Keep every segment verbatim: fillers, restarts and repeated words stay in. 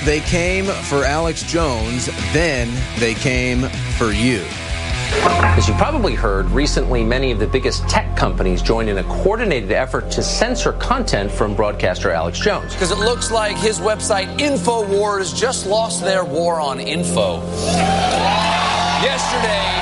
they came for Alex Jones, then they came for you. As you probably heard, recently many of the biggest tech companies joined in a coordinated effort to censor content from broadcaster Alex Jones. Because it looks like his website InfoWars just lost their war on info. Yesterday,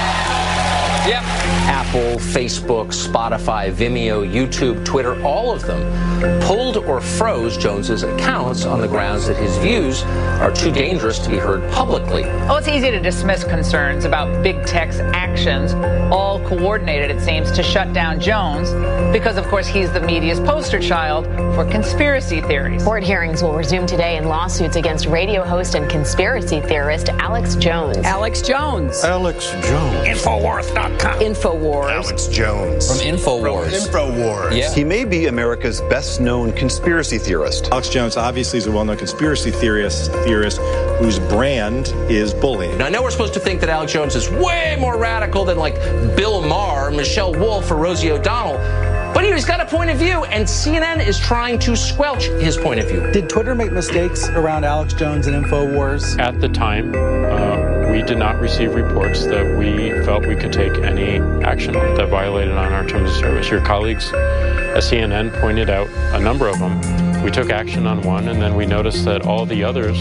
yep. Apple, Facebook, Spotify, Vimeo, YouTube, Twitter, all of them pulled or froze Jones's accounts on the grounds that his views are too dangerous to be heard publicly. Oh, it's easy to dismiss concerns about big tech's actions, all coordinated, it seems, to shut down Jones, because, of course, he's the media's poster child for conspiracy theories. Court hearings will resume today in lawsuits against radio host and conspiracy theorist Alex Jones. Alex Jones. Alex Jones. Infowars dot com. InfoWars. Alex Jones. From InfoWars. From InfoWars. Yeah. He may be America's best-known conspiracy theorist. Alex Jones obviously is a well-known conspiracy theorist, theorist whose brand is bullying. Now, I know we're supposed to think that Alex Jones is way more radical than, like, Bill Maher, Michelle Wolf, or Rosie O'Donnell. But he's got a point of view, and C N N is trying to squelch his point of view. Did Twitter make mistakes around Alex Jones and InfoWars? At the time, uh, we did not receive reports that we felt we could take any action on that violated on our terms of service. Your colleagues at C N N pointed out a number of them. We took action on one, and then we noticed that all the others,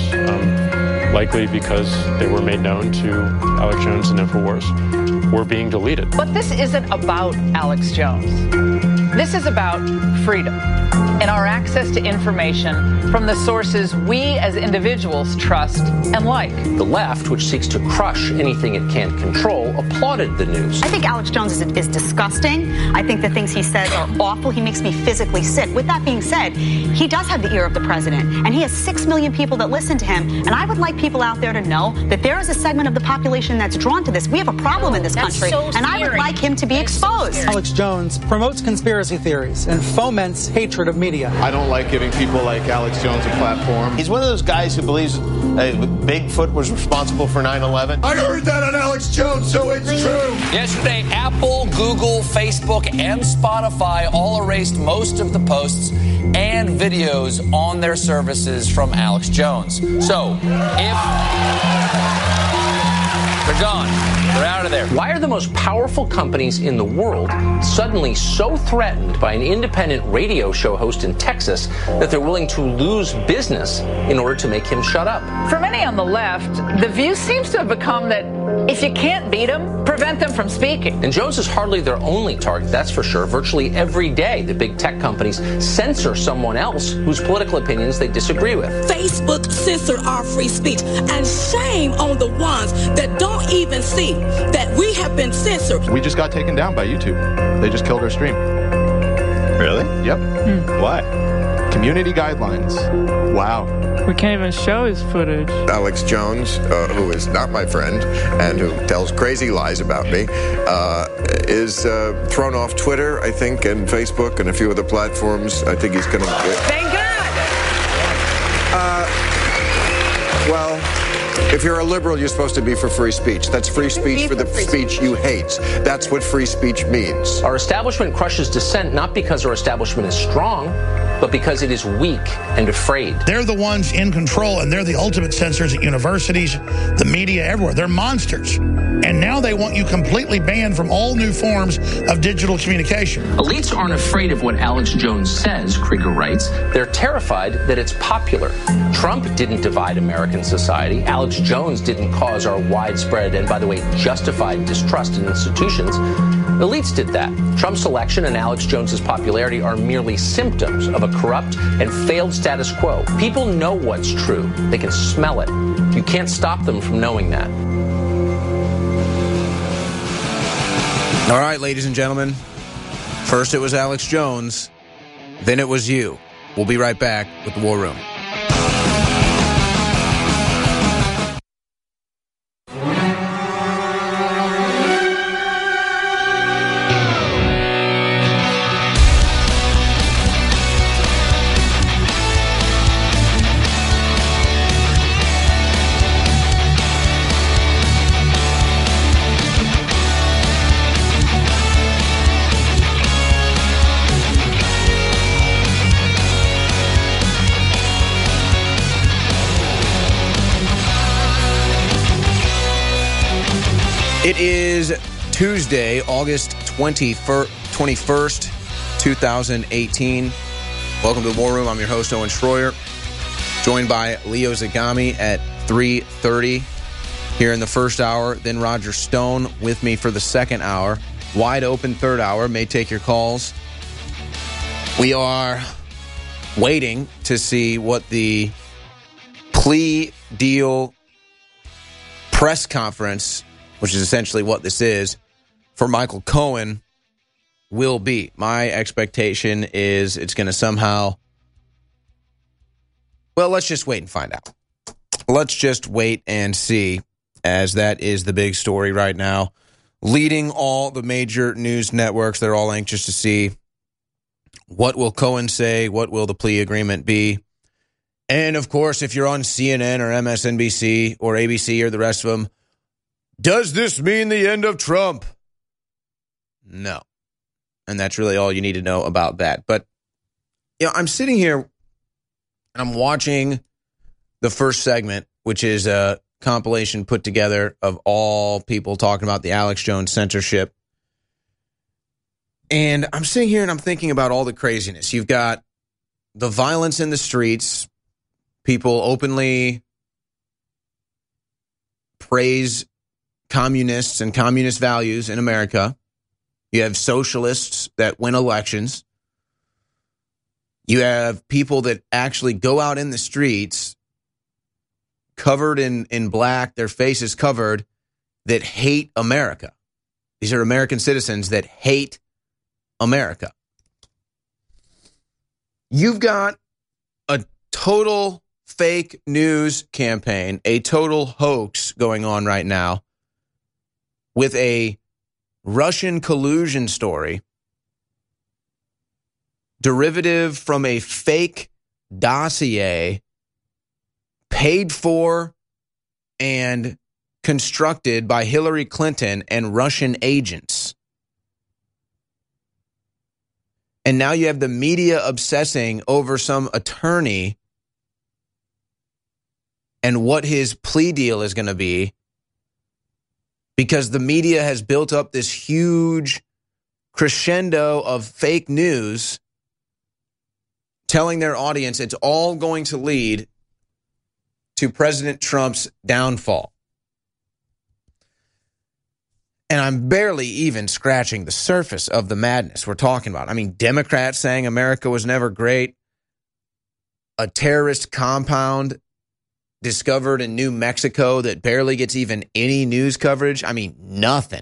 um, likely because they were made known to Alex Jones and InfoWars, were being deleted. But this isn't about Alex Jones. This is about freedom and our access to information from the sources we as individuals trust and like. The left, which seeks to crush anything it can't control, applauded the news. I think Alex Jones is, is disgusting. I think the things he says are awful. He makes me physically sick. With that being said, he does have the ear of the president, and he has six million people that listen to him. And I would like people out there to know that there is a segment of the population that's drawn to this. We have a problem in this That's country, so and I would scary. like him to be exposed. Alex Jones promotes conspiracy theories and foments hatred of media. I don't like giving people like Alex Jones a platform. He's one of those guys who believes uh, Bigfoot was responsible for nine eleven. I heard that on Alex Jones, so it's true. Yesterday, Apple, Google, Facebook, and Spotify all erased most of the posts and videos on their services from Alex Jones. So, if they're gone, they're out of there. Why are the most powerful companies in the world suddenly so threatened by an independent radio show host in Texas that they're willing to lose business in order to make him shut up? For many on the left, the view seems to have become that if you can't beat them, prevent them from speaking. And Jones is hardly their only target, that's for sure. Virtually every day, the big tech companies censor someone else whose political opinions they disagree with. Facebook censored our free speech, and shame on the ones that don't even see that we have been censored. We just got taken down by YouTube. They just killed our stream. Really? Yep. Hmm. Why? Community guidelines. Wow. We can't even show his footage. Alex Jones, uh, who is not my friend and who tells crazy lies about me, uh, is uh, thrown off Twitter, I think, and Facebook and a few other platforms. I think he's going to... Thank God! Uh, well... If you're a liberal, you're supposed to be for free speech. That's free speech for the speech you hate. That's what free speech means. Our establishment crushes dissent not because our establishment is strong, but because it is weak and afraid. They're the ones in control, and they're the ultimate censors at universities, the media, everywhere. They're monsters. And now they want you completely banned from all new forms of digital communication. Elites aren't afraid of what Alex Jones says, Krieger writes. They're terrified that it's popular. Trump didn't divide American society. Alex Jones didn't cause our widespread and, by the way, justified distrust in institutions. Elites did that. Trump's election and Alex Jones's popularity are merely symptoms of a corrupt and failed status quo. People know what's true. They can smell it. You can't stop them from knowing that. All right, ladies and gentlemen. First it was Alex Jones. Then it was you. We'll be right back with the War Room. It is Tuesday, August twenty-first, two thousand eighteen. Welcome to the War Room. I'm your host, Owen Schroyer, joined by Leo Zagami at three thirty here in the first hour. Then Roger Stone with me for the second hour. Wide open third hour. May take your calls. We are waiting to see what the plea deal press conference, which is essentially what this is, for Michael Cohen will be. My expectation is it's going to somehow... Well, let's just wait and find out. Let's just wait and see, as that is the big story right now. Leading all the major news networks, they're all anxious to see what will Cohen say, what will the plea agreement be. And, of course, if you're on C N N or M S N B C or A B C or the rest of them, does this mean the end of Trump? No. And that's really all you need to know about that. But, you know, I'm sitting here and I'm watching the first segment, which is a compilation put together of all people talking about the Alex Jones censorship. And I'm sitting here and I'm thinking about all the craziness. You've got the violence in the streets, people openly praise communists and communist values in America. You have socialists that win elections. You have people that actually go out in the streets covered in, in black, their faces covered, that hate America. These are American citizens that hate America. You've got a total fake news campaign, a total hoax going on right now with a Russian collusion story derivative from a fake dossier paid for and constructed by Hillary Clinton and Russian agents. And now you have the media obsessing over some attorney and what his plea deal is going to be, because the media has built up this huge crescendo of fake news telling their audience it's all going to lead to President Trump's downfall. And I'm barely even scratching the surface of the madness we're talking about. I mean, Democrats saying America was never great. A terrorist compound discovered in New Mexico that barely gets even any news coverage. I mean, nothing.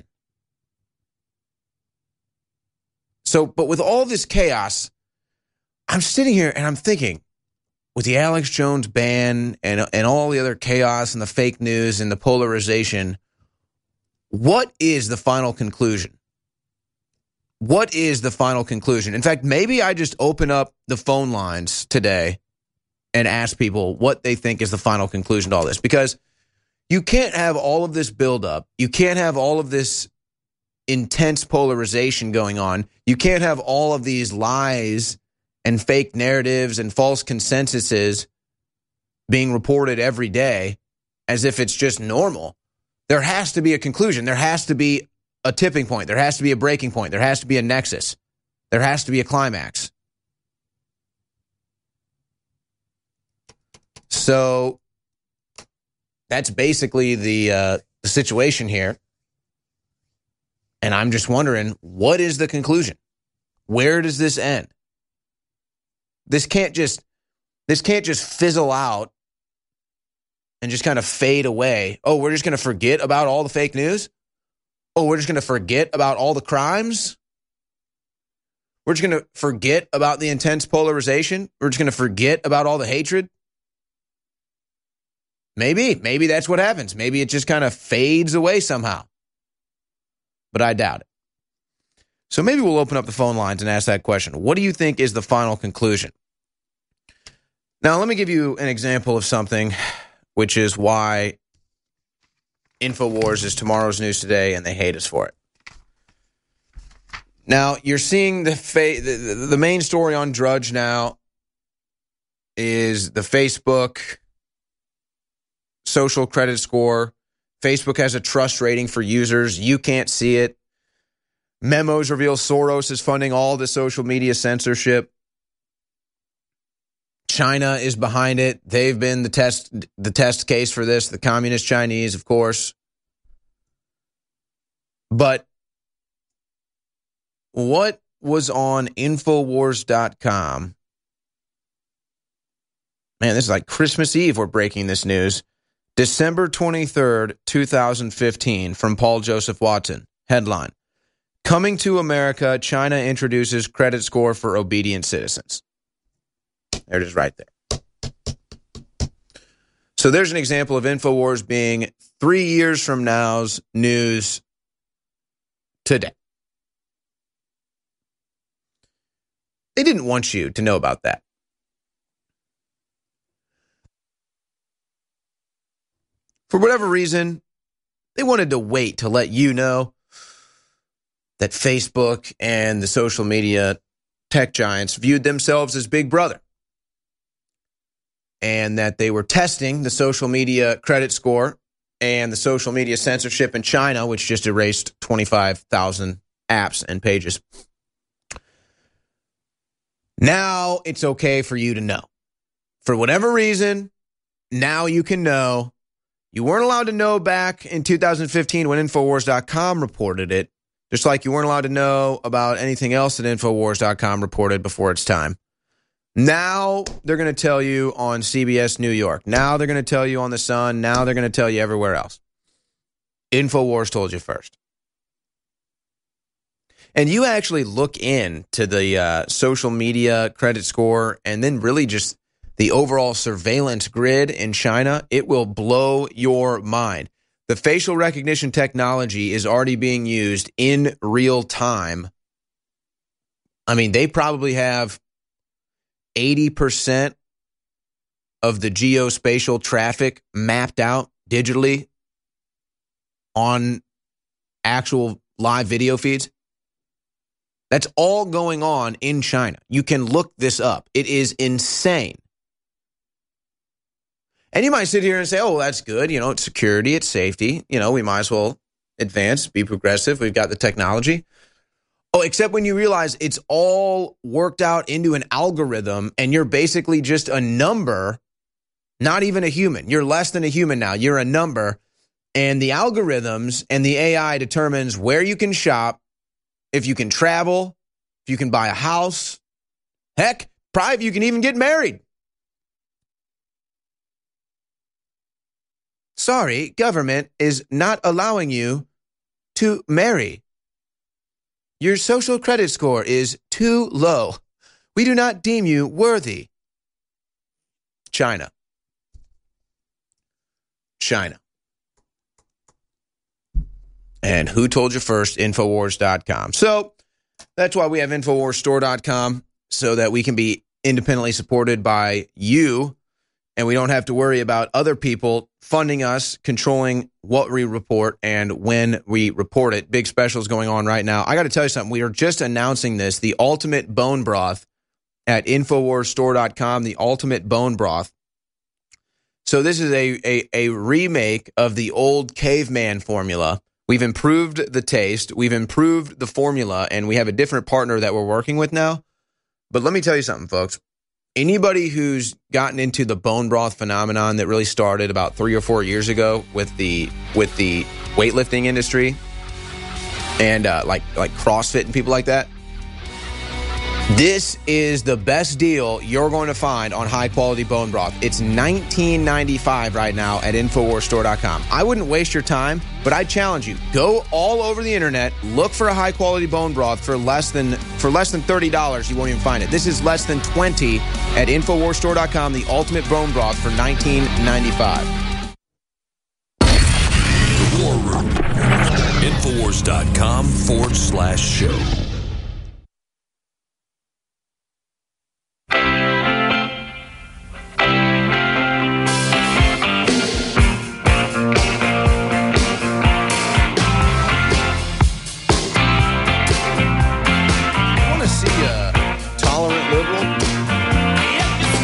So, but with all this chaos, I'm sitting here and I'm thinking, with the Alex Jones ban and, and all the other chaos and the fake news and the polarization, what is the final conclusion? What is the final conclusion? In fact, maybe I just open up the phone lines today and ask people what they think is the final conclusion to all this. Because you can't have all of this buildup. You can't have all of this intense polarization going on. You can't have all of these lies and fake narratives and false consensuses being reported every day as if it's just normal. There has to be a conclusion. There has to be a tipping point. There has to be a breaking point. There has to be a nexus. There has to be a climax. So that's basically the, uh, the situation here. And I'm just wondering, what is the conclusion? Where does this end? This can't just this can't just fizzle out and just kind of fade away. Oh, we're just going to forget about all the fake news? Oh, we're just going to forget about all the crimes? We're just going to forget about the intense polarization? We're just going to forget about all the hatred? Maybe. Maybe that's what happens. Maybe it just kind of fades away somehow. But I doubt it. So maybe we'll open up the phone lines and ask that question. What do you think is the final conclusion? Now, let me give you an example of something, which is why InfoWars is tomorrow's news today, and they hate us for it. Now, you're seeing the, fa- the, the main story on Drudge now is the Facebook social credit score Facebook has a trust rating for users. You can't see it. Memos reveal Soros is funding all the social media censorship. China is behind it. They've been the test the test case for this, the communist Chinese, of course. But what was on Infowars dot com? Man, this is like Christmas Eve we're breaking this news. December twenty-third, twenty fifteen, from Paul Joseph Watson. Headline: Coming to America, China introduces credit score for obedient citizens. There it is right there. So there's an example of Infowars being three years from now's news today. They didn't want you to know about that. For whatever reason, they wanted to wait to let you know that Facebook and the social media tech giants viewed themselves as Big Brother, and that they were testing the social media credit score and the social media censorship in China, which just erased twenty-five thousand apps and pages. Now it's okay for you to know. For whatever reason, now you can know. You weren't allowed to know back in two thousand fifteen when Infowars dot com reported it, just like you weren't allowed to know about anything else that Infowars dot com reported before its time. Now they're going to tell you on C B S New York. Now they're going to tell you on The Sun. Now they're going to tell you everywhere else. Infowars told you first. And you actually look into the uh, social media credit score and then really just the overall surveillance grid in China, it will blow your mind. The facial recognition technology is already being used in real time. I mean, they probably have eighty percent of the geospatial traffic mapped out digitally on actual live video feeds. That's all going on in China. You can look this up. It is insane. And you might sit here and say, oh, that's good. You know, it's security, it's safety. You know, we might as well advance, be progressive. We've got the technology. Oh, except when you realize it's all worked out into an algorithm and you're basically just a number, not even a human. You're less than a human now. You're a number. And the algorithms and the A I determines where you can shop, if you can travel, if you can buy a house. Heck, probably if you can even get married. Sorry, government is not allowing you to marry. Your social credit score is too low. We do not deem you worthy. China. China. And who told you first? Infowars dot com. So that's why we have Infowars Store dot com, so that we can be independently supported by you, and we don't have to worry about other people funding us, controlling what we report and when we report it. Big specials going on right now. I got to tell you something. We are just announcing this, the Ultimate Bone Broth at Infowars Store dot com, the Ultimate Bone Broth. So this is a, a, a remake of the old caveman formula. We've improved the taste, we've improved the formula, and we have a different partner that we're working with now. But let me tell you something, folks. Anybody who's gotten into the bone broth phenomenon that really started about three or four years ago with the with the weightlifting industry and uh, like like CrossFit and people like that, this is the best deal you're going to find on high-quality bone broth. It's nineteen ninety-five right now at Infowars Store dot com. I wouldn't waste your time, but I challenge you. Go all over the internet, look for a high-quality bone broth for less than for less than thirty dollars. You won't even find it. This is less than twenty dollars at Infowars Store dot com, the ultimate bone broth for nineteen ninety-five. The War Room. Infowars dot com forward slash show.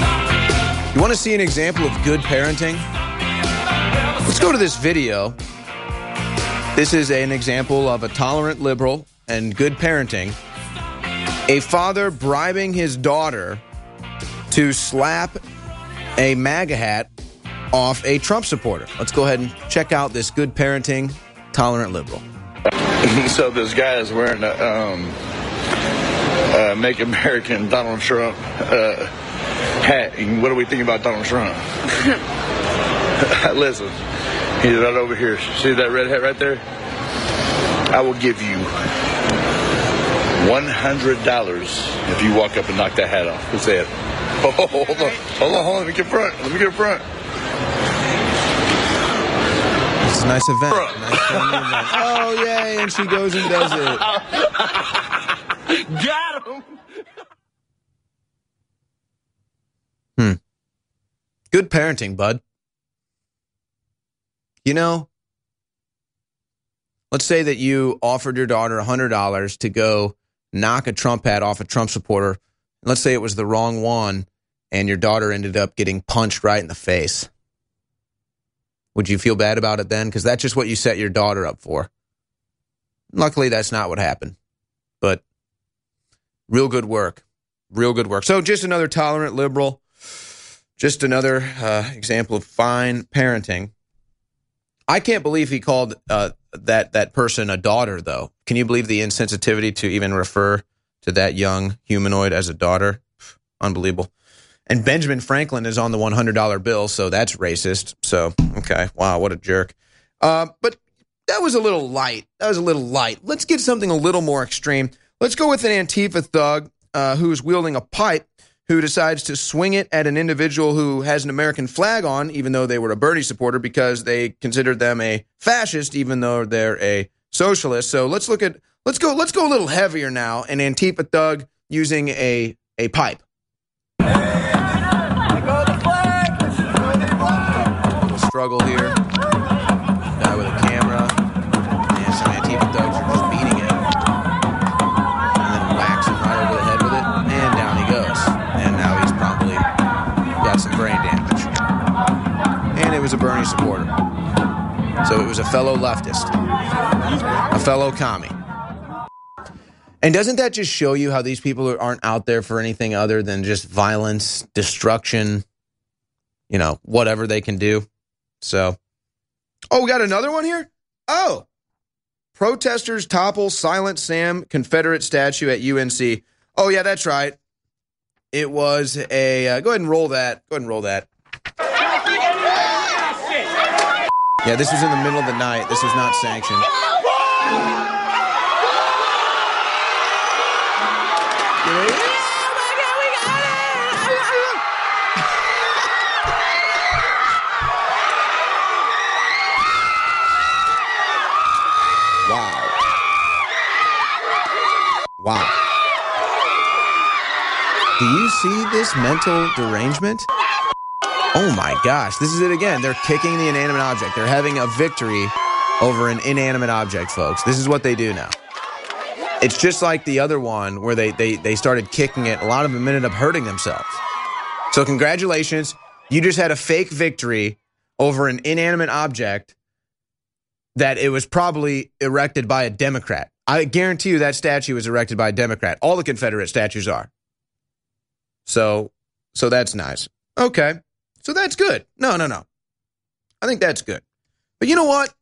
Want to see an example of good parenting? Let's go to this video This is an example of a tolerant liberal and good parenting. A father bribing his daughter to slap a MAGA hat off a Trump supporter. Let's go ahead and check out this good parenting, tolerant liberal. So this guy is wearing a um, uh, Make American Donald Trump uh, hat. What do we think about Donald Trump? Listen, he's right over here. See that red hat right there? I will give you one hundred dollars if you walk up and knock that hat off. Who said? Oh, hold on, hold on, hold on. Let me get front. Let me get front. It's a nice event. Nice family event. Oh, yay, and she goes and does it. Got him. Hmm. Good parenting, bud. You know, let's say that you offered your daughter one hundred dollars to go knock a Trump hat off a Trump supporter. Let's say it was the wrong one, and your daughter ended up getting punched right in the face. Would you feel bad about it then? Because that's just what you set your daughter up for. Luckily, that's not what happened. But real good work. Real good work. So just another tolerant liberal. Just another uh, example of fine parenting. I can't believe he called uh, that that person a daughter, though. Can you believe the insensitivity to even refer to that young humanoid as a daughter? Unbelievable. And Benjamin Franklin is on the one hundred dollar bill, so that's racist. So, okay, wow, what a jerk. Uh, but that was a little light. That was a little light. Let's get something a little more extreme. Let's go with an Antifa thug uh, who's wielding a pipe, who decides to swing it at an individual who has an American flag on, even though they were a Bernie supporter, because they considered them a fascist, even though they're a socialist. So let's look at let's go let's go a little heavier now. An Antifa thug using a a pipe. Struggle here. Guy with a camera. And some Antifa thugs are just beating him. And then whacks him right over the head with it. And down he goes. And now he's probably got some brain damage. And it was a Bernie supporter. So it was a fellow leftist. A fellow commie. And doesn't that just show you how these people aren't out there for anything other than just violence, destruction, you know, whatever they can do? So, oh, we got another one here? Oh, protesters topple Silent Sam Confederate statue at U N C. Oh, yeah, that's right. It was a, uh, go ahead and roll that. Go ahead and roll that. Yeah, this was in the middle of the night. This was not sanctioned. Wow. Do you see this mental derangement? Oh my gosh, this is it again. They're kicking the inanimate object. They're having a victory over an inanimate object, folks. This is what they do now. It's just like the other one where they, they, they started kicking it. A lot of them ended up hurting themselves. So congratulations. You just had a fake victory over an inanimate object that it was probably erected by a Democrat. I guarantee you that statue was erected by a Democrat. All the Confederate statues are. So, so that's nice. Okay. So that's good. No, no, no. I think that's good. But you know what?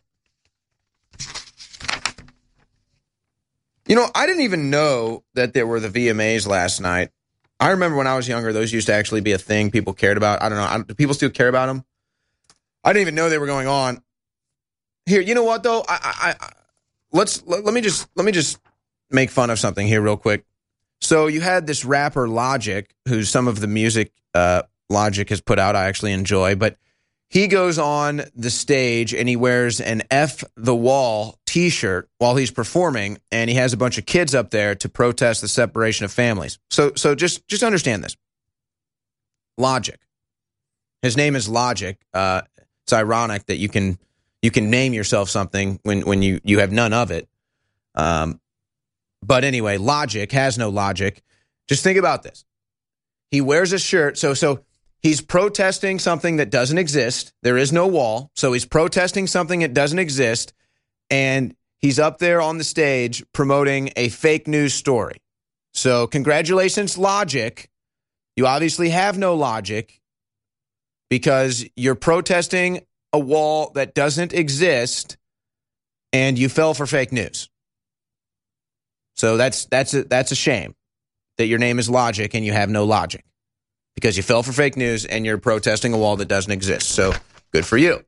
You know, I didn't even know that there were the V M As last night. I remember when I was younger, those used to actually be a thing people cared about. I don't know. I, do people still care about them? I didn't even know they were going on. Here, you know what though? I, I, I let's let, let me just let me just make fun of something here real quick. So you had this rapper Logic, who some of the music uh, Logic has put out I actually enjoy, but he goes on the stage and he wears an F the Wall t-shirt while he's performing, and he has a bunch of kids up there to protest the separation of families. So so just just understand this. Logic. His name is Logic. Uh, it's ironic that you can you can name yourself something when, when you, you have none of it. Um, but anyway, Logic has no logic. Just think about this. He wears a shirt. So so he's protesting something that doesn't exist. There is no wall. So he's protesting something that doesn't exist. and he's up there on the stage promoting a fake news story. So congratulations, logic. You obviously have no logic because you're protesting a wall that doesn't exist, and you fell for fake news. So that's that's a, that's a shame that your name is Logic and you have no logic because you fell for fake news and you're protesting a wall that doesn't exist. So good for you.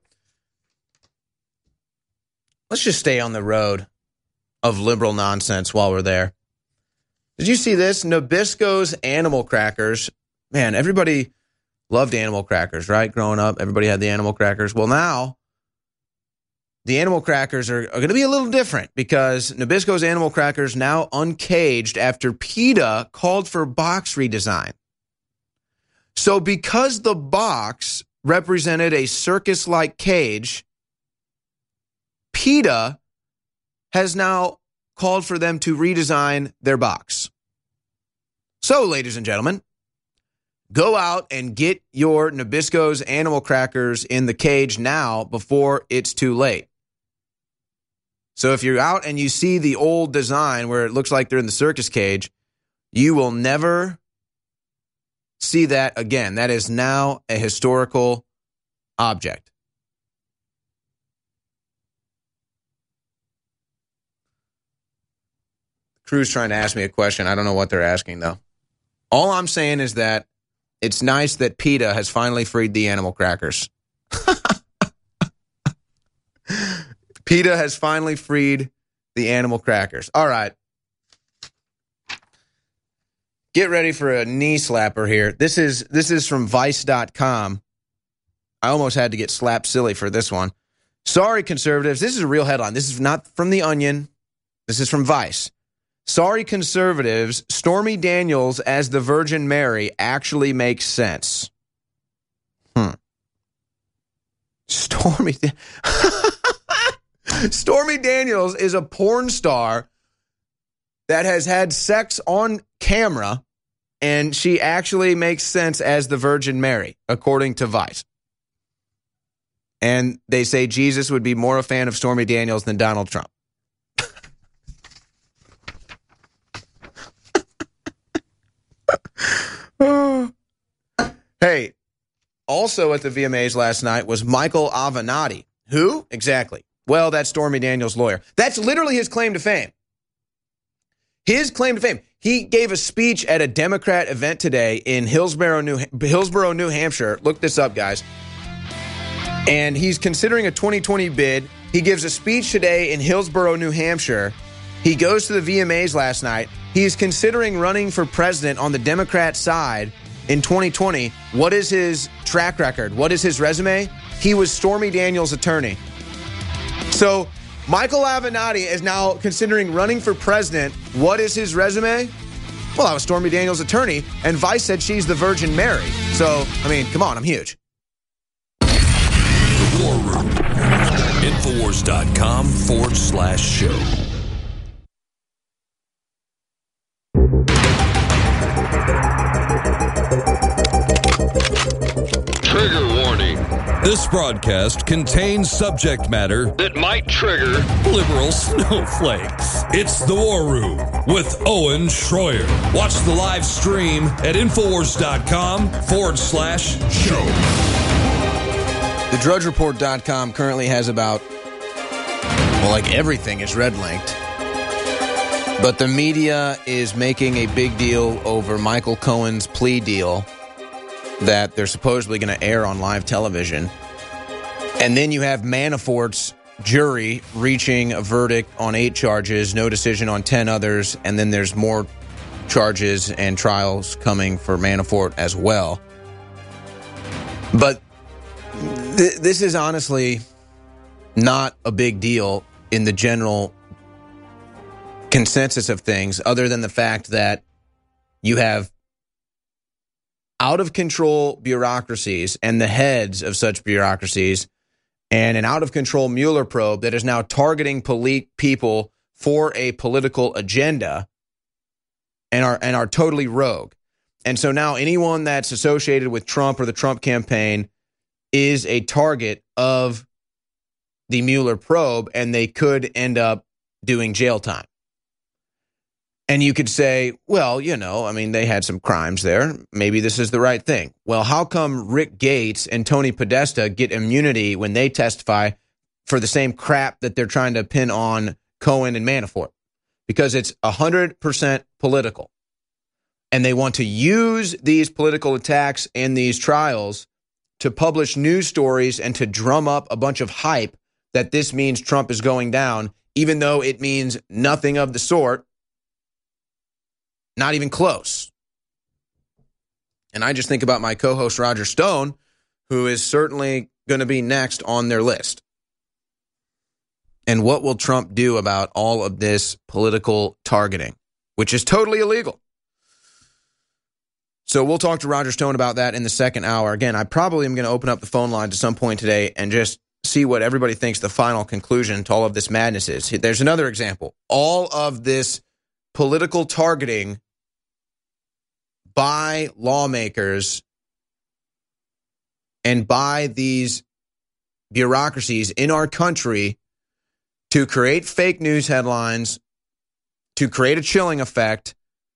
Let's just stay on the road of liberal nonsense while we're there. Did you see this? Nabisco's Animal Crackers. Man, everybody loved animal crackers, right? Growing up, everybody had the animal crackers. Well, now the animal crackers are, are going to be a little different because Nabisco's Animal Crackers now uncaged after PETA called for box redesign. So because the box represented a circus-like cage, PETA has now called for them to redesign their box. So, ladies and gentlemen, go out and get your Nabisco's Animal Crackers in the cage now before it's too late. So if you're out and you see the old design where it looks like they're in the circus cage, you will never see that again. That is now a historical object. The crew's trying to ask me a question. I don't know what they're asking, though. All I'm saying is that it's nice that PETA has finally freed the animal crackers. PETA has finally freed the animal crackers. All right. Get ready for a knee slapper here. This is this is from Vice dot com. I almost had to get slapped silly for this one. Sorry, conservatives. This is a real headline. This is not from The Onion. This is from Vice. Sorry, conservatives. Stormy Daniels as the Virgin Mary actually makes sense. Hmm. Stormy... Stormy Daniels is a porn star that has had sex on camera, and she actually makes sense as the Virgin Mary, according to Vice. And they say Jesus would be more a fan of Stormy Daniels than Donald Trump. Hey, also at the V M As last night was Michael Avenatti. Who? Exactly. Well, that's Stormy Daniels' lawyer. That's literally his claim to fame. His claim to fame. He gave a speech at a Democrat event today in Hillsborough, New, Hillsborough, New Hampshire. Look this up, guys. And he's considering a twenty twenty bid. He gives a speech today in Hillsborough, New Hampshire. He goes to the V M As last night. He's considering running for president on the Democrat side in twenty twenty. What is his track record? What is his resume? He was Stormy Daniels' attorney. So Michael Avenatti is now considering running for president. What is his resume? Well, I was Stormy Daniels' attorney, and Vice said she's the Virgin Mary. So, I mean, come on, I'm huge. The War Room. Infowars.com forward slash show. Trigger warning. This broadcast contains subject matter that might trigger liberal snowflakes. It's The War Room with Owen Schroyer. Watch the live stream at Infowars.com forward slash show. The Drudge Report dot com currently has about, well, like everything is red linked. But the media is making a big deal over Michael Cohen's plea deal that they're supposedly going to air on live television. And then you have Manafort's jury reaching a verdict on eight charges, no decision on ten others, and then there's more charges and trials coming for Manafort as well. But th- this is honestly not a big deal in the general consensus of things, other than the fact that you have out-of-control bureaucracies and the heads of such bureaucracies and an out-of-control Mueller probe that is now targeting poli- people for a political agenda and are and are totally rogue. And so now anyone that's associated with Trump or the Trump campaign is a target of the Mueller probe, and they could end up doing jail time. And you could say, well, you know, I mean, they had some crimes there. Maybe this is the right thing. Well, how come Rick Gates and Tony Podesta get immunity when they testify for the same crap that they're trying to pin on Cohen and Manafort? Because it's one hundred percent political. And they want to use these political attacks and these trials to publish news stories and to drum up a bunch of hype that this means Trump is going down, even though it means nothing of the sort. Not even close. And I just think about my co-host Roger Stone, who is certainly going to be next on their list. And what will Trump do about all of this political targeting, which is totally illegal? So we'll talk to Roger Stone about that in the second hour. Again, I probably am going to open up the phone line at some point today and just see what everybody thinks the final conclusion to all of this madness is. There's another example. All of this political targeting by lawmakers and by these bureaucracies in our country to create fake news headlines, to create a chilling effect,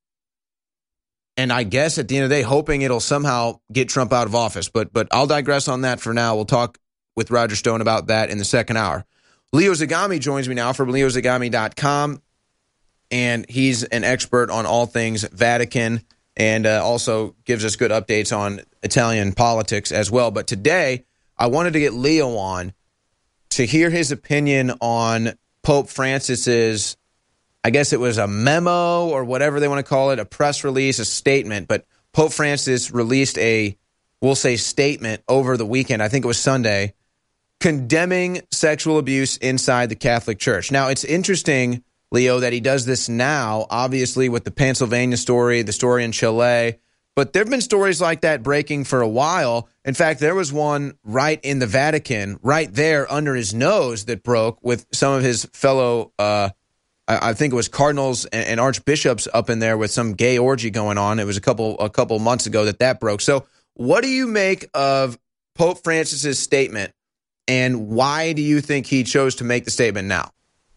and I guess at the end of the day, hoping it'll somehow get Trump out of office. But but I'll digress on that for now. We'll talk with Roger Stone about that in the second hour. Leo Zagami joins me now from leo zagami dot com, and he's an expert on all things Vatican and uh, also gives us good updates on Italian politics as well. But today, I wanted to get Leo on to hear his opinion on Pope Francis's, I guess it was a memo or whatever they want to call it, a press release, a statement. But Pope Francis released a, we'll say, statement over the weekend, I think it was Sunday, condemning sexual abuse inside the Catholic Church. Now, it's interesting, Leo, that he does this now, obviously with the Pennsylvania story, the story in Chile, but there have been stories like that breaking for a while. In fact, there was one right in the Vatican, right there under his nose, that broke with some of his fellow, uh, I, I think it was cardinals and, and archbishops up in there with some gay orgy going on. It was a couple a couple months ago that that broke. So what do you make of Pope Francis's statement, and why do you think he chose to make the statement now?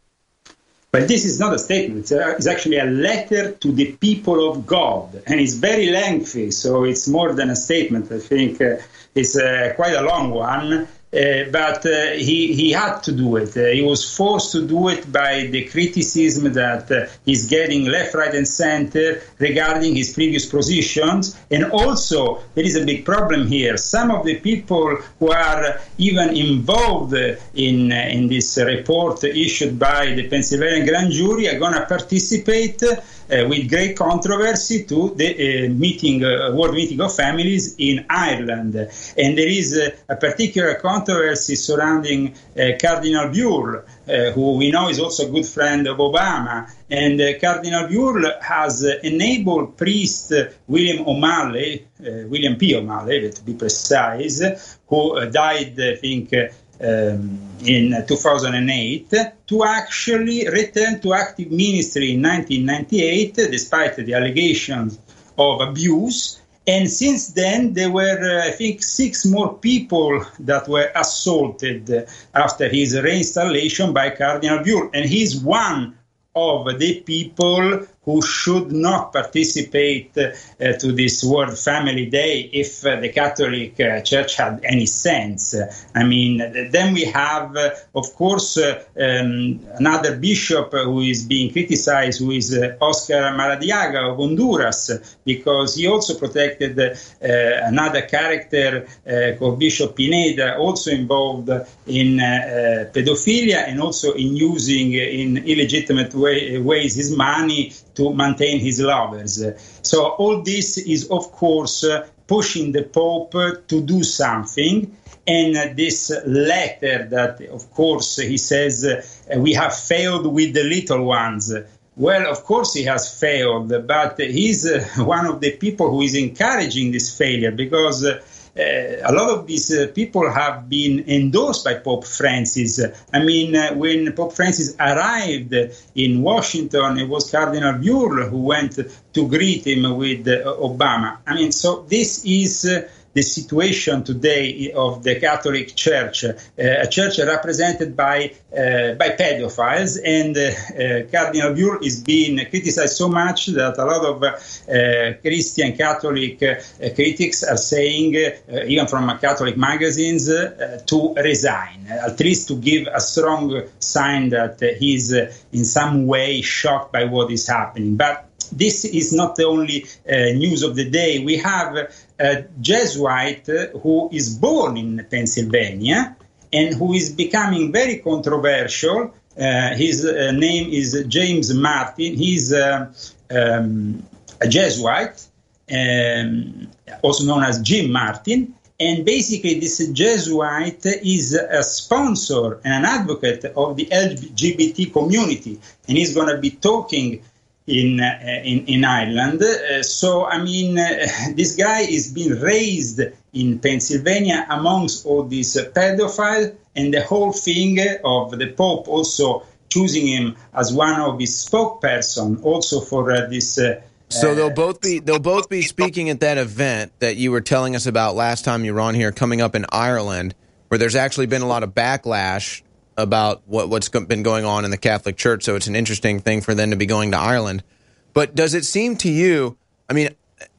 But this is not a statement. It's, a, it's actually a letter to the people of God, and it's very lengthy, so it's more than a statement. I think uh, it's uh, quite a long one, uh, but uh, he, he had to do it. Uh, he was forced to do it by the criticism that uh, he's getting left, right, and center regarding his previous positions. And also, there is a big problem here. Some of the people who are even involved in, uh, in this report issued by the Pennsylvania grand jury are going to participate uh, with great controversy to the uh, meeting, uh, World Meeting of Families in Ireland. And there is uh, a particular controversy surrounding uh, Cardinal Buell, uh, who we know is also a good friend of Obama. And uh, Cardinal Buell has uh, enabled priest uh, William O'Malley, uh, William P. O'Malley, to be precise, who uh, died, I think, uh, Um, in two thousand eight, to actually return to active ministry in nineteen ninety-eight, despite the allegations of abuse. And since then, there were, uh, I think, six more people that were assaulted after his reinstallation by Cardinal Buell. And he's one of the people who should not participate uh, to this World Family Day if uh, the Catholic uh, Church had any sense. I mean, then we have, uh, of course, uh, um, another bishop who is being criticized, who is uh, Oscar Maradiaga of Honduras, because he also protected uh, another character uh, called Bishop Pineda, also involved in uh, uh, pedophilia and also in using uh, in illegitimate way, ways his money to maintain his lovers. So all this is, of course, uh, pushing the Pope uh, to do something. And uh, this letter that, of course, he says, uh, we have failed with the little ones. Well, of course he has failed, but he's uh, one of the people who is encouraging this failure, because uh, Uh, a lot of these uh, people have been endorsed by Pope Francis. I mean, uh, when Pope Francis arrived in Washington, it was Cardinal Buell who went to greet him with uh, Obama. I mean, so this is uh, the situation today of the Catholic Church, uh, a church represented by uh, by pedophiles, and uh, uh, Cardinal Buell is being criticized so much that a lot of uh, Christian Catholic uh, critics are saying, uh, even from Catholic magazines, uh, to resign, at least to give a strong sign that uh, he's uh, in some way shocked by what is happening. But this is not the only uh, news of the day. We have a Jesuit uh, who is born in Pennsylvania and who is becoming very controversial. Uh, his uh, name is James Martin. He's uh, um, a Jesuit, um, also known as Jim Martin. And basically, this Jesuit is a sponsor and an advocate of the L G B T community. And he's going to be talking in uh, in, in Ireland. Uh, so, I mean, uh, this guy is being raised in Pennsylvania amongst all these uh, pedophiles, and the whole thing of the Pope also choosing him as one of his spokesperson also for uh, this. Uh, so they'll both be they'll both be speaking at that event that you were telling us about last time you were on here, coming up in Ireland, where there's actually been a lot of backlash about what, what's been going on in the Catholic Church, so it's an interesting thing for them to be going to Ireland. But does it seem to you, I mean,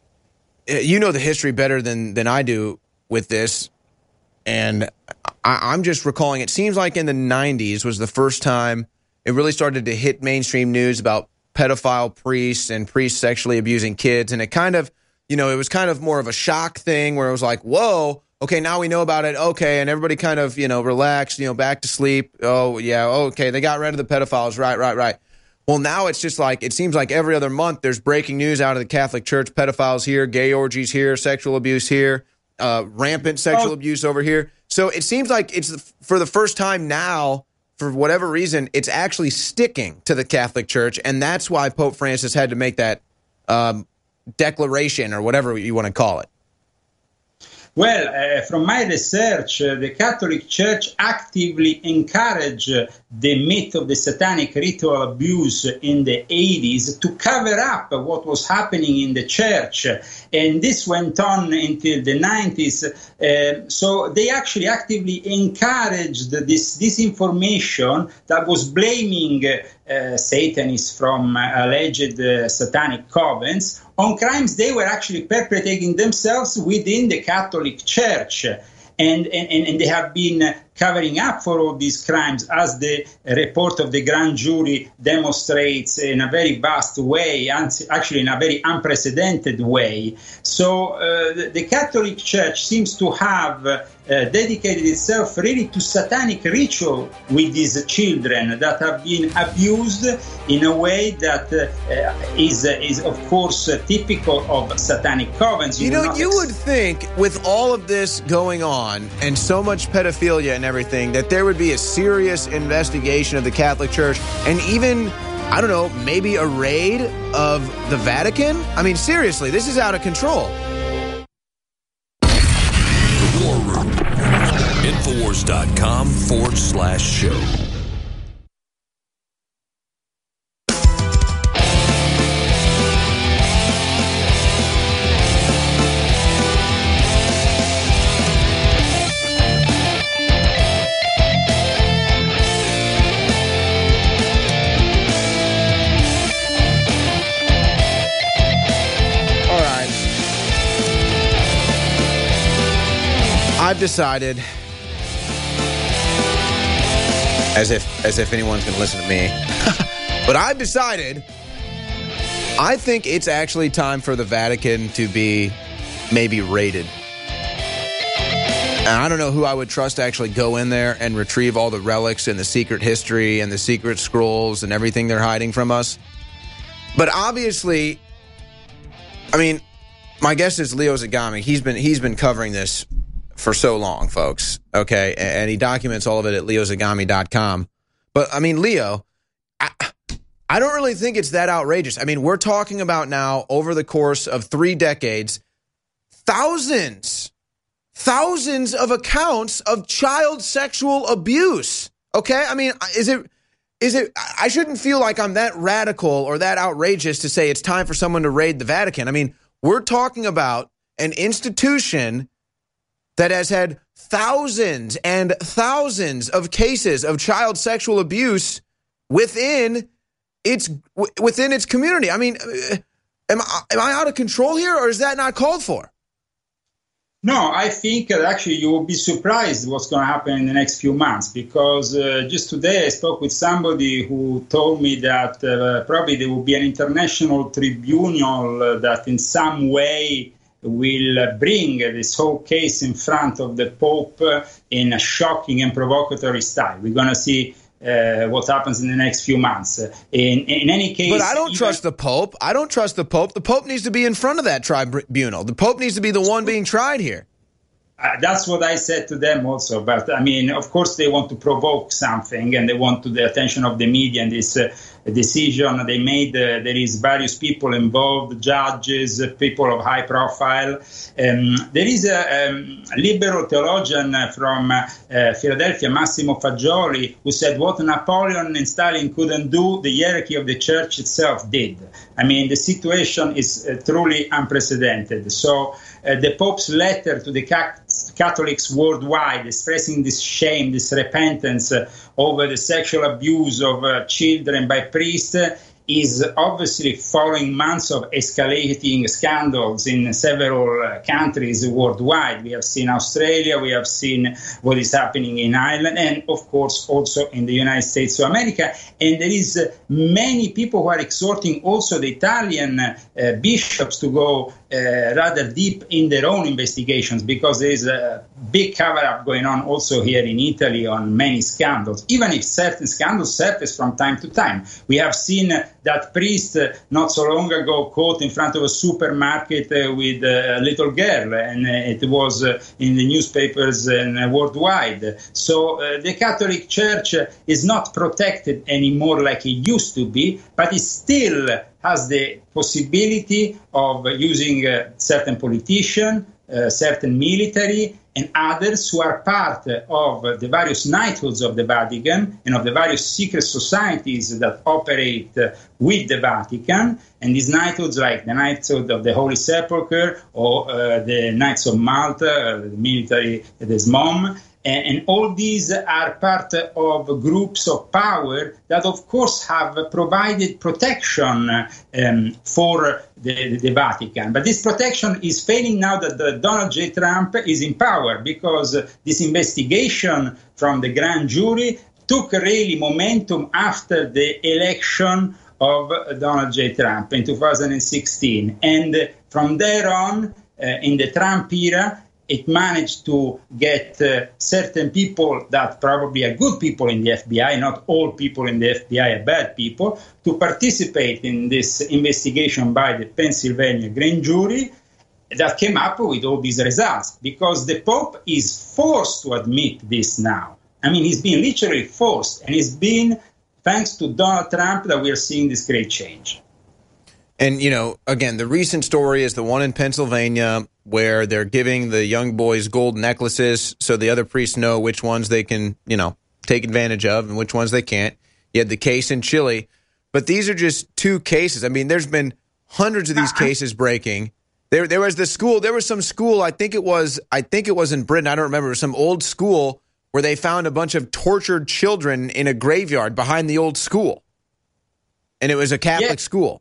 you know the history better than, than I do with this, and I, I'm just recalling, it seems like in the nineties was the first time it really started to hit mainstream news about pedophile priests and priests sexually abusing kids, and it kind of, you know, it was kind of more of a shock thing where it was like, whoa, okay, now we know about it. Okay, and everybody kind of, you know, relaxed, you know, back to sleep. Oh, yeah, okay, they got rid of the pedophiles. Right, right, right. Well, now it's just like, it seems like every other month there's breaking news out of the Catholic Church. Pedophiles here, gay orgies here, sexual abuse here, uh, rampant sexual oh. abuse over here. So it seems like it's for the first time now, for whatever reason, it's actually sticking to the Catholic Church. And that's why Pope Francis had to make that um, declaration or whatever you want to call it. Well, uh, from my research, uh, the Catholic Church actively encouraged uh, the myth of the satanic ritual abuse in the eighties to cover up what was happening in the church. And this went on until the nineties. Uh, so they actually actively encouraged this disinformation that was blaming uh, Satanists from uh, alleged uh, satanic covens on crimes they were actually perpetrating themselves within the Catholic Church. And, and, and they have been covering up for all these crimes, as the report of the grand jury demonstrates in a very vast way, and actually in a very unprecedented way. So uh, the, the Catholic Church seems to have uh, dedicated itself really to satanic ritual with these children that have been abused in a way that uh, is, uh, is of course, uh, typical of satanic covens. You, you know, you ex- would think with all of this going on and so much pedophilia and everything, that there would be a serious investigation of the Catholic Church and even, I don't know, maybe a raid of the Vatican? I mean, seriously, this is out of control. The War Room. Infowars.com forward slash show. I've decided, as if as if anyone's going to listen to me, but I've decided I think it's actually time for the Vatican to be maybe raided. And I don't know who I would trust to actually go in there and retrieve all the relics and the secret history and the secret scrolls and everything they're hiding from us. But obviously, I mean, my guess is Leo Zagami. He's been he's been covering this for so long, folks, okay? And he documents all of it at leo zagami dot com. But, I mean, Leo, I, I don't really think it's that outrageous. I mean, we're talking about now, over the course of three decades, thousands, thousands of accounts of child sexual abuse, okay? I mean, is it, is it, I shouldn't feel like I'm that radical or that outrageous to say it's time for someone to raid the Vatican. I mean, we're talking about an institution that has had thousands and thousands of cases of child sexual abuse within its within its community. I mean, am I, am I out of control here, or is that not called for? No, I think that actually you will be surprised what's going to happen in the next few months, because uh, just today I spoke with somebody who told me that uh, probably there will be an international tribunal uh, that in some way will uh, bring this whole case in front of the Pope uh, in a shocking and provocatory style. We're going to see Uh, what happens in the next few months. Uh, in, in any case... But I don't even, trust the Pope. I don't trust the Pope. The Pope needs to be in front of that tribunal. The Pope needs to be the one being tried here. Uh, that's what I said to them also. But, I mean, of course, they want to provoke something, and they want to the attention of the media and this uh, decision they made. Uh, there is various people involved, judges, uh, people of high profile. Um, there is a um, liberal theologian from uh, uh, Philadelphia, Massimo Fagioli, who said what Napoleon and Stalin couldn't do, the hierarchy of the church itself did. I mean, the situation is uh, truly unprecedented. So uh, the Pope's letter to the Catholics worldwide, expressing this shame, this repentance uh, over the sexual abuse of uh, children by priests, uh, is obviously following months of escalating scandals in several uh, countries worldwide. We have seen Australia, we have seen what is happening in Ireland, and of course also in the United States of America. And there is uh, many people who are exhorting also the Italian uh, bishops to go uh, rather deep in their own investigations, because there is a big cover-up going on also here in Italy on many scandals, even if certain scandals surface from time to time. We have seen uh, that priest uh, not so long ago caught in front of a supermarket uh, with uh, a little girl, and uh, it was uh, in the newspapers and uh, worldwide. So uh, the Catholic Church uh, is not protected anymore like it used to be, but it still has the possibility of using uh, certain politicians, uh, certain military, and others who are part of the various knighthoods of the Vatican and of the various secret societies that operate with the Vatican. And these knighthoods, like the Knighthood of the Holy Sepulchre or uh, the Knights of Malta, uh, the military, the S M O M, and, and all these are part of groups of power that, of course, have provided protection um, for the, the Vatican. But this protection is failing now that the Donald J. Trump is in power, because this investigation from the grand jury took really momentum after the election of Donald J. Trump in two thousand sixteen. And from there on, uh, in the Trump era, it managed to get uh, certain people that probably are good people in the F B I, not all people in the F B I are bad people, to participate in this investigation by the Pennsylvania grand jury that came up with all these results, because the Pope is forced to admit this now. I mean, he's been literally forced, and it's been thanks to Donald Trump that we are seeing this great change. And, you know, again, the recent story is the one in Pennsylvania where they're giving the young boys gold necklaces so the other priests know which ones they can, you know, take advantage of and which ones they can't. You had the case in Chile. But these are just two cases. I mean, there's been hundreds of these cases breaking. There there was the school. There was some school, I think it was, I think it was in Britain. I don't remember. It was some old school where they found a bunch of tortured children in a graveyard behind the old school. And it was a Catholic yeah. school.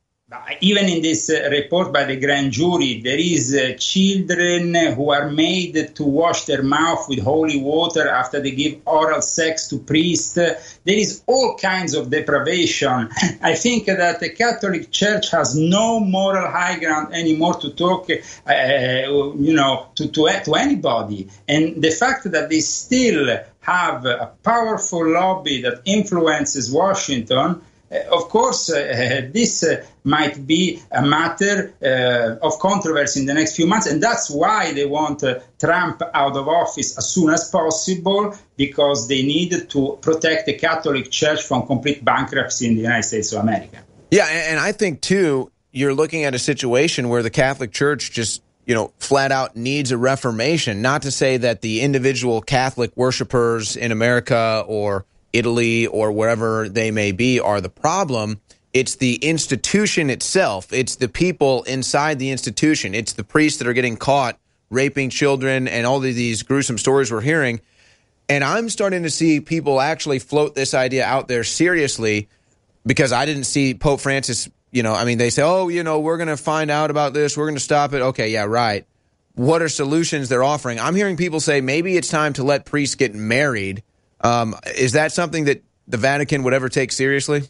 Even in this uh, report by the grand jury, there is uh, children who are made to wash their mouth with holy water after they give oral sex to priests. Uh, there is all kinds of deprivation. I think that the Catholic Church has no moral high ground anymore to talk, uh, you know, to, to, to anybody. And the fact that they still have a powerful lobby that influences Washington, Uh, of course, uh, this uh, might be a matter uh, of controversy in the next few months, and that's why they want uh, Trump out of office as soon as possible, because they need to protect the Catholic Church from complete bankruptcy in the United States of America. Yeah, and I think, too, you're looking at a situation where the Catholic Church just, you know, flat out needs a reformation, not to say that the individual Catholic worshipers in America or Italy or wherever they may be are the problem. It's the institution itself. It's the people inside the institution. It's the priests that are getting caught raping children and all of these gruesome stories we're hearing. And I'm starting to see people actually float this idea out there seriously, because I didn't see Pope Francis, you know, I mean, they say, oh, you know, we're going to find out about this. We're going to stop it. Okay, yeah, right. What are solutions they're offering? I'm hearing people say maybe it's time to let priests get married. Um, is that something that the Vatican would ever take seriously?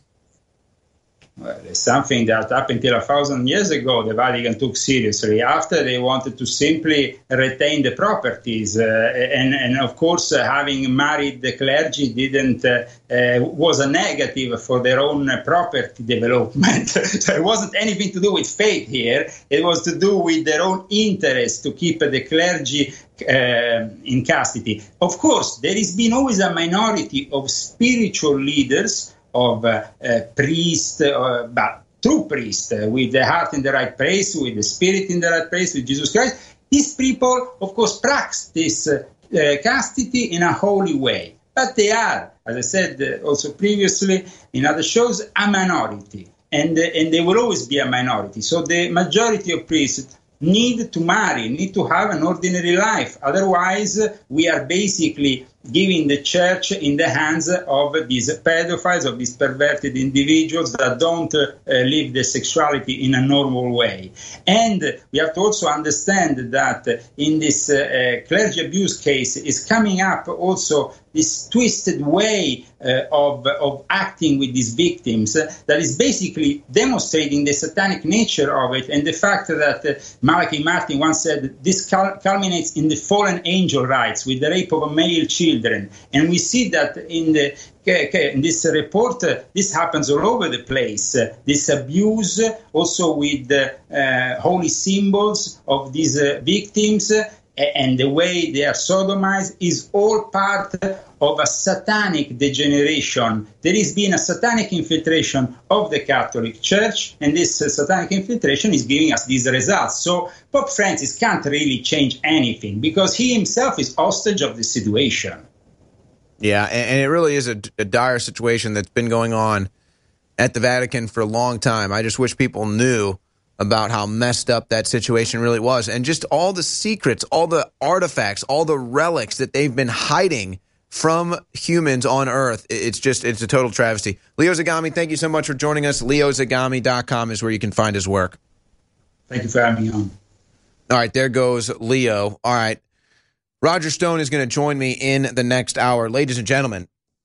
Well, it's something that up until a thousand years ago, the Vatican took seriously. After, they wanted to simply retain the properties. Uh, and, and of course, uh, having married the clergy didn't uh, uh, was a negative for their own uh, property development. So it wasn't anything to do with faith here. It was to do with their own interest to keep uh, the clergy uh, in custody. Of course, there has been always a minority of spiritual leaders, of uh, uh, priests, uh, but true priests, uh, with the heart in the right place, with the spirit in the right place, with Jesus Christ. These people, of course, practice this uh, uh, chastity in a holy way. But they are, as I said uh, also previously in other shows, a minority. And, uh, and they will always be a minority. So the majority of priests need to marry, need to have an ordinary life. Otherwise, we are basically giving the church in the hands of these pedophiles, of these perverted individuals that don't uh, live their sexuality in a normal way. And we have to also understand that in this uh, clergy abuse case is coming up also this twisted way uh, of, of acting with these victims uh, that is basically demonstrating the satanic nature of it, and the fact that uh, Malachi Martin once said this cal- culminates in the fallen angel rites with the rape of male children. And we see that in the in this report, uh, this happens all over the place. Uh, this abuse, uh, also with uh, uh, holy symbols of these uh, victims, uh, and the way they are sodomized is all part of a satanic degeneration. There has been a satanic infiltration of the Catholic Church, and this uh, satanic infiltration is giving us these results. So Pope Francis can't really change anything, because he himself is hostage of the situation. Yeah, and it really is a, a dire situation that's been going on at the Vatican for a long time. I just wish people knew about how messed up that situation really was, and just all the secrets, all the artifacts, all the relics that they've been hiding from humans on Earth. It's just, it's a total travesty. Leo Zagami, thank you so much for joining us. leo zagami dot com is where you can find his work. Thank you for having me on. All right, there goes Leo. All right. Roger Stone is going to join me in the next hour. Ladies and gentlemen,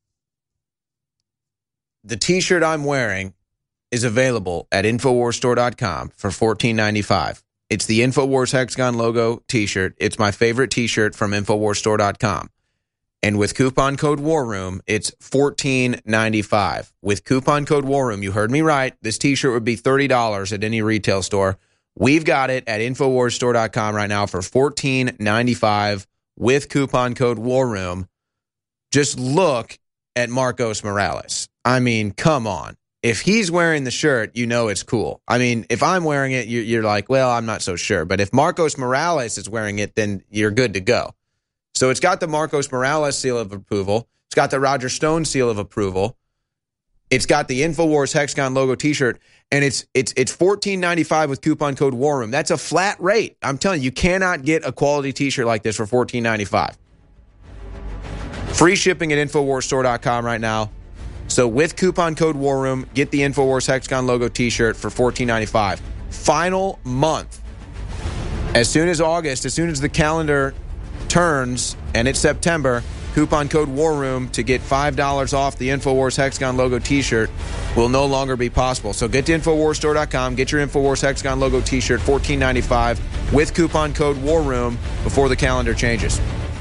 the T-shirt I'm wearing is available at infowars store dot com for fourteen ninety-five. It's the InfoWars Hexagon logo T-shirt. It's my favorite T-shirt from infowars store dot com. And with coupon code WARROOM, it's fourteen ninety-five. With coupon code WARROOM, you heard me right, this T-shirt would be thirty dollars at any retail store. We've got it at infowars store dot com right now for fourteen ninety-five. With coupon code WARROOM. Just look at Marcos Morales. I mean, come on. If he's wearing the shirt, you know it's cool. I mean, if I'm wearing it, you're like, well, I'm not so sure. But if Marcos Morales is wearing it, then you're good to go. So it's got the Marcos Morales seal of approval. It's got the Roger Stone seal of approval. It's got the InfoWars Hexagon logo T-shirt, and it's it's it's fourteen ninety-five with coupon code WARROOM. That's a flat rate. I'm telling you, you cannot get a quality T-shirt like this for fourteen ninety-five. Free shipping at infowars store dot com right now. So with coupon code WARROOM, get the InfoWars Hexagon logo T-shirt for fourteen ninety-five. Final month. As soon as August, as soon as the calendar turns and it's September, coupon code WARROOM to get five dollars off the InfoWars Hexagon logo T-shirt will no longer be possible. So get to infowars store dot com, get your InfoWars Hexagon logo T-shirt, fourteen ninety-five, with coupon code WARROOM before the calendar changes.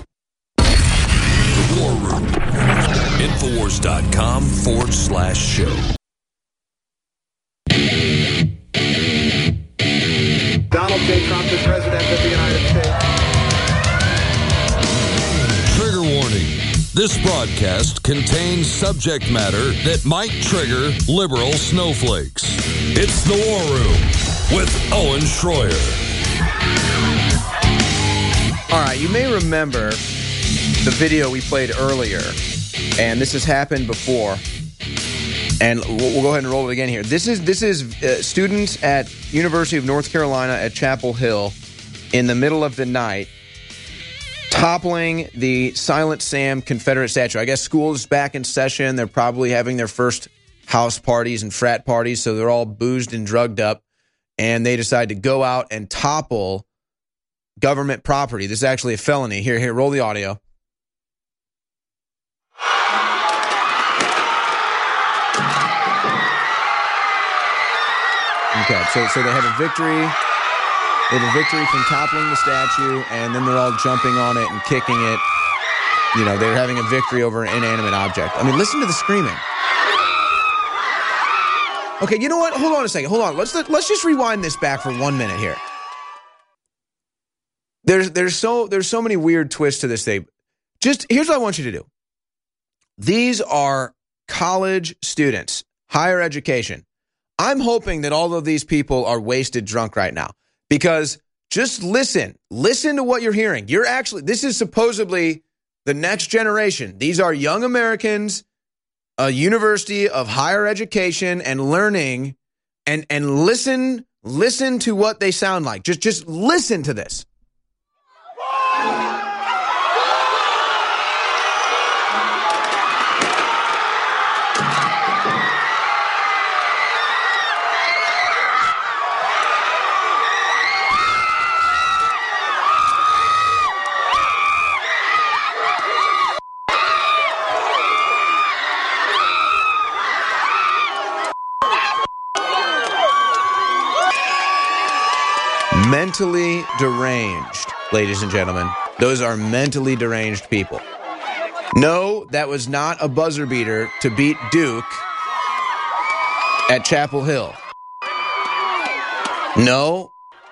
The War Room. Infowars dot com forward slash show. Donald J. Trump is President of the United States. Trigger warning. This broadcast contains subject matter that might trigger liberal snowflakes. It's The War Room with Owen Schroyer. All right, you may remember the video we played earlier, and this has happened before, and we'll, we'll go ahead and roll it again here. This is this is uh, students at University of North Carolina at Chapel Hill in the middle of the night, toppling the Silent Sam Confederate statue. I guess school's back in session. They're probably having their first house parties and frat parties, so they're all boozed and drugged up, and they decide to go out and topple government property. This is actually a felony. Here, here, roll the audio. Okay, so so they have a victory. They have a victory from toppling the statue, and then they're all jumping on it and kicking it. You know, they're having a victory over an inanimate object. I mean, listen to the screaming. Okay, you know what? Hold on a second. Hold on. Let's let's just rewind this back for one minute here. There's there's so there's so many weird twists to this thing. Just here's what I want you to do. These are college students, higher education. I'm hoping that all of these people are wasted drunk right now, because just listen, listen to what you're hearing. You're actually, this is supposedly the next generation. These are young Americans, a university of higher education and learning, and, and listen, listen to what they sound like. Just, just listen to this. Mentally deranged, ladies and gentlemen. Those are mentally deranged people. No, that was not a buzzer beater to beat Duke at Chapel Hill. No,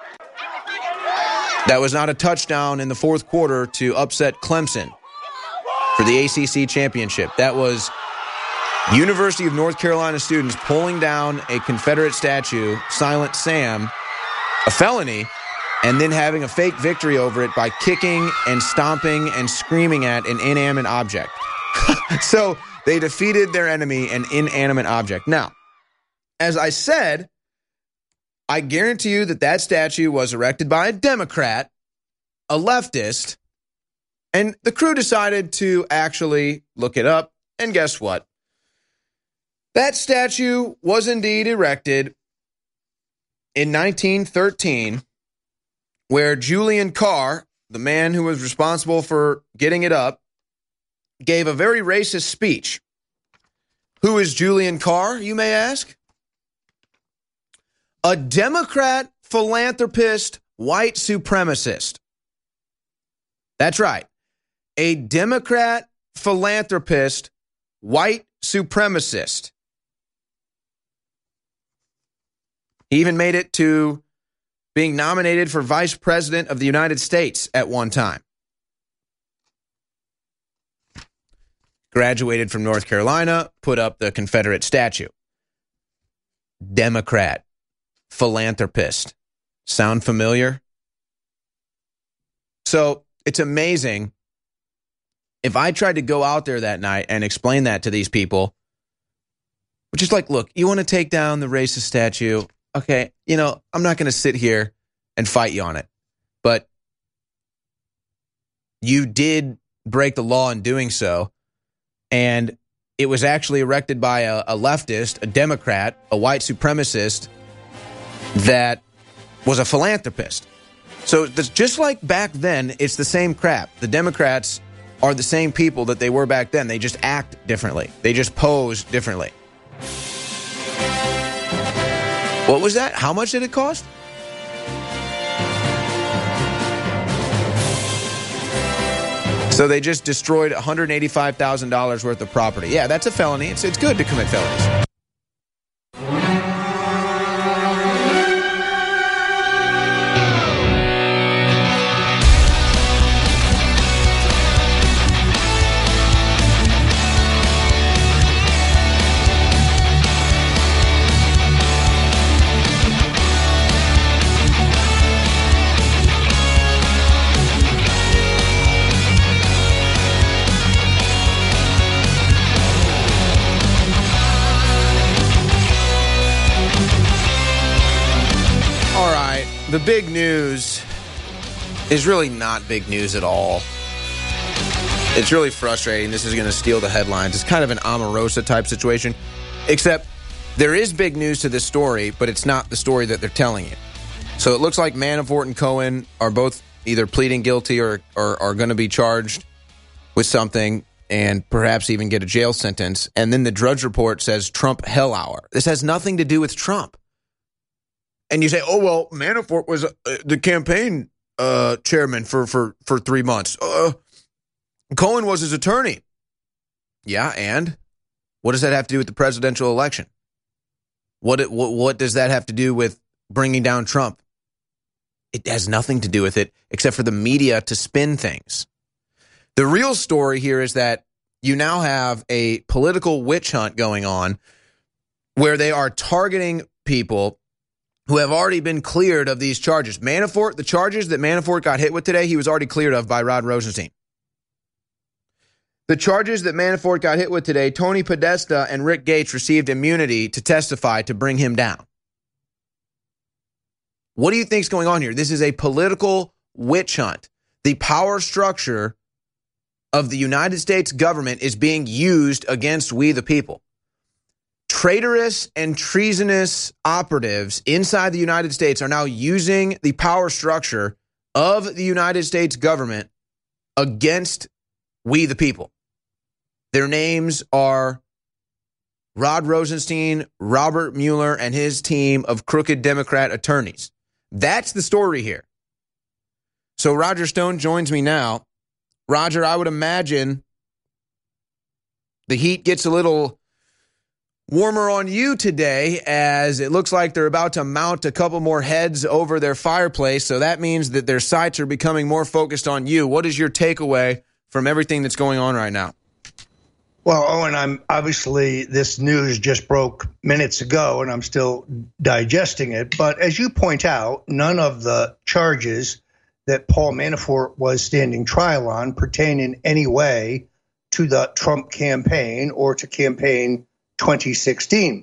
that was not a touchdown in the fourth quarter to upset Clemson for the A C C championship. That was University of North Carolina students pulling down a Confederate statue, Silent Sam, a felony, and then having a fake victory over it by kicking and stomping and screaming at an inanimate object. So they defeated their enemy, an inanimate object. Now, as I said, I guarantee you that that statue was erected by a Democrat, a leftist, and the crew decided to actually look it up, and guess what? That statue was indeed erected in nineteen thirteen, where Julian Carr, the man who was responsible for getting it up, gave a very racist speech. Who is Julian Carr, you may ask? A Democrat philanthropist, white supremacist. That's right. A Democrat philanthropist, white supremacist. He even made it to being nominated for vice president of the United States at one time. Graduated from North Carolina, put up the Confederate statue. Democrat, philanthropist. Sound familiar? So it's amazing. If I tried to go out there that night and explain that to these people, which is like, look, you want to take down the racist statue? Okay, you know, I'm not going to sit here and fight you on it, but you did break the law in doing so, and it was actually erected by a, a leftist, a Democrat, a white supremacist that was a philanthropist. So that's just like back then, it's the same crap. The Democrats are the same people that they were back then. They just act differently. They just pose differently. What was that? How much did it cost? So they just destroyed one hundred eighty-five thousand dollars worth of property. Yeah, that's a felony. It's, it's good to commit felonies. The big news is really not big news at all. It's really frustrating. This is going to steal the headlines. It's kind of an Omarosa type situation, except there is big news to this story, but it's not the story that they're telling you. So it looks like Manafort and Cohen are both either pleading guilty or, or are going to be charged with something and perhaps even get a jail sentence. And then the Drudge Report says Trump hell hour. This has nothing to do with Trump. And you say, oh, well, Manafort was uh, the campaign uh, chairman for, for, for three months. Uh, Cohen was his attorney. Yeah, and what does that have to do with the presidential election? What, it, what what does that have to do with bringing down Trump? It has nothing to do with it except for the media to spin things. The real story here is that you now have a political witch hunt going on where they are targeting people who have already been cleared of these charges. Manafort, the charges that Manafort got hit with today, he was already cleared of by Rod Rosenstein. The charges that Manafort got hit with today, Tony Podesta and Rick Gates received immunity to testify to bring him down. What do you think is going on here? This is a political witch hunt. The power structure of the United States government is being used against we the people. Traitorous and treasonous operatives inside the United States are now using the power structure of the United States government against we the people. Their names are Rod Rosenstein, Robert Mueller, and his team of crooked Democrat attorneys. That's the story here. So Roger Stone joins me now. Roger, I would imagine the heat gets a little warmer on you today as it looks like they're about to mount a couple more heads over their fireplace. So that means that their sights are becoming more focused on you. What is your takeaway from everything that's going on right now? Well, Owen, I'm obviously this news just broke minutes ago and I'm still digesting it. But as you point out, none of the charges that Paul Manafort was standing trial on pertain in any way to the Trump campaign or to campaign twenty sixteen.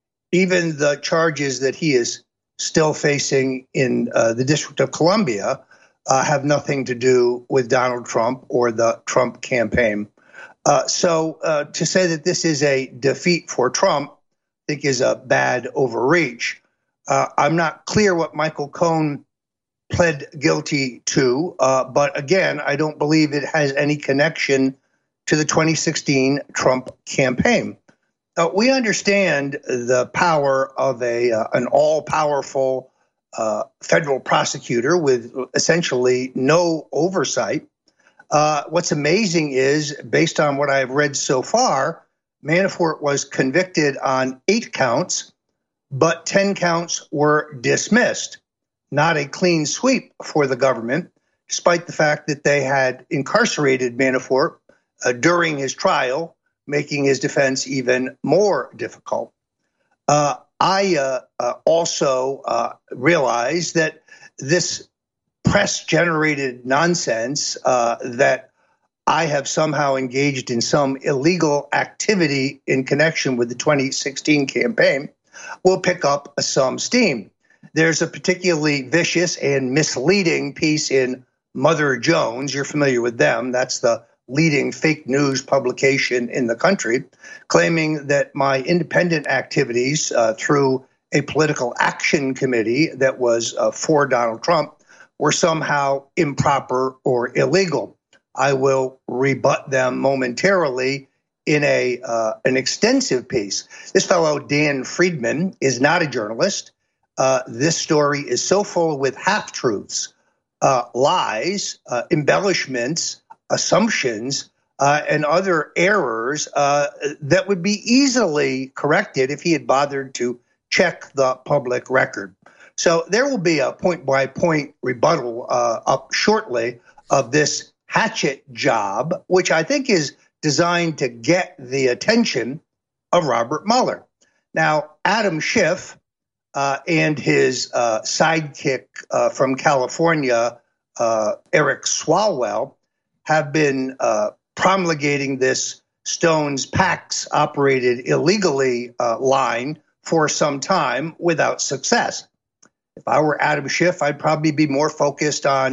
Even the charges that he is still facing in uh, the District of Columbia uh, have nothing to do with Donald Trump or the Trump campaign. Uh, so uh, to say that this is a defeat for Trump, I think is a bad overreach. Uh, I'm not clear what Michael Cohen pled guilty to, uh, but again, I don't believe it has any connection to the twenty sixteen Trump campaign. Uh, we understand the power of a uh, an all-powerful uh, federal prosecutor with essentially no oversight. Uh, what's amazing is, based on what I've read so far, Manafort was convicted on eight counts, but ten counts were dismissed. Not a clean sweep for the government, despite the fact that they had incarcerated Manafort uh, during his trial, making his defense even more difficult. Uh, I uh, uh, also uh, realize that this press-generated nonsense uh, that I have somehow engaged in some illegal activity in connection with the twenty sixteen campaign will pick up some steam. There's a particularly vicious and misleading piece in Mother Jones. You're familiar with them. That's the leading fake news publication in the country, claiming that my independent activities uh, through a political action committee that was uh, for Donald Trump were somehow improper or illegal. I will rebut them momentarily in a uh, an extensive piece. This fellow, Dan Friedman, is not a journalist. Uh, this story is so full with half-truths, uh, lies, uh, embellishments, assumptions, uh, and other errors uh, that would be easily corrected if he had bothered to check the public record. So there will be a point-by-point rebuttal uh, up shortly of this hatchet job, which I think is designed to get the attention of Robert Mueller. Now, Adam Schiff uh, and his uh, sidekick uh, from California, uh, Eric Swalwell, have been uh, promulgating this Stone's PACs operated illegally uh, line for some time without success. If I were Adam Schiff, I'd probably be more focused on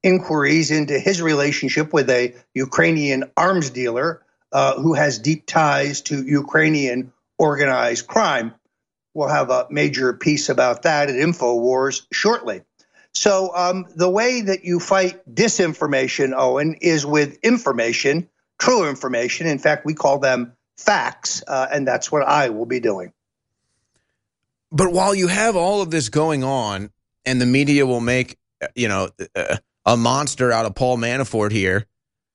inquiries into his relationship with a Ukrainian arms dealer uh, who has deep ties to Ukrainian organized crime. We'll have a major piece about that at InfoWars shortly. So um, the way that you fight disinformation, Owen, is with information, true information. In fact, we call them facts, uh, and that's what I will be doing. But while you have all of this going on, and the media will make, you know, a monster out of Paul Manafort here,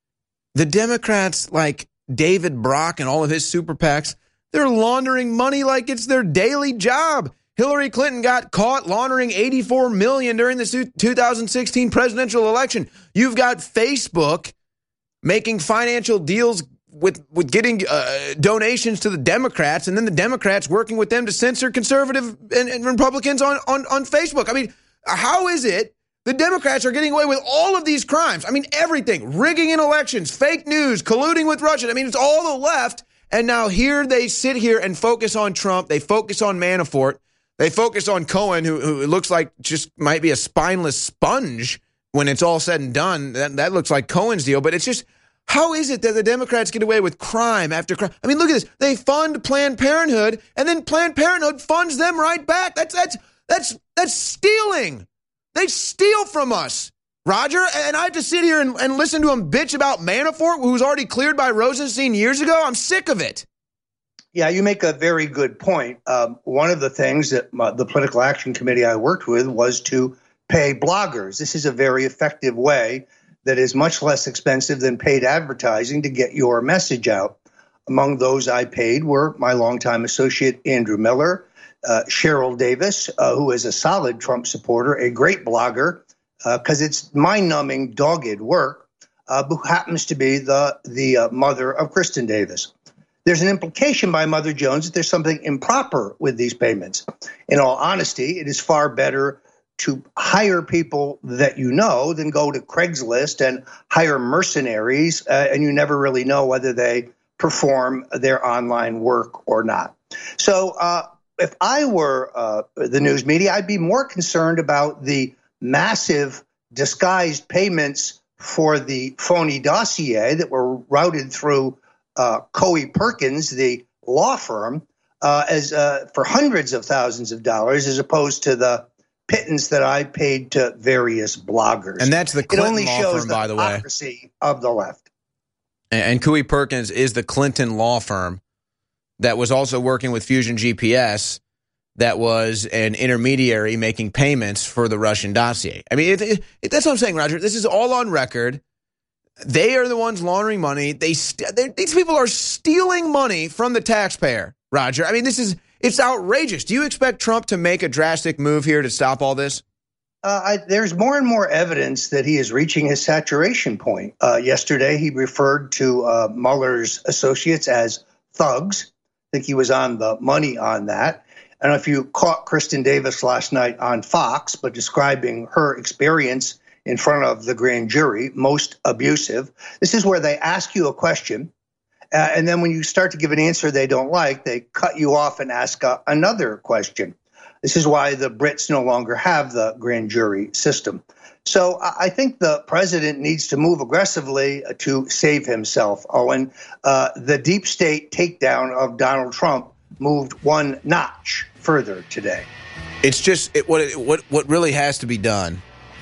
the Democrats, like David Brock and all of his super PACs, they're laundering money like it's their daily job. Hillary Clinton got caught laundering eighty-four million dollars during the two thousand sixteen presidential election. You've got Facebook making financial deals with with getting uh, donations to the Democrats, and then the Democrats working with them to censor conservative and, and Republicans on, on, on Facebook. I mean, how is it the Democrats are getting away with all of these crimes? I mean, everything, rigging in elections, fake news, colluding with Russia. I mean, it's all the left. And now here they sit here and focus on Trump. They focus on Manafort. They focus on Cohen, who, who looks like just might be a spineless sponge when it's all said and done. That, that looks like Cohen's deal. But it's just, how is it that the Democrats get away with crime after crime? I mean, look at this. They fund Planned Parenthood, and then Planned Parenthood funds them right back. That's that's that's that's stealing. They steal from us, Roger. And I have to sit here and, and listen to him bitch about Manafort, who's already cleared by Rosenstein years ago. I'm sick of it. Yeah, you make a very good point. Um, one of the things that my, the Political Action Committee I worked with was to pay bloggers. This is a very effective way that is much less expensive than paid advertising to get your message out. Among those I paid were my longtime associate Andrew Miller, uh, Cheryl Davis, uh, who is a solid Trump supporter, a great blogger, because uh, it's mind-numbing, dogged work, uh, who happens to be the, the uh, mother of Kristen Davis. There's an implication by Mother Jones that there's something improper with these payments. In all honesty, it is far better to hire people that you know than go to Craigslist and hire mercenaries, uh, and you never really know whether they perform their online work or not. So uh, if I were uh, the news media, I'd be more concerned about the massive disguised payments for the phony dossier that were routed through Uh, Coey Perkins, the law firm, uh, as uh, for hundreds of thousands of dollars, as opposed to the pittance that I paid to various bloggers. And that's the Clinton it only law shows firm, the by the way. hypocrisy of the left. And, and Coey Perkins is the Clinton law firm that was also working with Fusion G P S, that was an intermediary making payments for the Russian dossier. I mean, it, it, it, that's what I'm saying, Roger. This is all on record. They are the ones laundering money. They st- These people are stealing money from the taxpayer, Roger. I mean, this is, it's outrageous. Do you expect Trump to make a drastic move here to stop all this? Uh, I, there's more and more evidence that he is reaching his saturation point. Uh, yesterday, he referred to uh, Mueller's associates as thugs. I think he was on the money on that. I don't know if you caught Kristen Davis last night on Fox, but describing her experience in front of the grand jury, most abusive. This is where they ask you a question, uh, and then when you start to give an answer they don't like, they cut you off and ask uh, another question. This is why the Brits no longer have the grand jury system. So I think the president needs to move aggressively to save himself, Owen. Uh, the deep state takedown of Donald Trump moved one notch further today. It's just it, what, it, what what really has to be done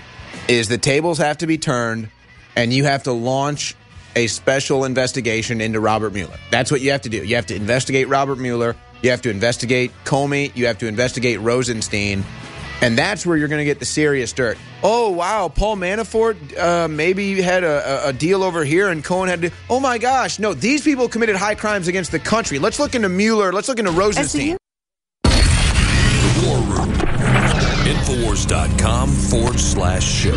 is the tables have to be turned, and you have to launch a special investigation into Robert Mueller. That's what you have to do. You have to investigate Robert Mueller. You have to investigate Comey. You have to investigate Rosenstein. And that's where you're going to get the serious dirt. Oh, wow, Paul Manafort uh, maybe had a, a deal over here, and Cohen had to. Oh, my gosh. No, these people committed high crimes against the country. Let's look into Mueller. Let's look into Rosenstein. The War Room. Infowars.com forward slash show.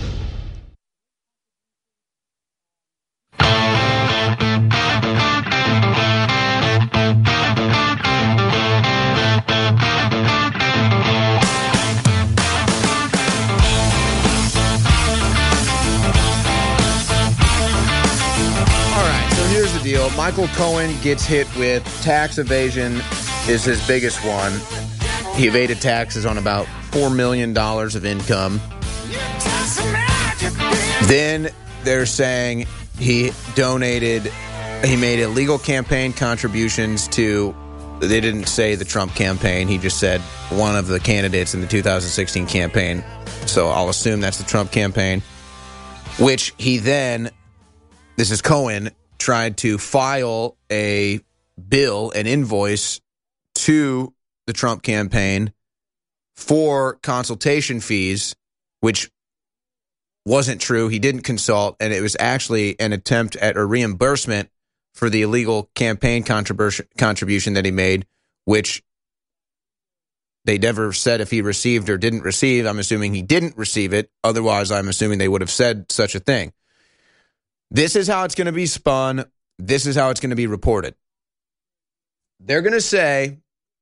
All right, so here's the deal. Michael Cohen gets hit with tax evasion is his biggest one. He evaded taxes on about four million dollars of income. Then they're saying he donated, he made illegal campaign contributions to, they didn't say the Trump campaign, he just said one of the candidates in the two thousand sixteen campaign. So I'll assume that's the Trump campaign, which he then, this is Cohen, tried to file a bill, an invoice to the Trump campaign for consultation fees, which wasn't true. He didn't consult, and it was actually an attempt at a reimbursement for the illegal campaign contribution contribution that he made, which they never said if he received or didn't receive. I'm assuming he didn't receive it. Otherwise, I'm assuming they would have said such a thing. This is how it's going to be spun. This is how it's going to be reported. They're going to say,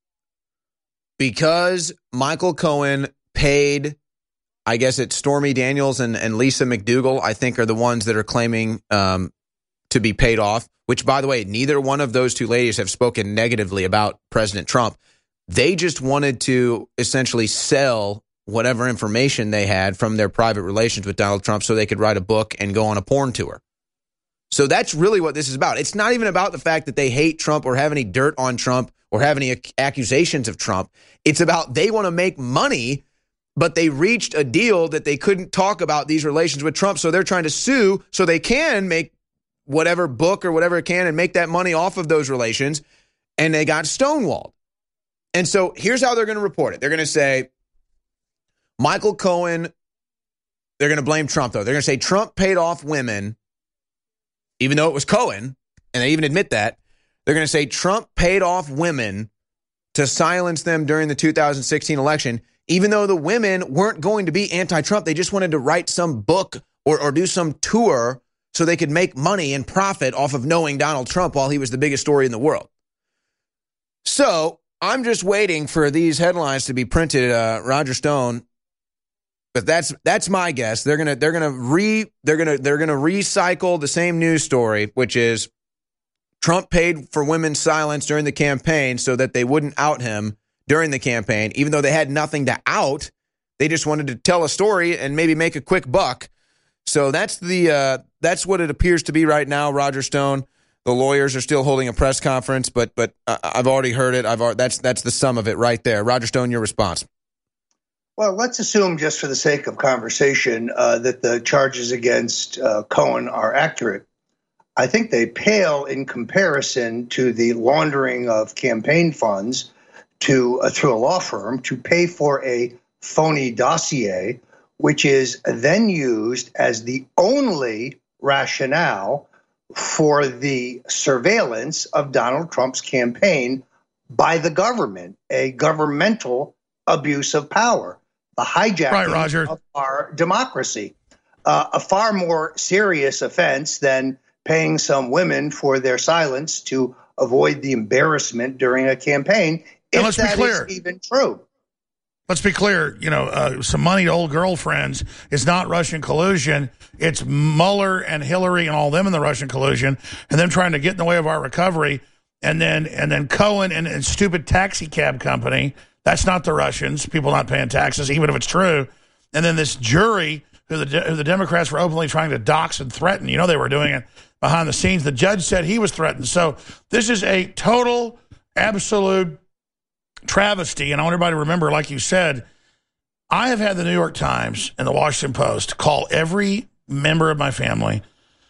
because Michael Cohen paid, I guess it's Stormy Daniels and, and Lisa McDougal, I think, are the ones that are claiming um, to be paid off, which, by the way, neither one of those two ladies have spoken negatively about President Trump. They just wanted to essentially sell whatever information they had from their private relations with Donald Trump so they could write a book and go on a porn tour. So that's really what this is about. It's not even about the fact that they hate Trump or have any dirt on Trump or have any accusations of Trump. It's about they want to make money, but they reached a deal that they couldn't talk about these relations with Trump, so they're trying to sue so they can make whatever book or whatever it can and make that money off of those relations, and they got stonewalled. And so here's how they're going to report it. They're going to say, Michael Cohen, they're going to blame Trump, though. They're going to say Trump paid off women, even though it was Cohen, and they even admit that. They're going to say Trump paid off women to silence them during the two thousand sixteen election, even though the women weren't going to be anti-Trump. They just wanted to write some book or, or do some tour so they could make money and profit off of knowing Donald Trump while he was the biggest story in the world. So I'm just waiting for these headlines to be printed, uh, Roger Stone. But that's that's my guess. They're gonna they're gonna re they're gonna they're gonna recycle the same news story, which is Trump paid for women's silence during the campaign so that they wouldn't out him during the campaign, even though they had nothing to out. They just wanted to tell a story and maybe make a quick buck. So that's the uh, that's what it appears to be right now, Roger Stone. The lawyers are still holding a press conference, but but uh, I've already heard it. I've already, that's that's the sum of it right there. Roger Stone, your response. Well, let's assume, just for the sake of conversation, uh, that the charges against uh, Cohen are accurate. I think they pale in comparison to the laundering of campaign funds to uh, through a law firm to pay for a phony dossier, which is then used as the only rationale for the surveillance of Donald Trump's campaign by the government, a governmental abuse of power, the hijacking right, Roger. of our democracy, uh, a far more serious offense than paying some women for their silence to avoid the embarrassment during a campaign, if let's that be clear. is even true. Let's be clear, you know, uh, some money to old girlfriends is not Russian collusion. It's Mueller and Hillary and all them in the Russian collusion, and them trying to get in the way of our recovery. And then and then Cohen and, and stupid taxi cab company, that's not the Russians, people not paying taxes, even if it's true. And then this jury, who the, who the Democrats were openly trying to dox and threaten. You know they were doing it behind the scenes. The judge said he was threatened. So this is a total, absolute travesty. And I want everybody to remember, like you said, I have had the New York Times and the Washington Post call every member of my family,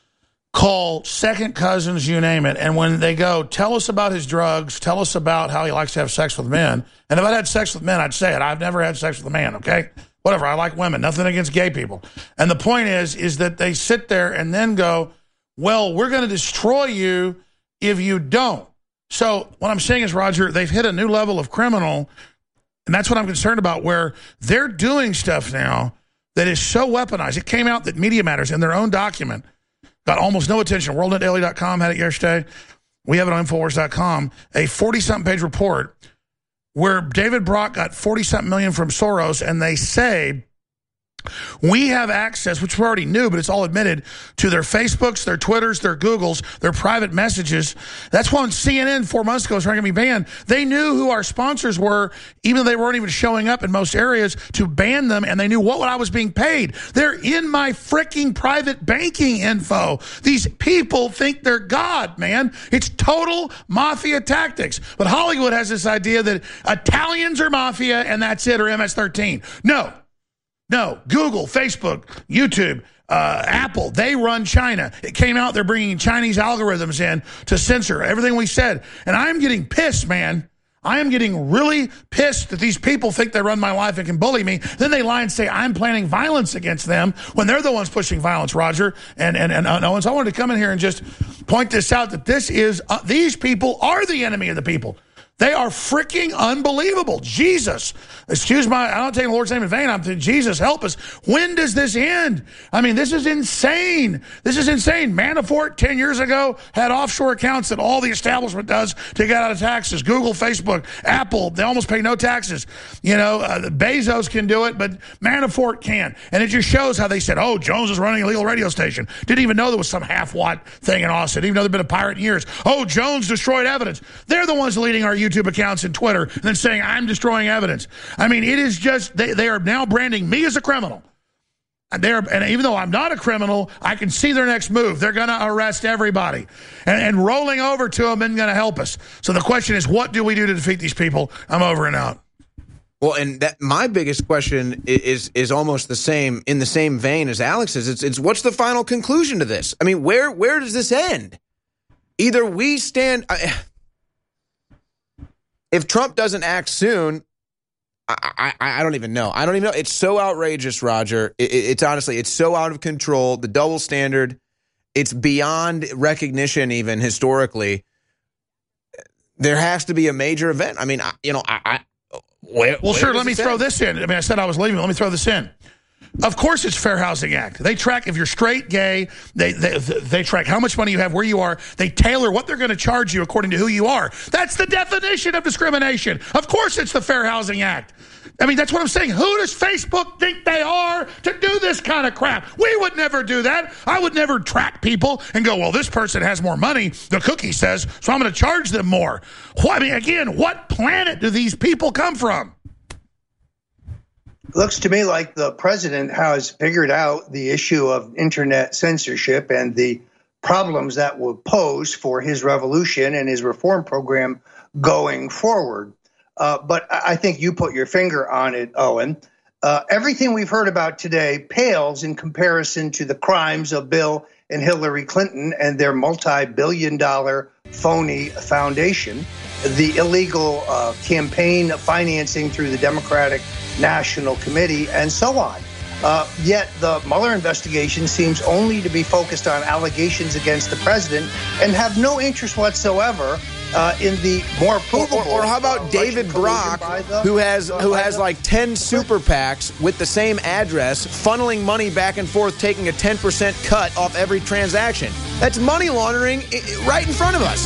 call second cousins, you name it. And when they go, tell us about his drugs, tell us about how he likes to have sex with men. And if I'd had sex with men, I'd say it. I've never had sex with a man, okay? Whatever, I like women, nothing against gay people. And the point is, is that they sit there and then go, well, we're going to destroy you if you don't. So what I'm saying is, Roger, they've hit a new level of criminal, and that's what I'm concerned about, where they're doing stuff now that is so weaponized. It came out that Media Matters, in their own document, got almost no attention. world net daily dot com had it yesterday. We have it on Infowars dot com. A forty-something page report where David Brock got forty-something million from Soros, and they say We have access, which we already knew, but it's all admitted, to their Facebooks, their Twitters, their Googles, their private messages. That's why when C N N four months ago was trying to be banned, they knew who our sponsors were, even though they weren't even showing up in most areas to ban them, and they knew what, what I was being paid. They're in my freaking private banking info. These people think they're God, man. It's total mafia tactics. But Hollywood has this idea that Italians are mafia and that's it, or M S thirteen. No. No, Google, Facebook, YouTube, uh, Apple, they run China. It came out, they're bringing Chinese algorithms in to censor everything we said. And I'm getting pissed, man. I am getting really pissed that these people think they run my life and can bully me. Then they lie and say I'm planning violence against them when they're the ones pushing violence, Roger and, and, and uh, Owens. I wanted to come in here and just point this out, that this is, uh, these people are the enemy of the people. They are freaking unbelievable. Jesus, excuse my, I don't take the Lord's name in vain. I'm saying, Jesus, help us. When does this end? I mean, this is insane. This is insane. Manafort ten years ago had offshore accounts that all the establishment does to get out of taxes. Google, Facebook, Apple, they almost pay no taxes. You know, uh, Bezos can do it, but Manafort can't. And it just shows how they said, oh, Jones is running a legal radio station. Didn't even know there was some half-watt thing in Austin, even though they've been a pirate in years. Oh, Jones destroyed evidence. They're the ones leading our YouTube accounts and Twitter and then saying I'm destroying evidence. I mean, it is just, they, they are now branding me as a criminal. And, they're, and even though I'm not a criminal, I can see their next move. They're going to arrest everybody. And, and rolling over to them isn't going to help us. So the question is, what do we do to defeat these people? I'm over and out. Well, and that my biggest question is is almost the same, in the same vein as Alex's. It's it's what's the final conclusion to this? I mean, where where does this end? Either we stand... I, If Trump doesn't act soon, I, I I don't even know. I don't even know. It's so outrageous, Roger. It, it's honestly, it's so out of control. The double standard, it's beyond recognition even historically. There has to be a major event. I mean, I, you know, I... I where, well, where sure, let me throw end? this in. I mean, I said I was leaving. Let me throw this in. Of course it's Fair Housing Act. They track if you're straight, gay, they, they they track how much money you have, where you are. They tailor what they're going to charge you according to who you are. That's the definition of discrimination. Of course it's the Fair Housing Act. I mean, that's what I'm saying. Who does Facebook think they are to do this kind of crap? We would never do that. I would never track people and go, well, this person has more money, the cookie says, so I'm going to charge them more. Well, I mean, again, what planet do these people come from? Looks to me like the president has figured out the issue of internet censorship and the problems that will pose for his revolution and his reform program going forward. Uh, but I think you put your finger on it, Owen. Uh, everything we've heard about today pales in comparison to the crimes of Bill and Hillary Clinton and their multi-billion dollar phony foundation, the illegal uh, campaign financing through the Democratic National Committee, and so on. Uh, yet the Mueller investigation seems only to be focused on allegations against the president and have no interest whatsoever uh, in the more provable. Or, or, or how about uh, David Brock, the, the, who has uh, who has the, like ten super PACs with the same address, funneling money back and forth, taking a ten percent cut off every transaction. That's money laundering right in front of us.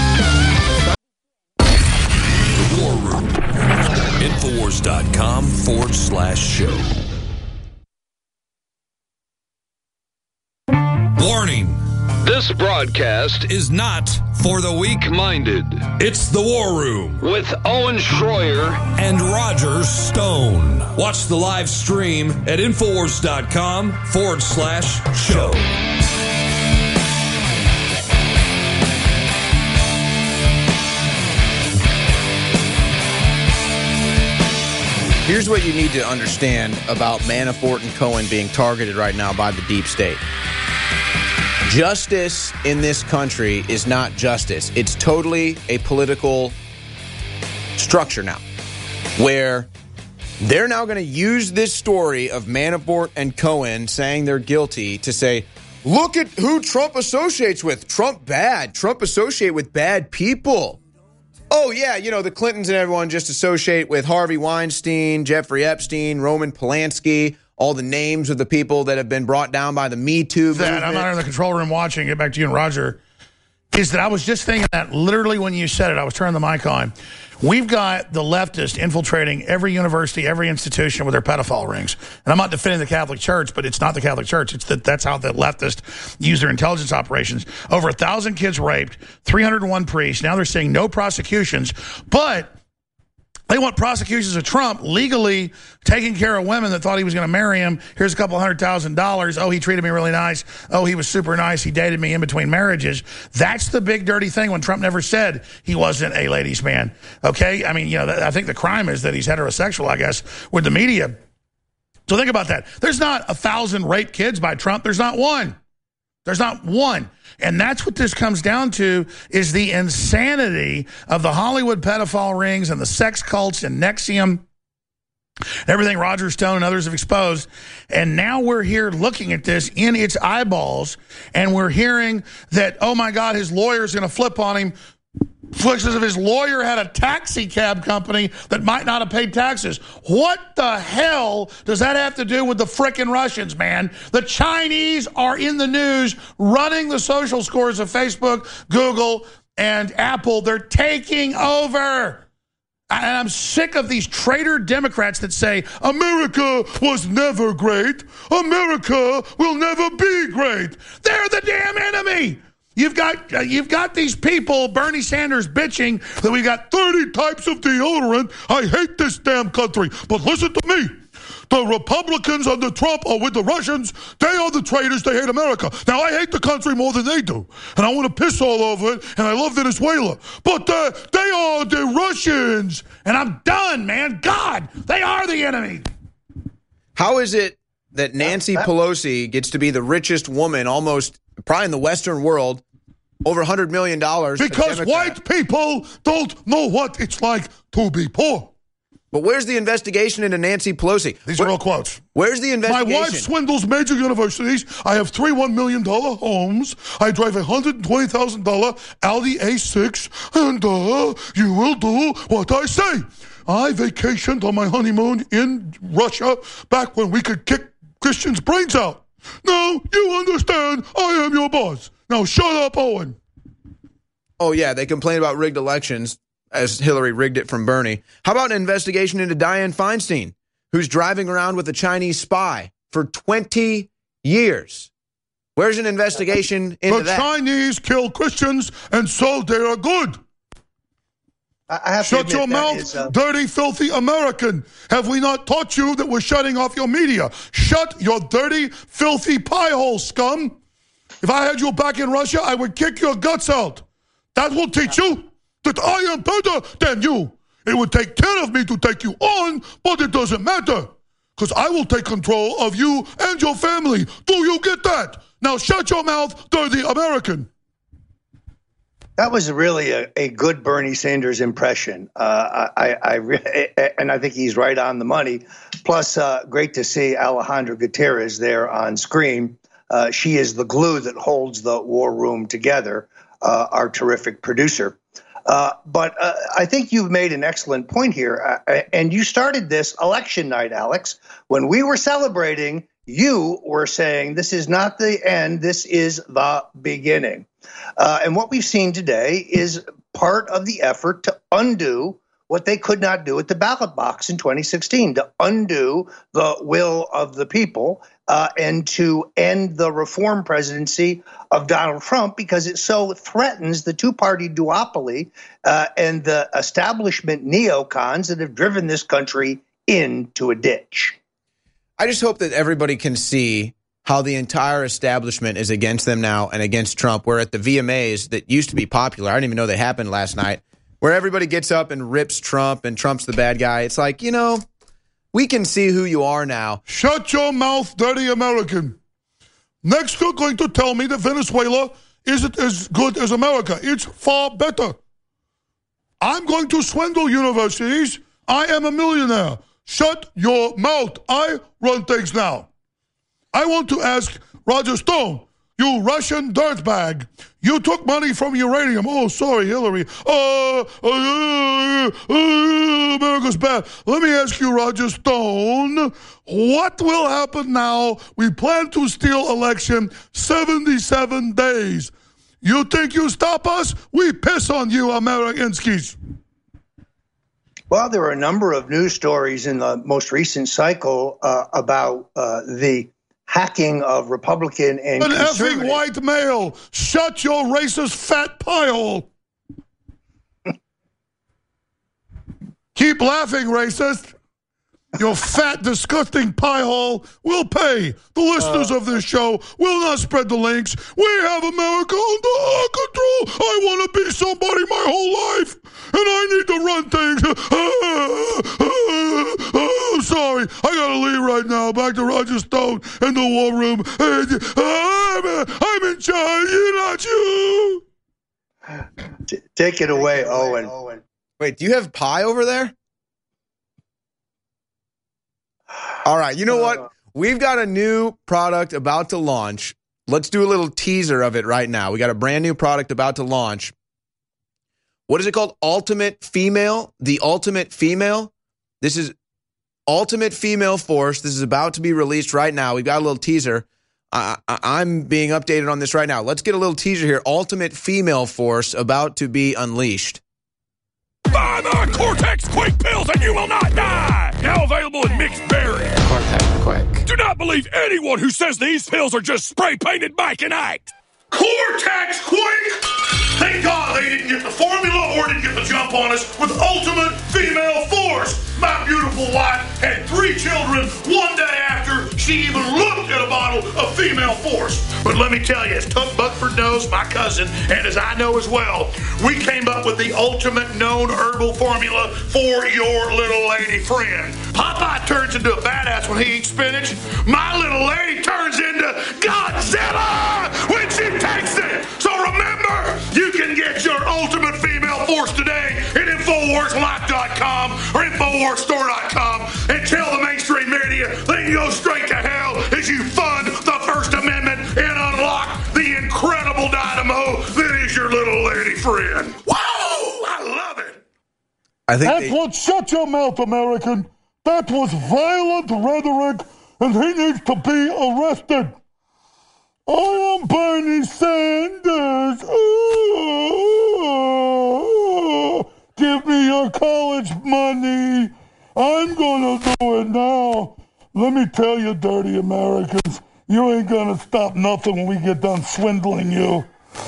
The War Room. Infowars.com forward slash show. Warning. This broadcast is not for the weak-minded. It's The War Room with Owen Schroyer and Roger Stone. Watch the live stream at Infowars.com forward slash show. Here's what you need to understand about Manafort and Cohen being targeted right now by the deep state. Justice in this country is not justice. It's totally a political structure now, where they're now going to use this story of Manafort and Cohen saying they're guilty to say, look at who Trump associates with. Trump bad. Trump associate with bad people. Oh, yeah, you know, the Clintons and everyone just associate with Harvey Weinstein, Jeffrey Epstein, Roman Polanski, all the names of the people that have been brought down by the Me Too movement. That I'm out in the control room watching, get back to you and Roger, is that I was just thinking that literally when you said it, I was turning the mic on. We've got the leftists infiltrating every university, every institution with their pedophile rings. And I'm not defending the Catholic Church, but it's not the Catholic Church. It's that that's how the leftists use their intelligence operations. Over a thousand kids raped, three hundred one priests. Now they're saying no prosecutions, but they want prosecutions of Trump legally taking care of women that thought he was going to marry him. Here's a couple hundred thousand dollars. Oh, he treated me really nice. Oh, he was super nice. He dated me in between marriages. That's the big dirty thing when Trump never said he wasn't a ladies' man. Okay? I mean, you know, I think the crime is that he's heterosexual, I guess, with the media. So think about that. There's not a thousand raped kids by Trump. There's not one. There's not one. And that's what this comes down to, is the insanity of the Hollywood pedophile rings and the sex cults and N X I V M, everything Roger Stone and others have exposed. And now we're here looking at this in its eyeballs, and we're hearing that, oh my God, his lawyer's going to flip on him. As if his lawyer had a taxi cab company that might not have paid taxes. What the hell does that have to do with the frickin' Russians, man? The Chinese are in the news running the social scores of Facebook, Google, and Apple. They're taking over. And I'm sick of these traitor Democrats that say, America was never great. America will never be great. They're the damn enemy. You've got uh, you've got these people, Bernie Sanders, bitching that we got thirty types of deodorant. I hate this damn country. But listen to me. The Republicans under Trump are with the Russians. They are the traitors. They hate America. Now, I hate the country more than they do. And I want to piss all over it. And I love Venezuela. But uh, they are the Russians. And I'm done, man. God, they are the enemy. How is it that Nancy Pelosi gets to be the richest woman almost probably in the Western world, over one hundred million dollars? Because white people don't know what it's like to be poor. But where's the investigation into Nancy Pelosi? These Where, are real quotes. Where's the investigation? My wife swindles major universities. I have three one million dollar homes. I drive a one hundred twenty thousand dollar Audi A six. And uh, you will do what I say. I vacationed on my honeymoon in Russia back when we could kick Christians' brains out. Now, you understand, I am your boss. Now, shut up, Owen. Oh, yeah, they complain about rigged elections, as Hillary rigged it from Bernie. How about an investigation into Dianne Feinstein, who's driving around with a Chinese spy for twenty years? Where's an investigation into the that? The Chinese kill Christians, and so they are good. I have Shut to your mouth, is, uh... dirty, filthy American. Have we not taught you that we're shutting off your media? Shut your dirty, filthy pie hole, scum. If I had you back in Russia, I would kick your guts out. That will teach you that I am better than you. It would take ten of me to take you on, but it doesn't matter, because I will take control of you and your family. Do you get that? Now shut your mouth, dirty American. That was really a, a good Bernie Sanders impression. Uh, I, I, I, and I think he's right on the money. Plus, uh, great to see Alejandra Gutierrez there on screen. Uh, she is the glue that holds the war room together, uh, our terrific producer. Uh, but uh, I think you've made an excellent point here. Uh, and you started this election night, Alex. When we were celebrating, you were saying this is not the end, this is the beginning. Uh, and what we've seen today is part of the effort to undo what they could not do at the ballot box in twenty sixteen, to undo the will of the people uh, and to end the reform presidency of Donald Trump, because it so threatens the two-party duopoly uh, and the establishment neocons that have driven this country into a ditch. I just hope that everybody can see how the entire establishment is against them now and against Trump. We're at the V M As that used to be popular. I didn't even know they happened last night, where everybody gets up and rips Trump and Trump's the bad guy. It's like, you know, we can see who you are now. Shut your mouth, dirty American. Next, you're going to tell me that Venezuela isn't as good as America. It's far better. I'm going to swindle universities. I am a millionaire. Shut your mouth. I run things now. I want to ask Roger Stone, you Russian dirtbag. You took money from uranium. Oh, sorry, Hillary. Uh, uh, uh, uh, America's bad. Let me ask you, Roger Stone, what will happen now? We plan to steal election seventy-seven days. You think you stop us? We piss on you, Americanskis. Well, there are a number of news stories in the most recent cycle uh, about uh, the hacking of Republican and An conservative. effing white male. Shut your racist fat pie hole. Keep laughing, racist. Your fat, disgusting pie hole will pay. The listeners uh, of this show will not spread the links. We have America under our control. I want to be somebody my whole life, and I need to run things. I'm sorry. I got to leave right now. Back to Roger Stone in the war room. I'm, I'm in charge. You're not you. T- take it away, Owen. Owen. Wait, do you have pie over there? All right, you know what? We've got a new product about to launch. Let's do a little teaser of it right now. We got a brand new product about to launch. What is it called? Ultimate Female? The Ultimate Female? This is Ultimate Female Force. This is about to be released right now. We've got a little teaser. I, I, I'm being updated on this right now. Let's get a little teaser here. Ultimate Female Force about to be unleashed. Buy the Cortex Quick pills and you will not die! Now available in mixed berry. Cortex Quick. Do not believe anyone who says these pills are just spray-painted Mike and Ike. Cortex Quick! Thank God they didn't get the formula or didn't get the jump on us with Ultimate Female Force. My beautiful wife had three children one day after she even looked at a bottle of Female Force. But let me tell you, as Tuck Buckford knows, my cousin, and as I know as well, we came up with the ultimate known herbal formula for your little lady friend. Popeye turns into a badass when he eats spinach. My little lady turns into Godzilla when she takes it. So remember, you can get your Ultimate Female Force today at Infowars Life dot com or Infowars Store dot com and tell the mainstream media they can go straight to hell as you fund the First Amendment and unlock the incredible dynamo that is your little lady friend. Whoa! I love it. I think That's they- what shut your mouth, American. That was violent rhetoric, and he needs to be arrested. I am Bernie Sanders. Ooh, give me your college money. I'm going to do it now. Let me tell you, dirty Americans, you ain't going to stop nothing when we get done swindling you.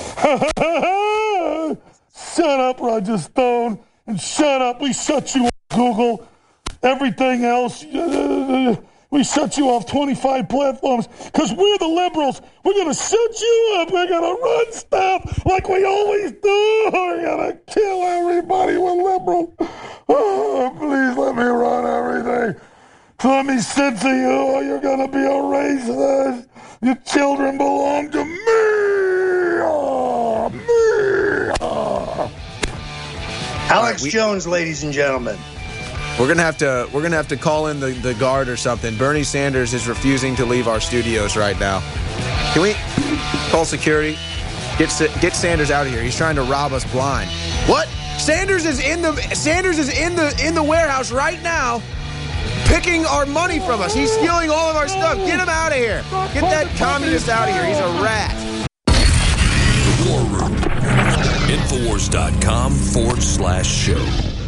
Shut up, Roger Stone, and shut up. We shut you off Google. Everything else, uh, we shut you off twenty-five platforms because we're the liberals. We're going to shut you up. We're going to run stuff like we always do. We're going to kill everybody with liberals. Oh, please let me run everything. Let me censor you or you're going to be a racist. Your children belong to me. Oh, me. Oh. Alex right, we- Jones, ladies and gentlemen. We're gonna have to we're gonna have to call in the, the guard or something. Bernie Sanders is refusing to leave our studios right now. Can we call security? Get get Sanders out of here. He's trying to rob us blind. What? Sanders is in the Sanders is in the in the warehouse right now, picking our money from us. He's stealing all of our stuff. Get him out of here. Get that communist out of here. He's a rat. The War Room. Infowars.com forward slash show.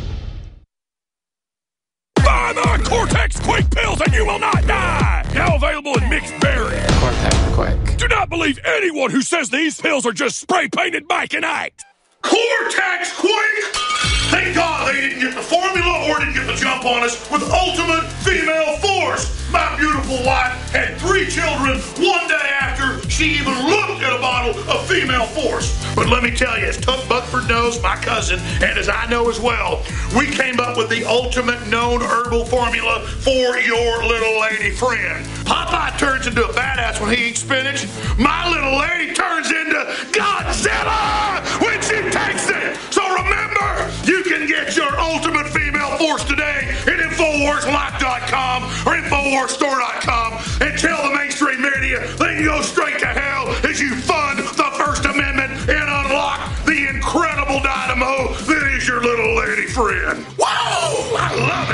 Buy the Cortex Quick pills and you will not die! Now available in mixed berry. Cortex Quick. Do not believe anyone who says these pills are just spray-painted Mike and Ike. Cortex Quick! Thank God they didn't get the formula or didn't get the jump on us with Ultimate Female Force. My beautiful wife had three children one day after she even looked at a bottle of Female Force. But let me tell you, as Tuck Buckford knows, my cousin, and as I know as well, we came up with the ultimate known herbal formula for your little lady friend. Popeye turns into a badass when he eats spinach. My little lady turns into Godzilla when she takes it. So remember, you can get your Ultimate Female Force today at Infowars Life dot com or Infowars Store dot com and tell the mainstream media they can go straight to hell as you fund the First Amendment and unlock the incredible dynamo that is your little lady friend. Whoa! I love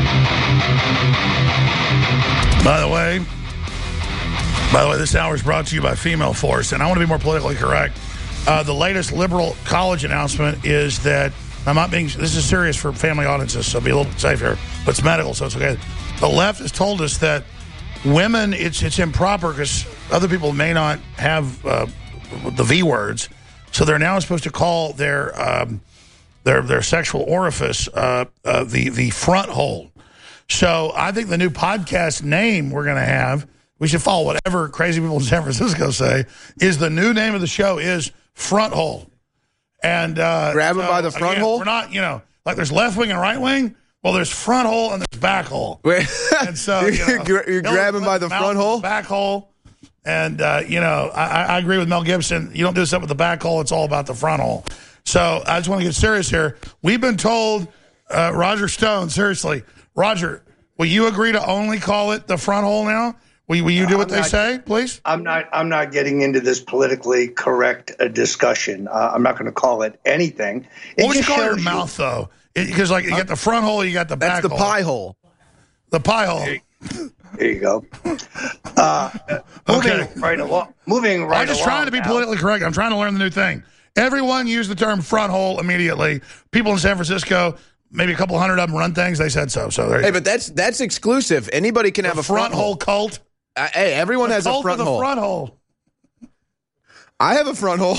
it. By the way, by the way, this hour is brought to you by Female Force, and I want to be more politically correct. Uh, the latest liberal college announcement is that I'm not being, this is serious for family audiences, so be a little safe here. But it's medical, so it's okay. The left has told us that women, it's it's improper because other people may not have uh, the V words, so they're now supposed to call their um, their their sexual orifice uh, uh, the the front hole. So I think the new podcast name we're going to have, we should follow whatever crazy people in San Francisco say, is the new name of the show is Front Hole. And uh, grab him so, by the front again, hole? We're not, you know, like there's left wing and right wing. Well, there's front hole and there's back hole. And so, you know, you're, you're grabbing by the front hole? Back hole. And, uh, you know, I, I agree with Mel Gibson. You don't do stuff with the back hole. It's all about the front hole. So I just want to get serious here. We've been told, uh, Roger Stone, seriously, Roger, will you agree to only call it the front hole now? Will, will you do what I'm they not, say, please? I'm not. I'm not getting into this politically correct uh, discussion. Uh, I'm not going to call it anything. It what would you call your you, mouth, though? Because like you got the front hole, you got the back. That's the hole. pie hole. The pie hole. There you go. Uh, moving okay. right along. Moving right. I'm just along trying to be now. politically correct. I'm trying to learn the new thing. Everyone used the term front hole immediately. People in San Francisco. Maybe a couple hundred of them run things. They said so. So there. Hey, but that's that's exclusive. Anybody can the have a front, front hole hole cult. Uh, hey, everyone the has cult a front of the hole. Front hole. I have a front hole.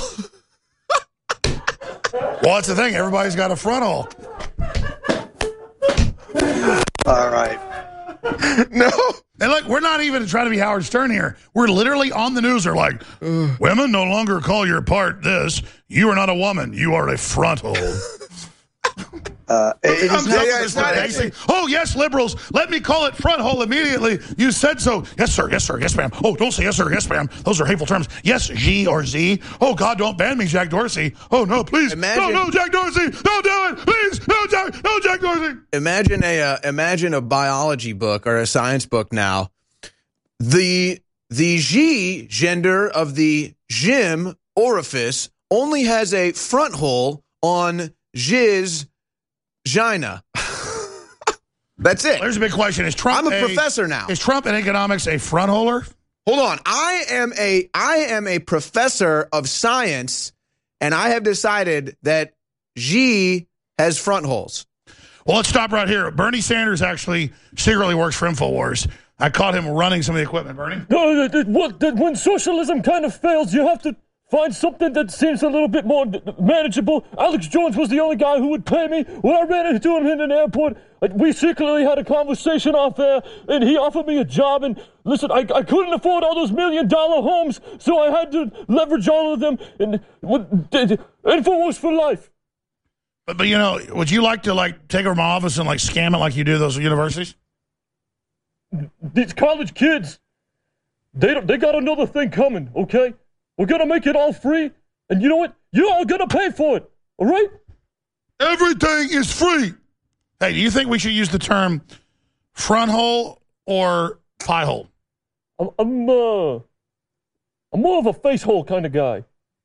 Well, that's the thing. Everybody's got a front hole. All right. No. And look, we're not even trying to be Howard Stern here. We're literally on the news. They're like, women no longer call your part this. You are not a woman. You are a front hole. Uh, it, it is not, yeah, it's not actually, oh, yes, liberals, let me call it front hole immediately. You said so. Yes, sir. Yes, sir. Yes, ma'am. Oh, don't say yes, sir. Yes, ma'am. Those are hateful terms. Yes, G or Z. Oh, God, don't ban me, Jack Dorsey. Oh, no, please. Imagine, no, no, Jack Dorsey. Don't do it. Please. No, Jack, no, Jack Dorsey. Imagine a uh, imagine a biology book or a science book now. The the G gender of the gym orifice only has a front hole on Jizz Gina. That's it. There's a big question. Is Trump I'm a, a professor now. Is Trump in economics a front holer? Hold on. I am a I am a professor of science, and I have decided that G has front holes. Well, let's stop right here. Bernie Sanders actually secretly works for InfoWars. I caught him running some of the equipment, Bernie. No, what, when socialism kind of fails, you have to find something that seems a little bit more manageable. Alex Jones was the only guy who would pay me. When I ran into him in an airport, we secretly had a conversation off air, and he offered me a job. And listen, I, I couldn't afford all those million-dollar homes, so I had to leverage all of them. And InfoWars for life. But, but, you know, would you like to, like, take over my office and, like, scam it like you do those universities? These college kids, they don't, they got another thing coming, okay? We're going to make it all free, and you know what? You're all going to pay for it, all right? Everything is free. Hey, do you think we should use the term front hole or pie hole? I'm, I'm, uh, I'm more of a face hole kind of guy.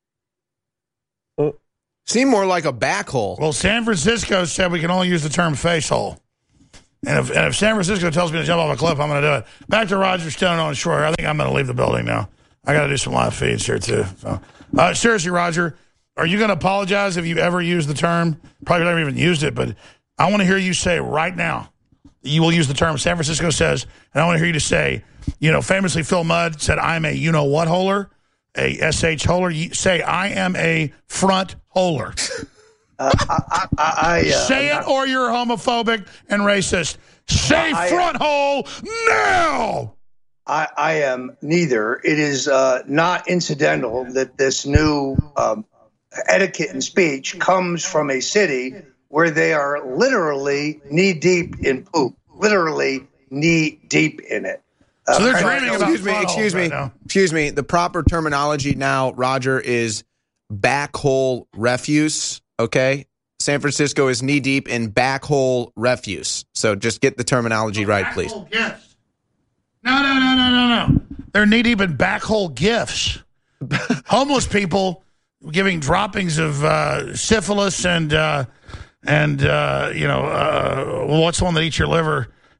Uh, Seem more like a back hole. Well, San Francisco said we can only use the term face hole. And if, and if San Francisco tells me to jump off a cliff, I'm going to do it. Back to Roger Stone on shore. I think I'm going to leave the building now. I got to do some live feeds here, too. So, uh, seriously, Roger, are you going to apologize if you ever used the term? Probably never even used it, but I want to hear you say right now, you will use the term San Francisco says, and I want to hear you to say, you know, famously Phil Mudd said, I'm a you-know-what holer, a S H holer. You say, I am a front holer. Uh, I, I, I, uh, say it, or you're homophobic and racist. Say I, front I, hole now. I, I am neither. It is uh, not incidental that this new um, etiquette in speech comes from a city where they are literally knee deep in poop, literally knee deep in it. Uh, so they're dreaming about excuse me, excuse me, right excuse me. The proper terminology now, Roger, is back hole refuse. Okay, San Francisco is knee deep in back hole refuse. So just get the terminology right, back please. Hole gifts. No, no, no, no, no, no. They're knee deep in back hole gifts. Homeless people giving droppings of uh, syphilis and uh, and uh, you know uh, what's the one that eats your liver?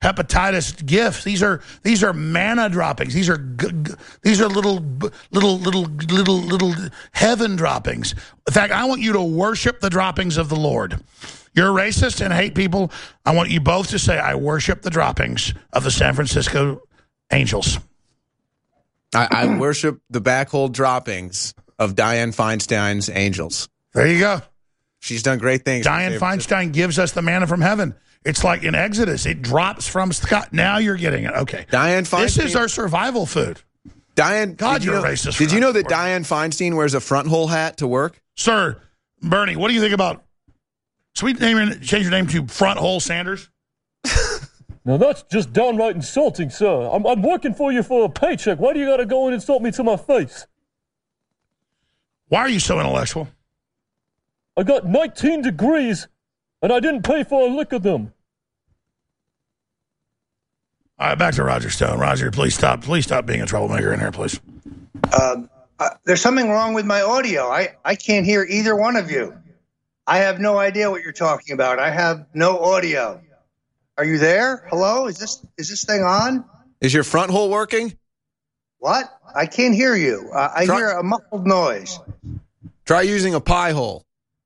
hepatitis gifts. These are these are manna droppings. These are g- g- these are little little little little little heaven droppings. In fact, I want you to worship the droppings of the Lord. You're a racist and hate people. I want you both to say, I worship the droppings of the San Francisco Angels. I, I worship the backhole droppings of Dianne Feinstein's Angels. There you go. She's done great things. Dianne Feinstein gives us the manna from heaven. It's like in Exodus. It drops from sky. Now you're getting it. Okay. Dianne Feinstein. This is our survival food. Dianne, God, you're you know, racist. Did you know that Dianne Feinstein wears a front hole hat to work? Sir, Bernie, what do you think about... Sweet name, change your name to Front Hole Sanders? Now that's just downright insulting, sir. I'm, I'm working for you for a paycheck. Why do you got to go and insult me to my face? Why are you so intellectual? I got nineteen degrees, and I didn't pay for a lick of them. All right, back to Roger Stone. Roger, please stop. Please stop being a troublemaker in here, please. Um, uh, there's something wrong with my audio. I, I can't hear either one of you. I have no idea what you're talking about. I have no audio. Are you there? Hello? Is this is this thing on? Is your front hole working? What? I can't hear you. Uh, I Try, hear a muffled noise. Try using a pie hole.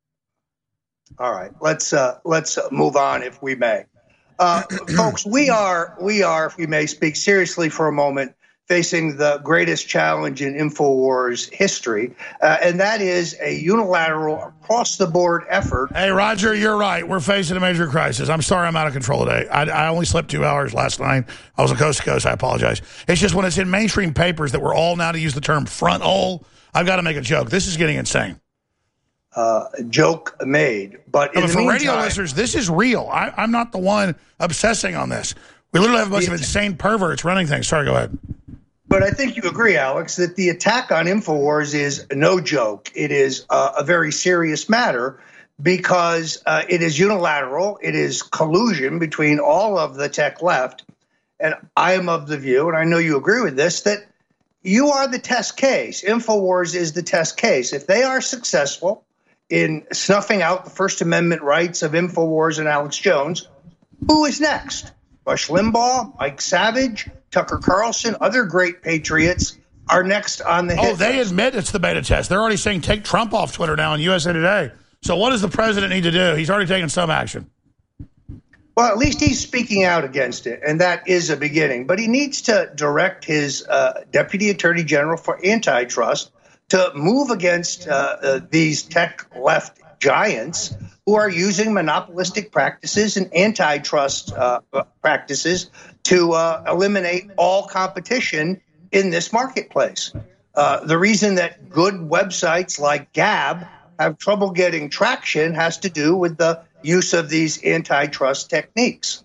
All right. Let's uh, let's move on, if we may. Uh, folks, we are we are, if we may speak seriously for a moment, facing the greatest challenge in InfoWars history, uh, and that is a unilateral, across-the-board effort. Hey, Roger, you're right. We're facing a major crisis. I'm sorry I'm out of control today. I, I only slept two hours last night. I was a coast to coast. I apologize. It's just when it's in mainstream papers that we're all now to use the term front hole, I've got to make a joke. This is getting insane. Uh, joke made. But, no, in but the for meantime, radio listeners, this is real. I, I'm not the one obsessing on this. We literally have a bunch yeah. of insane perverts running things. Sorry, go ahead. But I think you agree, Alex, that the attack on InfoWars is no joke. It is uh, a very serious matter because uh, it is unilateral. It is collusion between all of the tech left. And I am of the view, and I know you agree with this, that you are the test case. InfoWars is the test case. If they are successful in snuffing out the First Amendment rights of InfoWars and Alex Jones, who is next? Rush Limbaugh, Mike Savage, Tucker Carlson, other great patriots are next on the hit Oh, they list. admit it's the beta test. They're already saying take Trump off Twitter now in U S A Today. So what does the president need to do? He's already taken some action. Well, at least he's speaking out against it, and that is a beginning. But he needs to direct his uh, Deputy Attorney General for Antitrust to move against uh, uh, these tech left giants who are using monopolistic practices and antitrust uh, practices to uh, eliminate all competition in this marketplace. Uh, the reason that good websites like Gab have trouble getting traction has to do with the use of these antitrust techniques.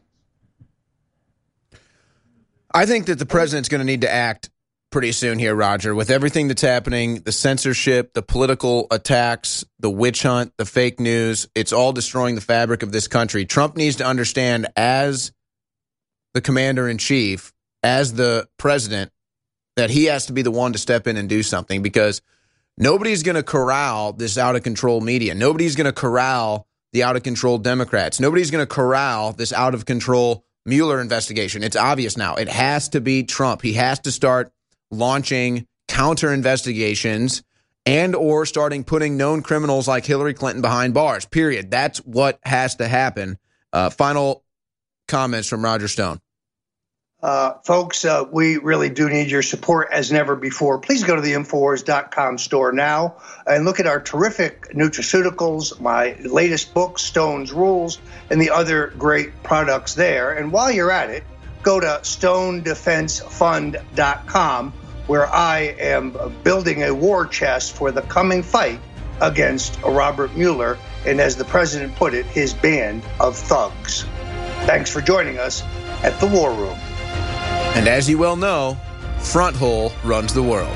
I think that the president's going to need to act pretty soon here, Roger, with everything that's happening, the censorship, the political attacks, the witch hunt, the fake news. It's all destroying the fabric of this country. Trump needs to understand, as the commander-in-chief, as the president, that he has to be the one to step in and do something, because nobody's going to corral this out-of-control media. Nobody's going to corral the out-of-control Democrats. Nobody's going to corral this out-of-control Mueller investigation. It's obvious now. It has to be Trump. He has to start launching counter investigations and or starting putting known criminals like Hillary Clinton behind bars, period. That's what has to happen. Uh, final comments from Roger Stone. Uh, folks, uh, we really do need your support as never before. Please go to the Infowars dot com store now and look at our terrific nutraceuticals, my latest book, Stone's Rules, and the other great products there. And while you're at it, go to stone defense fund dot com, where I am building a war chest for the coming fight against Robert Mueller and, as the president put it, his band of thugs. Thanks for joining us at the War Room. And as you well know, Front Hole runs the world.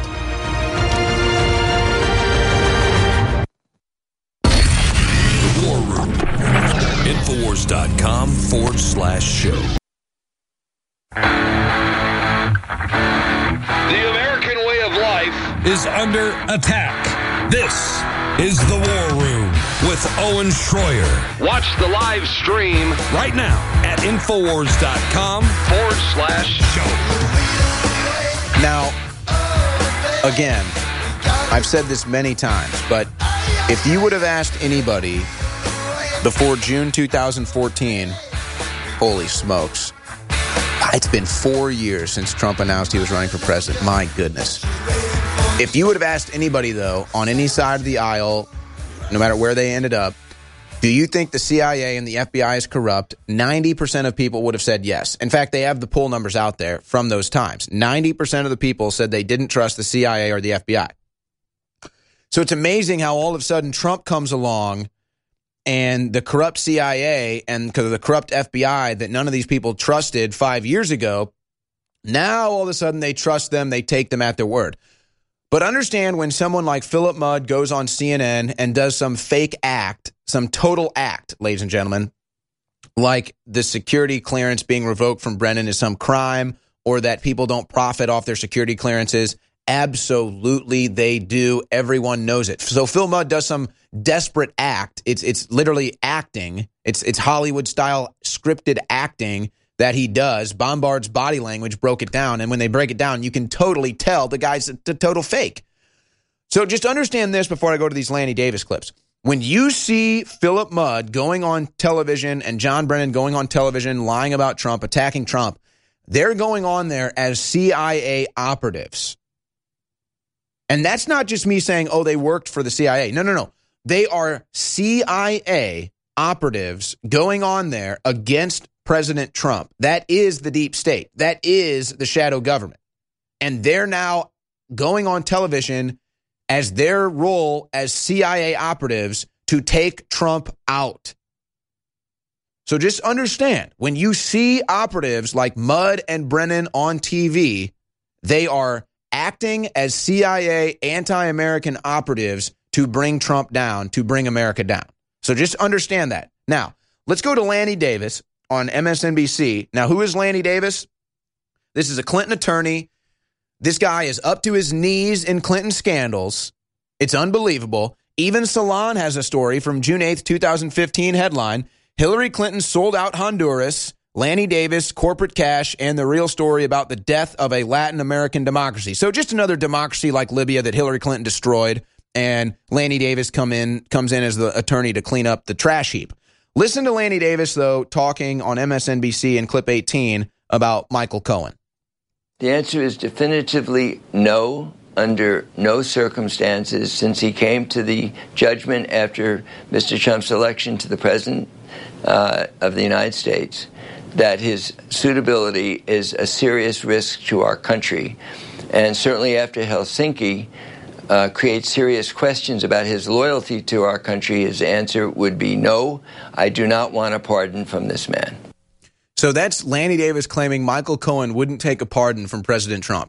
The War Room. Infowars dot com forward slash show. The American way of life is under attack. This is the War Room with Owen Schroyer. Watch the live stream right now at Infowars.com forward slash show. Now, again, I've said this many times, but if you would have asked anybody before June two thousand fourteen, holy smokes, it's been four years since Trump announced he was running for president. My goodness. If you would have asked anybody, though, on any side of the aisle, no matter where they ended up, do you think the C I A and the F B I is corrupt? ninety percent of people would have said yes. In fact, they have the poll numbers out there from those times. ninety percent of the people said they didn't trust the C I A or the F B I. So it's amazing how all of a sudden Trump comes along and the corrupt C I A and the corrupt F B I that none of these people trusted five years ago, now all of a sudden they trust them, they take them at their word. But understand when someone like Philip Mudd goes on C N N and does some fake act, some total act, ladies and gentlemen, like the security clearance being revoked from Brennan is some crime, or that people don't profit off their security clearances. Absolutely they do. Everyone knows it. So Phil Mudd does some desperate act. It's it's literally acting. It's it's Hollywood style scripted acting that he does. Bombard's body language broke it down, and when they break it down, you can totally tell the guy's a, a total fake. So just understand this before I go to these Lanny Davis clips. When you see Philip Mudd going on television and John Brennan going on television lying about Trump, attacking Trump, they're going on there as C I A operatives. And that's not just me saying, oh, they worked for the C I A. No, no, no. They are C I A operatives going on there against President Trump. That is the deep state. That is the shadow government. And they're now going on television as their role as C I A operatives to take Trump out. So just understand, when you see operatives like Mudd and Brennan on T V, they are acting as C I A anti-American operatives to bring Trump down, to bring America down. So just understand that. Now, let's go to Lanny Davis on M S N B C. Now, who is Lanny Davis? This is a Clinton attorney. This guy is up to his knees in Clinton scandals. It's unbelievable. Even Salon has a story from June eighth, two thousand fifteen headline, Hillary Clinton sold out Honduras, Lanny Davis, corporate cash, and the real story about the death of a Latin American democracy. So just another democracy like Libya that Hillary Clinton destroyed, and Lanny Davis come in, comes in as the attorney to clean up the trash heap. Listen to Lanny Davis, though, talking on M S N B C in clip eighteen about Michael Cohen. The answer is definitively no, under no circumstances, since he came to the judgment after Mister Trump's election to the president uh, of the United States that his suitability is a serious risk to our country. And certainly after Helsinki uh, creates serious questions about his loyalty to our country, his answer would be no, I do not want a pardon from this man. So that's Lanny Davis claiming Michael Cohen wouldn't take a pardon from President Trump.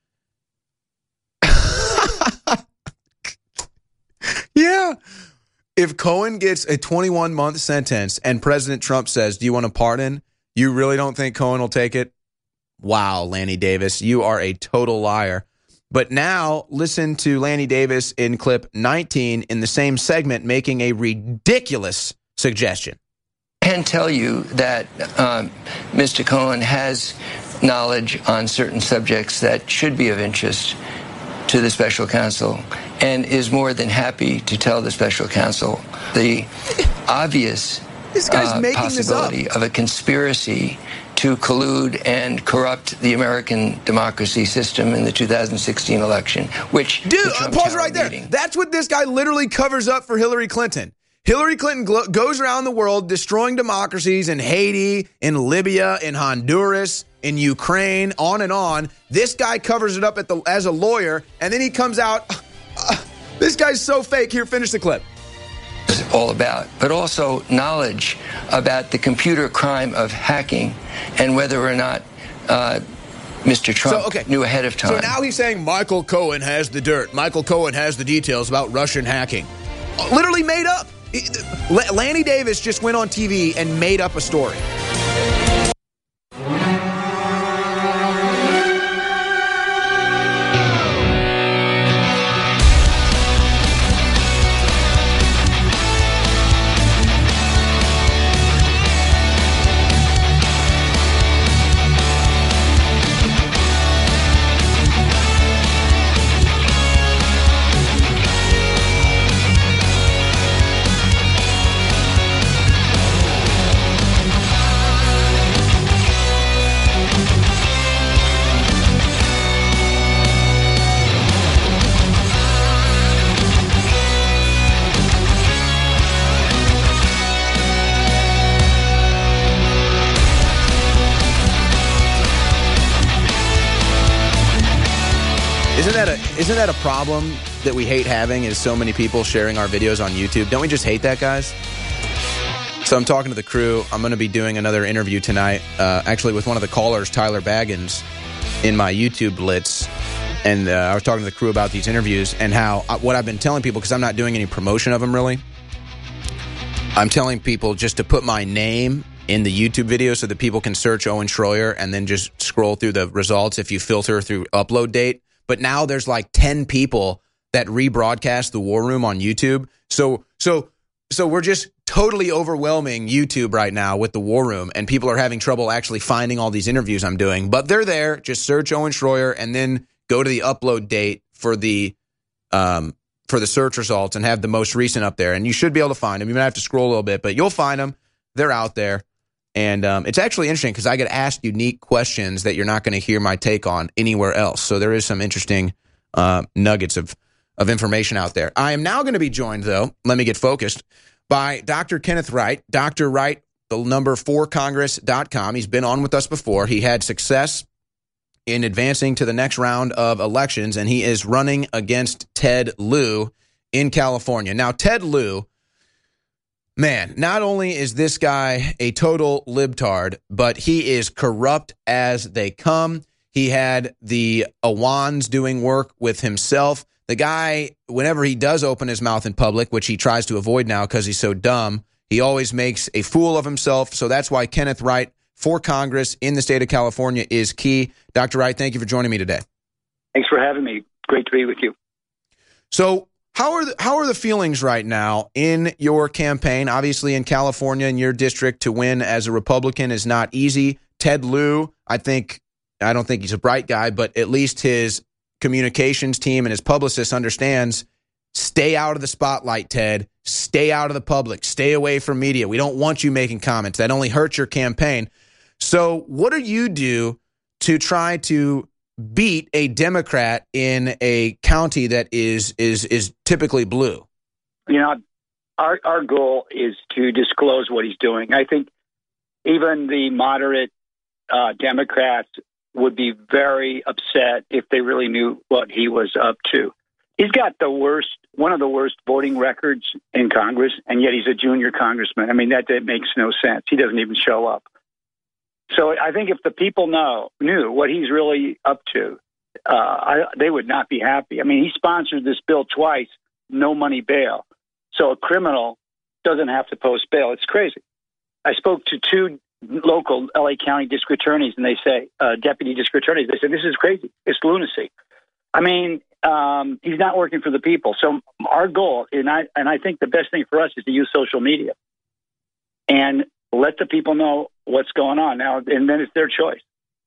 Yeah. If Cohen gets a twenty-one month sentence and President Trump says, do you want a pardon? You really don't think Cohen will take it? Wow, Lanny Davis, you are a total liar. But now listen to Lanny Davis in clip nineteen in the same segment making a ridiculous suggestion. I can tell you that um, Mister Cohen has knowledge on certain subjects that should be of interest to the special counsel and is more than happy to tell the special counsel the obvious This guy's uh, making possibility this up. of a conspiracy to collude and corrupt the American democracy system in the two thousand sixteen election, which Dude, the Trump pause Tower right there. meeting. That's what this guy literally covers up for Hillary Clinton. Hillary Clinton glo- goes around the world destroying democracies in Haiti, in Libya, in Honduras, in Ukraine, on and on. This guy covers it up at the, as a lawyer, and then he comes out, uh, this guy's so fake. Here, finish the clip. All about, but also knowledge about the computer crime of hacking and whether or not uh, Mister Trump so, okay. knew ahead of time. So now he's saying Michael Cohen has the dirt. Michael Cohen has the details about Russian hacking. Literally made up. Lanny Davis just went on T V and made up a story. Isn't that a isn't that a problem that we hate having? Is so many people sharing our videos on YouTube? Don't we just hate that, guys? So I'm talking to the crew. I'm going to be doing another interview tonight, uh, actually with one of the callers, Tyler Baggins, in my YouTube Blitz. And uh, I was talking to the crew about these interviews and how uh, what I've been telling people, because I'm not doing any promotion of them really. I'm telling people just to put my name in the YouTube video so that people can search Owen Schroyer and then just scroll through the results if you filter through upload date. But now there's like ten people that rebroadcast the War Room on YouTube. So so so we're just totally overwhelming YouTube right now with the War Room, and people are having trouble actually finding all these interviews I'm doing. But they're there. Just search Owen Schroyer and then go to the upload date for the um for the search results and have the most recent up there. And you should be able to find them. You might have to scroll a little bit, but you'll find them. They're out there. And um, it's actually interesting because I get asked unique questions that you're not going to hear my take on anywhere else. So there is some interesting uh, nuggets of, of information out there. I am now going to be joined, though, let me get focused, by Doctor Kenneth Wright. Doctor Wright, the number four congress dot com. He's been on with us before. He had success in advancing to the next round of elections, and he is running against Ted Lieu in California. Now, Ted Lieu, man, not only is this guy a total libtard, but he is corrupt as they come. He had the Awans doing work with himself. The guy, whenever he does open his mouth in public, which he tries to avoid now because he's so dumb, he always makes a fool of himself. So that's why Kenneth Wright for Congress in the state of California is key. Doctor Wright, thank you for joining me today. Thanks for having me. Great to be with you. So How are the, how are the feelings right now in your campaign? Obviously, in California, in your district, to win as a Republican is not easy. Ted Lieu, I think, I don't think he's a bright guy, but at least his communications team and his publicist understands, stay out of the spotlight, Ted. Stay out of the public. Stay away from media. We don't want you making comments. That only hurts your campaign. So what do you do to try to beat a Democrat in a county that is is is typically blue? You know, our our goal is to disclose what he's doing. I think even the moderate uh, Democrats would be very upset if they really knew what he was up to. He's got the worst, one of the worst voting records in Congress, and yet he's a junior congressman. I mean, that, that makes no sense. He doesn't even show up. So I think if the people know knew what he's really up to, uh, I, they would not be happy. I mean, he sponsored this bill twice, no money bail. So a criminal doesn't have to post bail. It's crazy. I spoke to two local L A County district attorneys, and they say, uh, deputy district attorneys, they said, this is crazy. It's lunacy. I mean, um, he's not working for the people. So our goal, and I and I think the best thing for us is to use social media and let the people know what's going on now, and then it's their choice.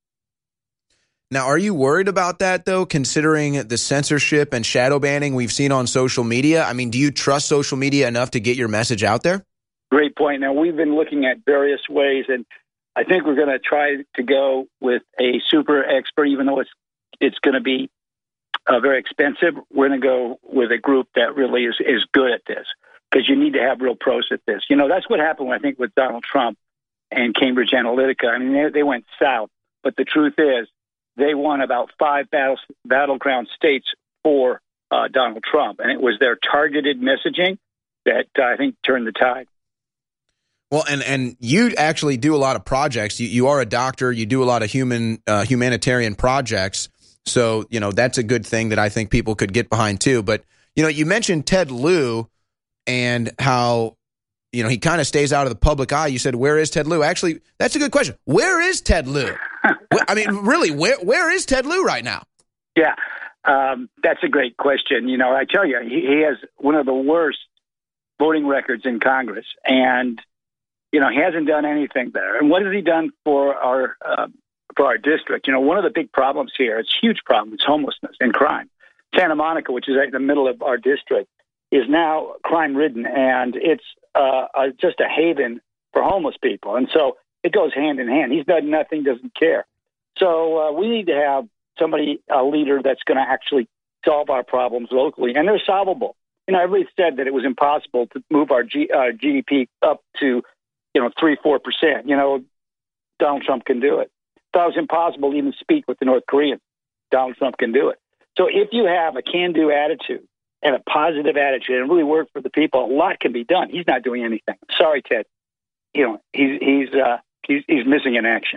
Now, are you worried about that, though, considering the censorship and shadow banning we've seen on social media? I mean, do you trust social media enough to get your message out there? Great point. Now, we've been looking at various ways, and I think we're going to try to go with a super expert, even though it's it's going to be uh, very expensive. We're going to go with a group that really is, is good at this, because you need to have real pros at this. You know, that's what happened, I think, with Donald Trump and Cambridge Analytica. I mean, they, they went south, but the truth is they won about five battle, battleground states for uh, Donald Trump, and it was their targeted messaging that uh, I think turned the tide. Well, and, and you actually do a lot of projects. You, you are a doctor. You do a lot of human uh, humanitarian projects. So, you know, that's a good thing that I think people could get behind, too. But, you know, you mentioned Ted Lieu and how, you know, he kind of stays out of the public eye. You said, where is Ted Lieu? Actually, that's a good question. Where is Ted Lieu? I mean, really, where where is Ted Lieu right now? Yeah, um, that's a great question. You know, I tell you, he, he has one of the worst voting records in Congress. And you know, he hasn't done anything there. And what has he done for our uh, for our district? You know, one of the big problems here, it's a huge problem, it's homelessness and crime. Santa Monica, which is right in the middle of our district, is now crime-ridden, and it's uh, uh, just a haven for homeless people. And so it goes hand in hand. He's done nothing, doesn't care. So uh, we need to have somebody, a leader that's going to actually solve our problems locally, and they're solvable. You know, everybody said that it was impossible to move our G, uh, G D P up to you know, three, four percent. You know, Donald Trump can do it. Thought it was impossible to even speak with the North Koreans. Donald Trump can do it. So if you have a can-do attitude and a positive attitude and really work for the people, a lot can be done. He's not doing anything. Sorry, Ted. You know, he's he's uh, he's, he's missing in action.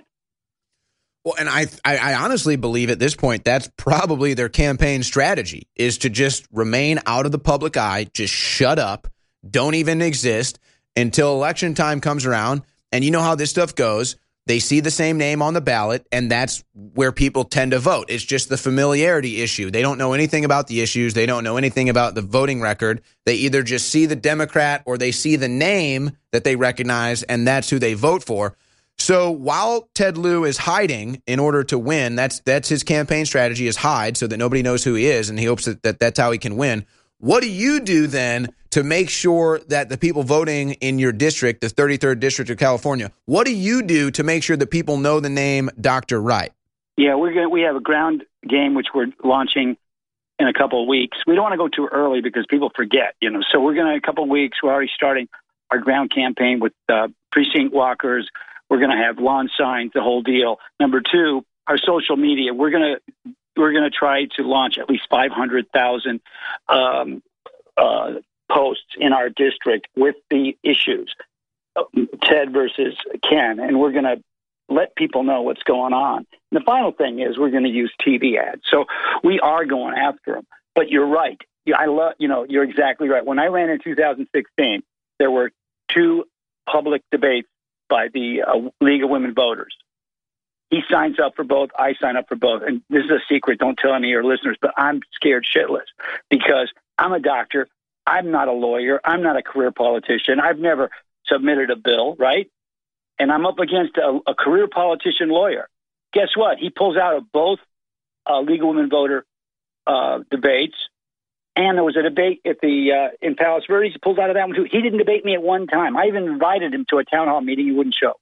Well, and I, I I honestly believe at this point that's probably their campaign strategy, is to just remain out of the public eye, just shut up, don't even exist until election time comes around. And you know how this stuff goes. They see the same name on the ballot, and that's where people tend to vote. It's just the familiarity issue. They don't know anything about the issues. They don't know anything about the voting record. They either just see the Democrat or they see the name that they recognize, and that's who they vote for. So while Ted Lieu is hiding in order to win, that's that's his campaign strategy, is hide so that nobody knows who he is, and he hopes that, that that's how he can win. What do you do then to make sure that the people voting in your district, the thirty-third District of California, what do you do to make sure that people know the name Doctor Wright? Yeah, we're going we have a ground game which we're launching in a couple of weeks. We don't want to go too early because people forget, you know. So we're going to, in a couple of weeks, we're already starting our ground campaign with uh, precinct walkers. We're going to have lawn signs, the whole deal. Number two, our social media. We're going to we're going to try to launch at least five hundred thousand um, uh, posts in our district with the issues, uh, Ted versus Ken, and we're going to let people know what's going on. And the final thing is we're going to use T V ads. So we are going after them. But you're right. I love. You know, you're exactly right. When I ran in two thousand sixteen, there were two public debates by the uh, League of Women Voters. He signs up for both. I sign up for both. And this is a secret. Don't tell any of your listeners, but I'm scared shitless because I'm a doctor. I'm not a lawyer. I'm not a career politician. I've never submitted a bill, right? And I'm up against a, a career politician lawyer. Guess what? He pulls out of both uh, League of Women Voter uh, debates. And there was a debate at the uh, in Palos Verdes. He pulled out of that one, too. He didn't debate me at one time. I even invited him to a town hall meeting. He wouldn't show.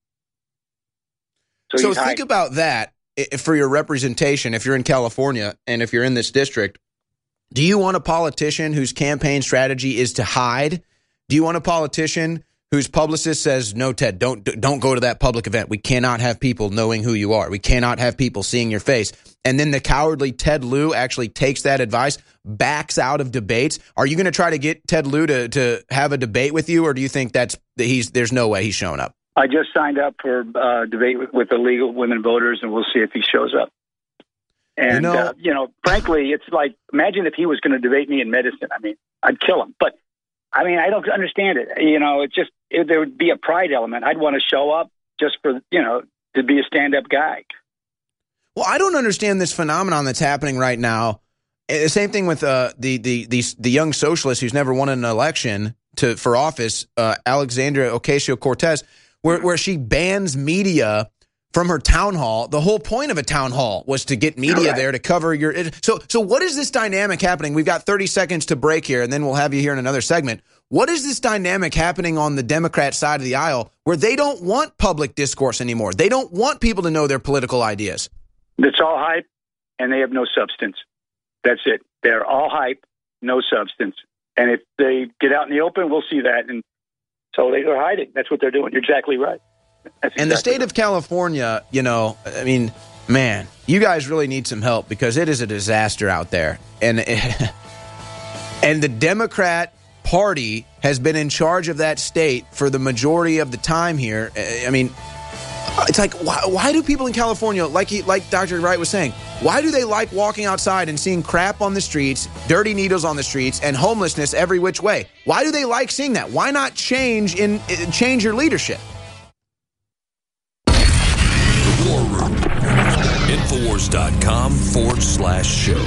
So, so think hiding. About that for your representation. If you're in California and if you're in this district, do you want a politician whose campaign strategy is to hide? Do you want a politician whose publicist says, no, Ted, don't don't go to that public event. We cannot have people knowing who you are. We cannot have people seeing your face. And then the cowardly Ted Lieu actually takes that advice, backs out of debates. Are you going to try to get Ted Lieu to, to have a debate with you, or do you think that's that he's there's no way he's showing up? I just signed up for a uh, debate with, with the League of Women Voters, and we'll see if he shows up. And, you know, uh, you know frankly, it's like, imagine if he was going to debate me in medicine. I mean, I'd kill him. But, I mean, I don't understand it. You know, it just, it, there would be a pride element. I'd want to show up just for, you know, to be a stand-up guy. Well, I don't understand this phenomenon that's happening right now. The same thing with uh, the, the, the, the young socialist who's never won an election to for office, uh, Alexandria Ocasio-Cortez, where, where she bans media from her town hall. The whole point of a town hall was to get media right there to cover your. So, so what is this dynamic happening? We've got thirty seconds to break here, and then we'll have you here in another segment. What is this dynamic happening on the Democrat side of the aisle where they don't want public discourse anymore? They don't want people to know their political ideas. It's all hype, and they have no substance. That's it. They're all hype, no substance. And if they get out in the open, we'll see that. And so they're hiding. That's what they're doing. You're exactly right. That's and exactly the state right. of California, you know, I mean, man, you guys really need some help because it is a disaster out there. And and the Democrat Party has been in charge of that state for the majority of the time here. I mean, it's like, why, why do people in California, like he, like Doctor Wright was saying, why do they like walking outside and seeing crap on the streets, dirty needles on the streets, and homelessness every which way? Why do they like seeing that? Why not change in change your leadership? The War Room. Infowars.com forward slash show.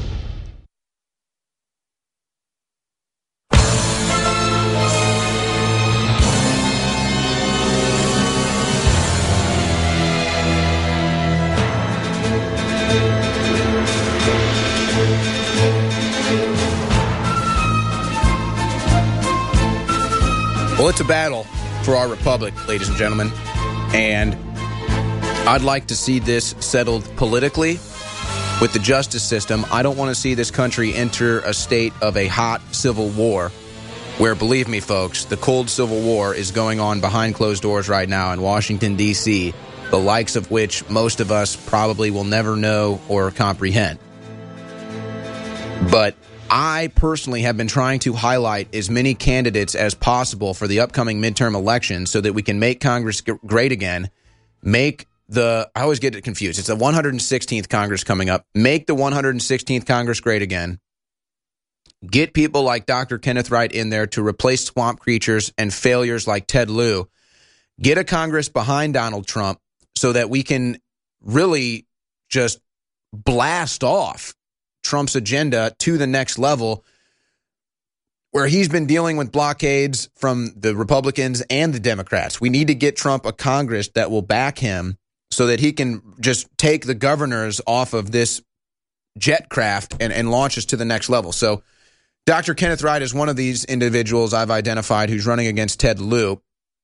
Well, it's a battle for our republic, ladies and gentlemen, and I'd like to see this settled politically with the justice system. I don't want to see this country enter a state of a hot civil war where, believe me, folks, the cold civil war is going on behind closed doors right now in Washington, D C, the likes of which most of us probably will never know or comprehend. But I personally have been trying to highlight as many candidates as possible for the upcoming midterm elections so that we can make Congress g- great again, make the, I always get it confused, it's the one hundred sixteenth Congress coming up, make the one hundred sixteenth Congress great again, get people like Doctor Kenneth Wright in there to replace swamp creatures and failures like Ted Lieu, get a Congress behind Donald Trump so that we can really just blast off Trump's agenda to the next level, where he's been dealing with blockades from the Republicans and the Democrats. We need to get Trump a Congress that will back him so that he can just take the governors off of this jet craft and, and launch us to the next level. So Doctor Kenneth Wright is one of these individuals I've identified who's running against Ted Lieu.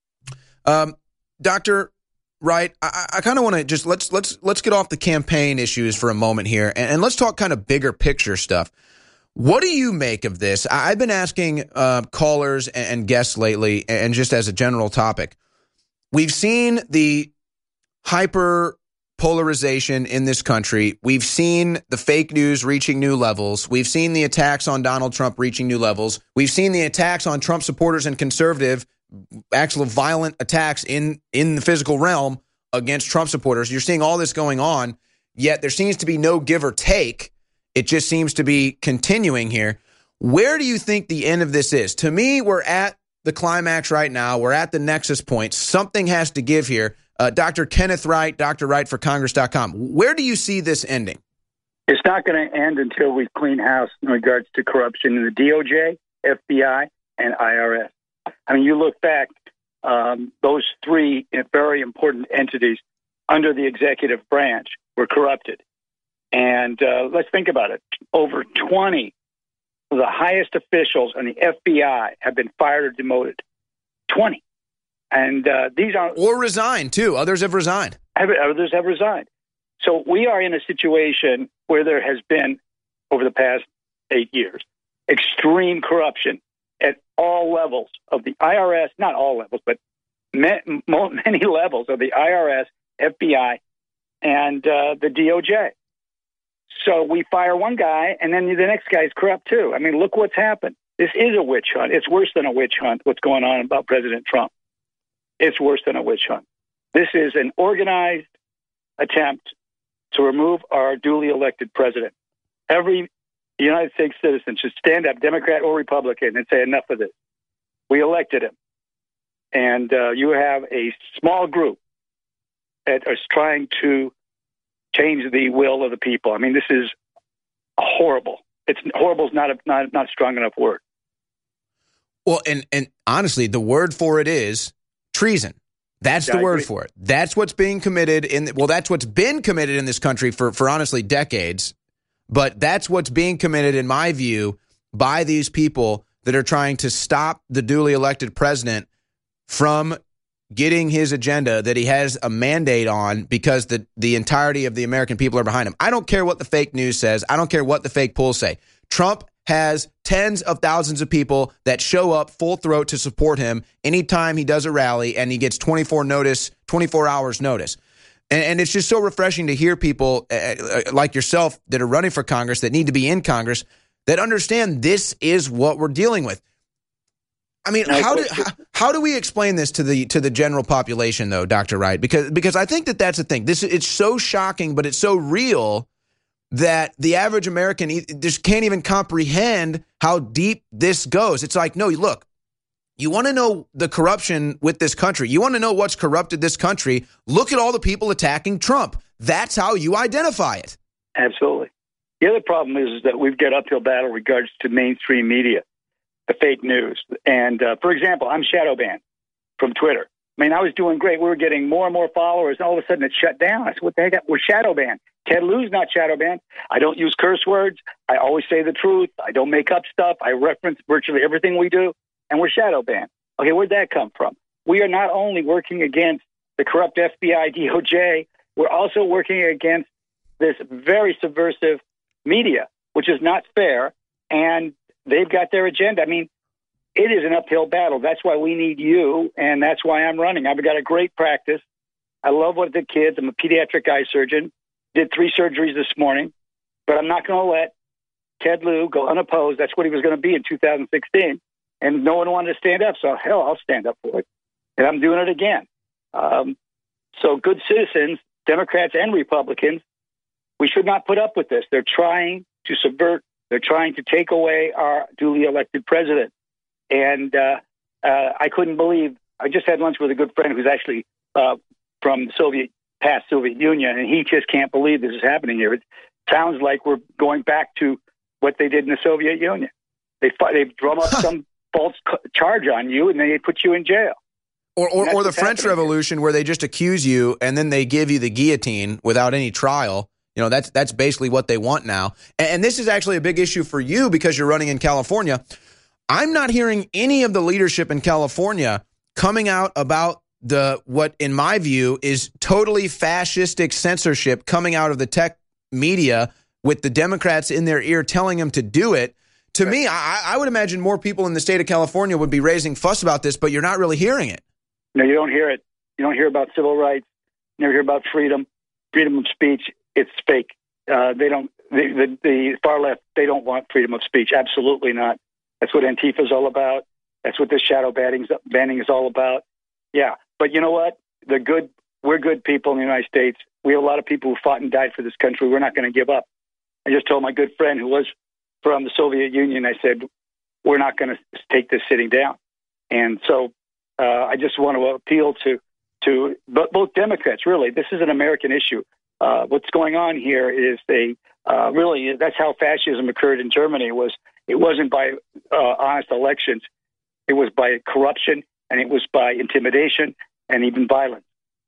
Um, Doctor Wright, I, I kind of want to just let's let's let's get off the campaign issues for a moment here, and, and let's talk kind of bigger picture stuff. What do you make of this? I, I've been asking uh, callers and, and guests lately, and just as a general topic, we've seen the hyper polarization in this country. We've seen the fake news reaching new levels. We've seen the attacks on Donald Trump reaching new levels. We've seen the attacks on Trump supporters and conservative, actual violent attacks in, in the physical realm against Trump supporters. You're seeing all this going on, yet there seems to be no give or take. It just seems to be continuing here. Where do you think the end of this is? To me, we're at the climax right now. We're at the nexus point. Something has to give here. Uh, Doctor Kenneth Wright, Doctor Wright for Congress dot com. Where do you see this ending? It's not going to end until we clean house in regards to corruption in the D O J, F B I, and I R S. I mean, you look back, um, those three very important entities under the executive branch were corrupted. And uh, let's think about it. Over twenty of the highest officials in the F B I have been fired or demoted. twenty. And uh, these are... Or resigned, too. Others have resigned. Others have resigned. So we are in a situation where there has been, over the past eight years, extreme corruption at all levels of the I R S, not all levels, but many levels of the I R S, F B I, and uh, the D O J. So we fire one guy, and then the next guy is corrupt, too. I mean, look what's happened. This is a witch hunt. It's worse than a witch hunt, what's going on about President Trump. It's worse than a witch hunt. This is an organized attempt to remove our duly elected president. Every United States citizen should stand up, Democrat or Republican, and say enough of this. We elected him. And uh, you have a small group that is trying to change the will of the people. I mean, this is horrible. It's horrible is not a not not a strong enough word. Well, and and honestly, the word for it is treason. That's Yeah, the I word agree. for it. That's what's being committed in. Well, that's what's been committed in this country for for honestly decades. But that's what's being committed, in my view, by these people that are trying to stop the duly elected president from getting his agenda that he has a mandate on, because the, the entirety of the American people are behind him. I don't care what the fake news says. I don't care what the fake polls say. Trump has tens of thousands of people that show up full throat to support him anytime he does a rally, and he gets twenty-four notice, twenty-four hours notice. And, and it's just so refreshing to hear people uh, like yourself that are running for Congress, that need to be in Congress, that understand this is what we're dealing with. I mean, how do how, how do we explain this to the to the general population, though, Doctor Wright? Because because I think that that's the thing. This it's so shocking, but it's so real that the average American e- just can't even comprehend how deep this goes. It's like, no, look, you want to know the corruption with this country. You want to know what's corrupted this country. Look at all the people attacking Trump. That's how you identify it. Absolutely. The other problem is, is that we've got uphill battle in regards to mainstream media, the fake news. And, uh, for example, I'm shadow banned from Twitter. I mean, I was doing great. We were getting more and more followers, and all of a sudden it shut down. I said, what the heck? We're shadow banned. Ted Lieu's not shadow banned. I don't use curse words. I always say the truth. I don't make up stuff. I reference virtually everything we do, and we're shadow banned. Okay, where'd that come from? We are not only working against the corrupt F B I, D O J, we're also working against this very subversive media, which is not fair, and they've got their agenda. I mean, it is an uphill battle. That's why we need you, and that's why I'm running. I've got a great practice. I love what the kids. I'm a pediatric eye surgeon. Did three surgeries this morning, but I'm not going to let Ted Lieu go unopposed. That's what he was going to be in two thousand sixteen. And no one wanted to stand up. So, hell, I'll stand up for it. And I'm doing it again. Um, so good citizens, Democrats and Republicans, we should not put up with this. They're trying to subvert. They're trying to take away our duly elected president. And uh, uh, I couldn't believe, I just had lunch with a good friend who's actually uh, from the Soviet, past Soviet Union, and he just can't believe this is happening here. It sounds like we're going back to what they did in the Soviet Union. They they drum up some false charge on you, and they put you in jail. Or or, or the French Revolution, here. Where they just accuse you, and then they give you the guillotine without any trial. You know, that's that's basically what they want now. And, and this is actually a big issue for you because you're running in California. I'm not hearing any of the leadership in California coming out about the what, in my view, is totally fascistic censorship coming out of the tech media with the Democrats in their ear telling them to do it. To me, I, I would imagine more people in the state of California would be raising fuss about this, but you're not really hearing it. No, you don't hear it. You don't hear about civil rights. You never hear about freedom, freedom of speech. It's fake. Uh, they don't. The, the, the far left, they don't want freedom of speech. Absolutely not. That's what Antifa is all about. That's what this shadow banning, banning is all about. Yeah, but you know what? The good. We're good people in the United States. We have a lot of people who fought and died for this country. We're not going to give up. I just told my good friend who was from the Soviet Union, I said, we're not going to take this sitting down. And so uh, I just want to appeal to to both Democrats, really. This is an American issue. Uh, what's going on here is they uh, really, that's how fascism occurred in Germany. Was It wasn't by uh, honest elections. It was by corruption, and it was by intimidation and even violence.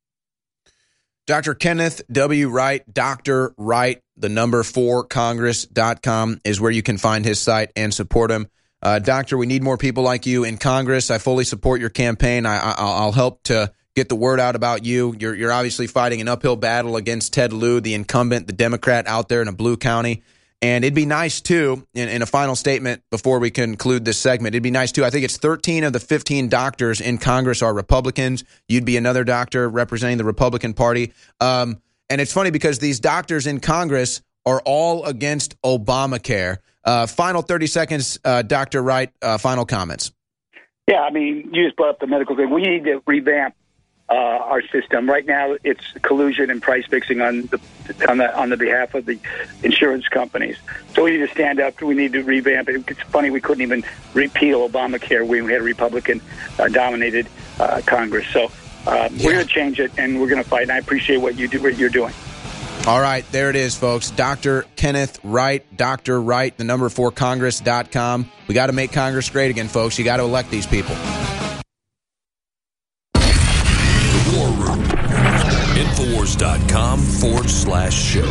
Doctor Kenneth W. Wright, Doctor Wright, the number four Congress dot com is where you can find his site and support him. Uh, doctor, we need more people like you in Congress. I fully support your campaign. I, I, I'll help to get the word out about you. You're, you're obviously fighting an uphill battle against Ted Lieu, the incumbent, the Democrat out there in a blue county. And it'd be nice, too, in, in a final statement before we conclude this segment, it'd be nice, too. I think it's thirteen of the fifteen doctors in Congress are Republicans. You'd be another doctor representing the Republican Party. Um, and it's funny because these doctors in Congress are all against Obamacare. Uh, final thirty seconds, uh, Doctor Wright, uh, final comments. Yeah, I mean, you just brought up the medical thing. We need to revamp Uh, our system. Right now, it's collusion and price fixing on the on the on the behalf of the insurance companies. So we need to stand up. We need to revamp it. It's funny we couldn't even repeal Obamacare when we had a Republican-dominated uh, uh, Congress. So uh, yeah. we're going to change it, and we're going to fight. And I appreciate what you do. What you're doing. All right, there it is, folks. Doctor Kenneth Wright, Doctor Wright, the number four Congress dot com. We got to make Congress great again, folks. You got to elect these people. Infowars.com forward slash show.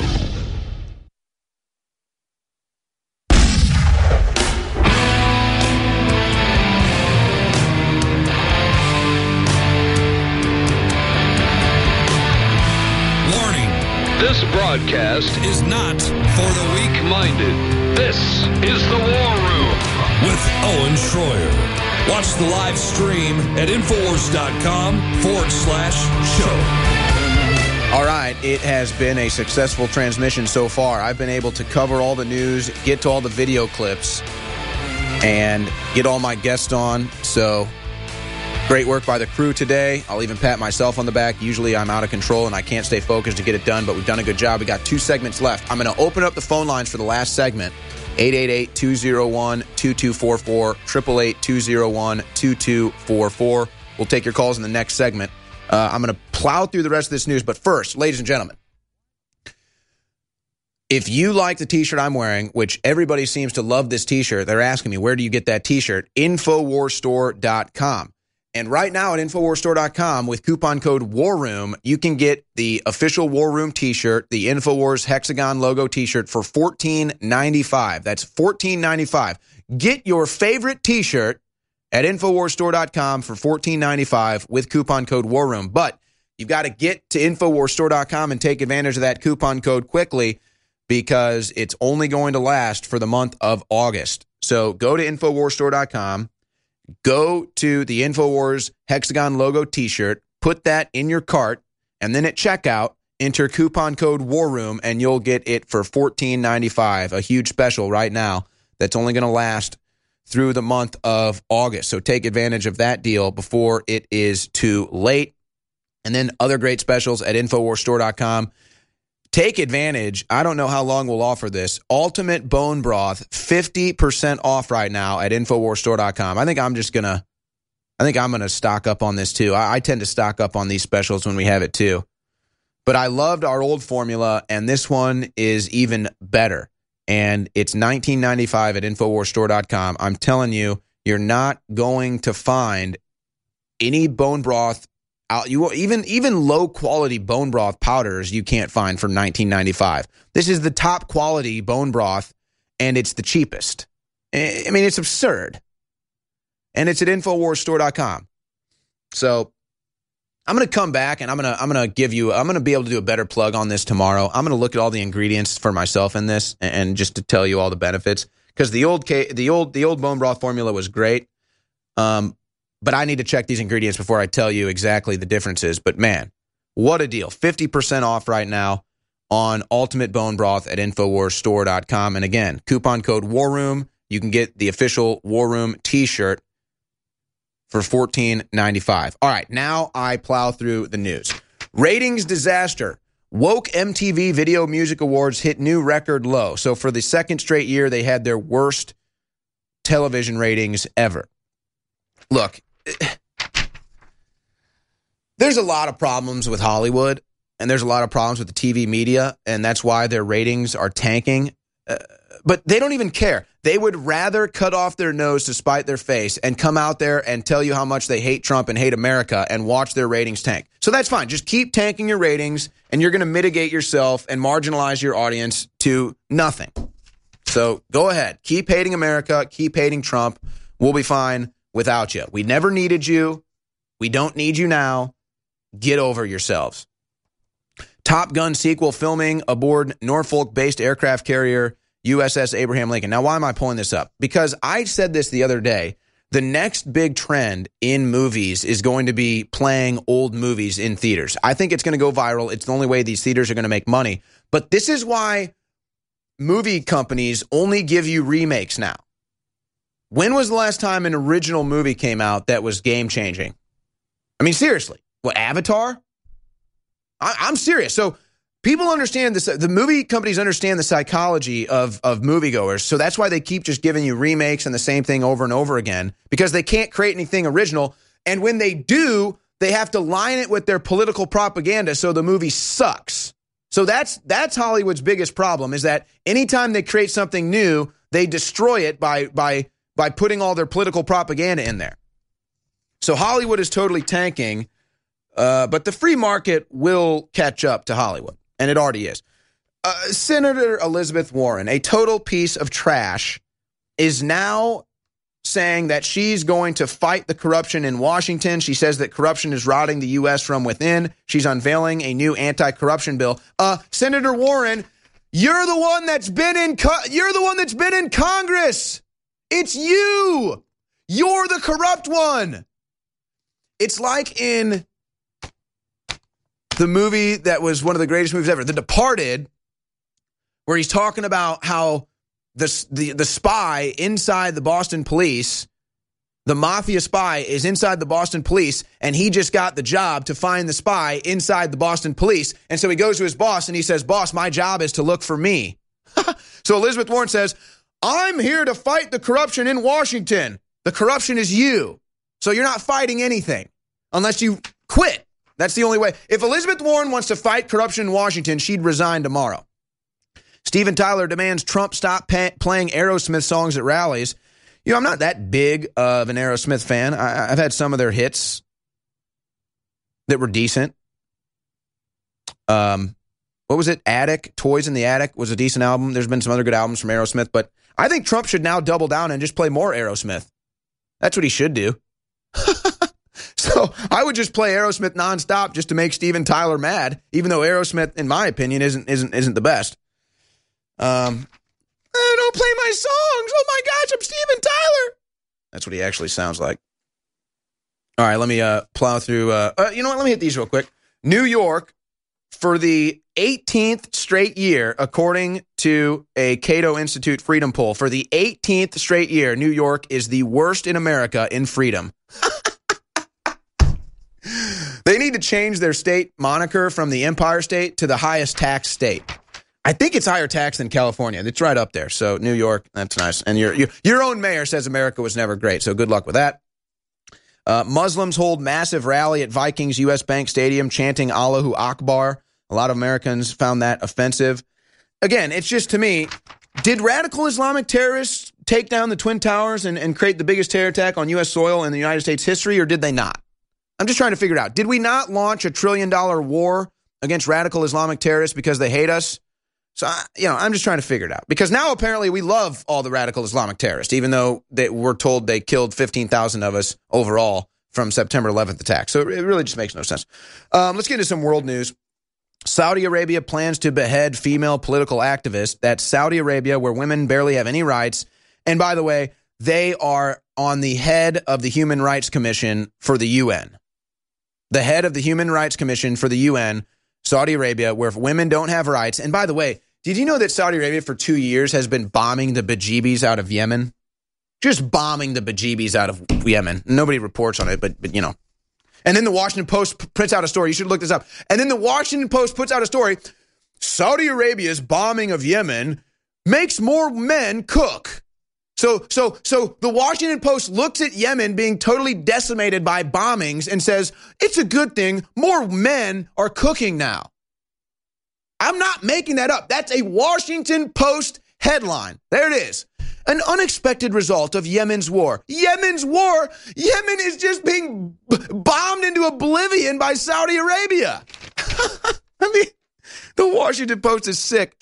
Warning. This broadcast is not for the weak-minded. This is the War Room with Owen Schroyer. Watch the live stream at Infowars.com forward slash show. All right, it has been a successful transmission so far. I've been able to cover all the news, get to all the video clips, and get all my guests on. So, great work by the crew today. I'll even pat myself on the back. Usually I'm out of control and I can't stay focused to get it done, but we've done a good job. We got two segments left. I'm going to open up the phone lines for the last segment. eight eight eight, two oh one, two two four four, eight eight eight, two oh one, two two four four. We'll take your calls in the next segment. Uh, I'm going to plow through the rest of this news, but first, ladies and gentlemen, if you like the T-shirt I'm wearing, which everybody seems to love this T-shirt, they're asking me, where do you get that T-shirt? Infowars Store dot com. And right now at Infowars Store dot com, with coupon code WARROOM, you can get the official War Room T-shirt, the Infowars Hexagon logo T-shirt for fourteen ninety-five. That's fourteen ninety-five. Get your favorite T-shirt at Infowars Store dot com for fourteen ninety-five with coupon code WARROOM. But you've got to get to Infowars Store dot com and take advantage of that coupon code quickly because it's only going to last for the month of August. So go to Infowars Store dot com. Go to the Infowars Hexagon logo T-shirt, put that in your cart, and then at checkout, enter coupon code War Room, and you'll get it for fourteen ninety-five, a huge special right now that's only going to last through the month of August. So take advantage of that deal before it is too late. And then other great specials at Infowars Store dot com. Take advantage. I don't know how long we'll offer this. Ultimate Bone Broth, fifty percent off right now at Infowars Store dot com. I think I'm just going to, I think I'm going to stock up on this too. I, I tend to stock up on these specials when we have it too. But I loved our old formula, and this one is even better. And it's nineteen ninety-five at Infowars Store dot com. I'm telling you, you're not going to find any bone broth out. You even even low quality bone broth powders you can't find for nineteen ninety-five. This is the top quality bone broth, and it's the cheapest. I mean, it's absurd. And it's at Infowars Store dot com. So I'm going to come back and I'm going to I'm going to give you I'm going to be able to do a better plug on this tomorrow. I'm going to look at all the ingredients for myself in this and, and just to tell you all the benefits, because the old the old the old bone broth formula was great. Um but I need to check these ingredients before I tell you exactly the differences. But man, what a deal. fifty percent off right now on Ultimate Bone Broth at Infowars Store dot com. And again, coupon code War Room. You can get the official War Room t-shirt for fourteen ninety-five. All right, now I plow through the news. Ratings disaster. Woke M T V Video Music Awards hit new record low. So for the second straight year, they had their worst television ratings ever. Look, there's a lot of problems with Hollywood, and there's a lot of problems with the T V media, and that's why their ratings are tanking. Uh, but they don't even care. They would rather cut off their nose to spite their face and come out there and tell you how much they hate Trump and hate America and watch their ratings tank. So that's fine. Just keep tanking your ratings, and you're going to mitigate yourself and marginalize your audience to nothing. So go ahead. Keep hating America. Keep hating Trump. We'll be fine without you. We never needed you. We don't need you now. Get over yourselves. Top Gun sequel filming aboard Norfolk-based aircraft carrier U S S Abraham Lincoln. Now, why am I pulling this up? Because I said this the other day. The next big trend in movies is going to be playing old movies in theaters. I think it's going to go viral. It's the only way these theaters are going to make money. But this is why movie companies only give you remakes now. When was the last time an original movie came out that was game-changing? I mean, seriously. What, Avatar? I, I'm serious. So people understand this. The movie companies understand the psychology of, of moviegoers. So that's why they keep just giving you remakes and the same thing over and over again, because they can't create anything original. And when they do, they have to line it with their political propaganda. So the movie sucks. So that's that's Hollywood's biggest problem, is that anytime they create something new, they destroy it by by by putting all their political propaganda in there. So Hollywood is totally tanking. Uh, but the free market will catch up to Hollywood, and it already is. Uh, Senator Elizabeth Warren, a total piece of trash, is now saying that she's going to fight the corruption in Washington. She says that corruption is rotting the U S from within. She's unveiling a new anti-corruption bill. Uh, Senator Warren, you're the one that's been in co- you're the one that's been in Congress. It's you. You're the corrupt one. It's like in the movie that was one of the greatest movies ever, The Departed, where he's talking about how the, the, the spy inside the Boston police, the mafia spy is inside the Boston police, and he just got the job to find the spy inside the Boston police. And so he goes to his boss and he says, "Boss, my job is to look for me." So Elizabeth Warren says, "I'm here to fight the corruption in Washington. The corruption is you. So you're not fighting anything unless you quit." That's the only way. If Elizabeth Warren wants to fight corruption in Washington, she'd resign tomorrow. Steven Tyler demands Trump stop pa- playing Aerosmith songs at rallies. You know, I'm not that big of an Aerosmith fan. I- I've had some of their hits that were decent. Um, what was it? Attic, Toys in the Attic was a decent album. There's been some other good albums from Aerosmith, but I think Trump should now double down and just play more Aerosmith. That's what he should do. So I would just play Aerosmith nonstop just to make Steven Tyler mad, even though Aerosmith, in my opinion, isn't isn't isn't the best. Um, oh, don't play my songs. Oh my gosh, I'm Steven Tyler. That's what he actually sounds like. All right, let me uh, plow through. Uh, uh, you know what? Let me hit these real quick. New York for the eighteenth straight year, according to a Cato Institute Freedom Poll, for the eighteenth straight year, New York is the worst in America in freedom. They need to change their state moniker from the Empire State to the highest tax state. I think it's higher tax than California. It's right up there. So New York, that's nice. And your your, your own mayor says America was never great. So good luck with that. Uh, Muslims hold massive rally at Vikings U S Bank Stadium chanting Allahu Akbar. A lot of Americans found that offensive. Again, it's just, to me, did radical Islamic terrorists take down the Twin Towers and, and create the biggest terror attack on U S soil in the United States history, or did they not? I'm just trying to figure it out. Did we not launch a trillion dollar war against radical Islamic terrorists because they hate us? So, you know, I'm just trying to figure it out. Because now apparently we love all the radical Islamic terrorists, even though they, we're told they killed fifteen thousand of us overall from September eleventh attack. So it really just makes no sense. Um, let's get into some world news. Saudi Arabia plans to behead female political activists. That's Saudi Arabia, where women barely have any rights. And by the way, they are on the head of the Human Rights Commission for the U N. The head of the Human Rights Commission for the U N, Saudi Arabia, where women don't have rights. And by the way, did you know that Saudi Arabia for two years has been bombing the bejeebies out of Yemen? Just bombing the bejeebies out of Yemen. Nobody reports on it, but, but you know. And then the Washington Post p- prints out a story. You should look this up. And then the Washington Post puts out a story. Saudi Arabia's bombing of Yemen makes more men cook. So, so, so the Washington Post looks at Yemen being totally decimated by bombings and says, it's a good thing. More men are cooking now. I'm not making that up. That's a Washington Post headline. There it is. An unexpected result of Yemen's war. Yemen's war? Yemen is just being b- bombed into oblivion by Saudi Arabia. I mean, the Washington Post is sick.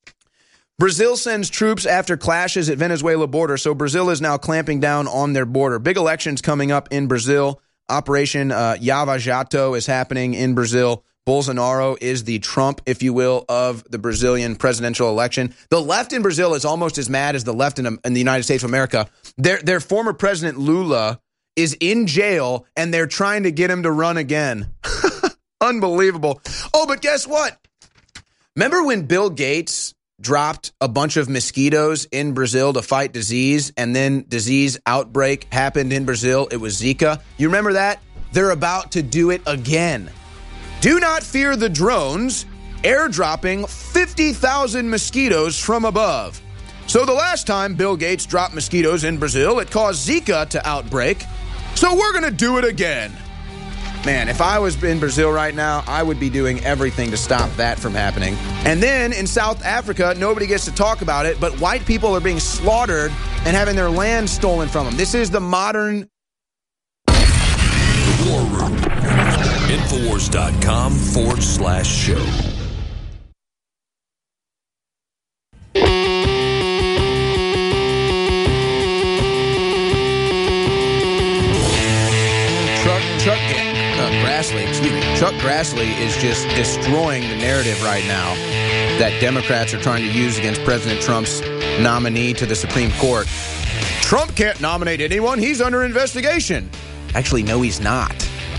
Brazil sends troops after clashes at Venezuela border, so Brazil is now clamping down on their border. Big elections coming up in Brazil. Operation uh, Lava Jato is happening in Brazil. Bolsonaro is the Trump, if you will, of the Brazilian presidential election. The left in Brazil is almost as mad as the left in, in the United States of America. Their, their former president, Lula, is in jail, and they're trying to get him to run again. Unbelievable. Oh, but guess what? Remember when Bill Gates dropped a bunch of mosquitoes in Brazil to fight disease, and then disease outbreak happened in Brazil? It was Zika. You remember that? They're about to do it again. Do not fear the drones airdropping fifty thousand mosquitoes from above. So the last time Bill Gates dropped mosquitoes in Brazil, it caused Zika to outbreak. So we're going to do it again. Man, if I was in Brazil right now, I would be doing everything to stop that from happening. And then in South Africa, nobody gets to talk about it, but white people are being slaughtered and having their land stolen from them. This is the modern... The War Room. Infowars.com forward slash show. Chuck, Chuck, uh, Grassley, excuse me. Chuck Grassley is just destroying the narrative right now that Democrats are trying to use against President Trump's nominee to the Supreme Court. Trump can't nominate anyone. He's under investigation. Actually, no, he's not.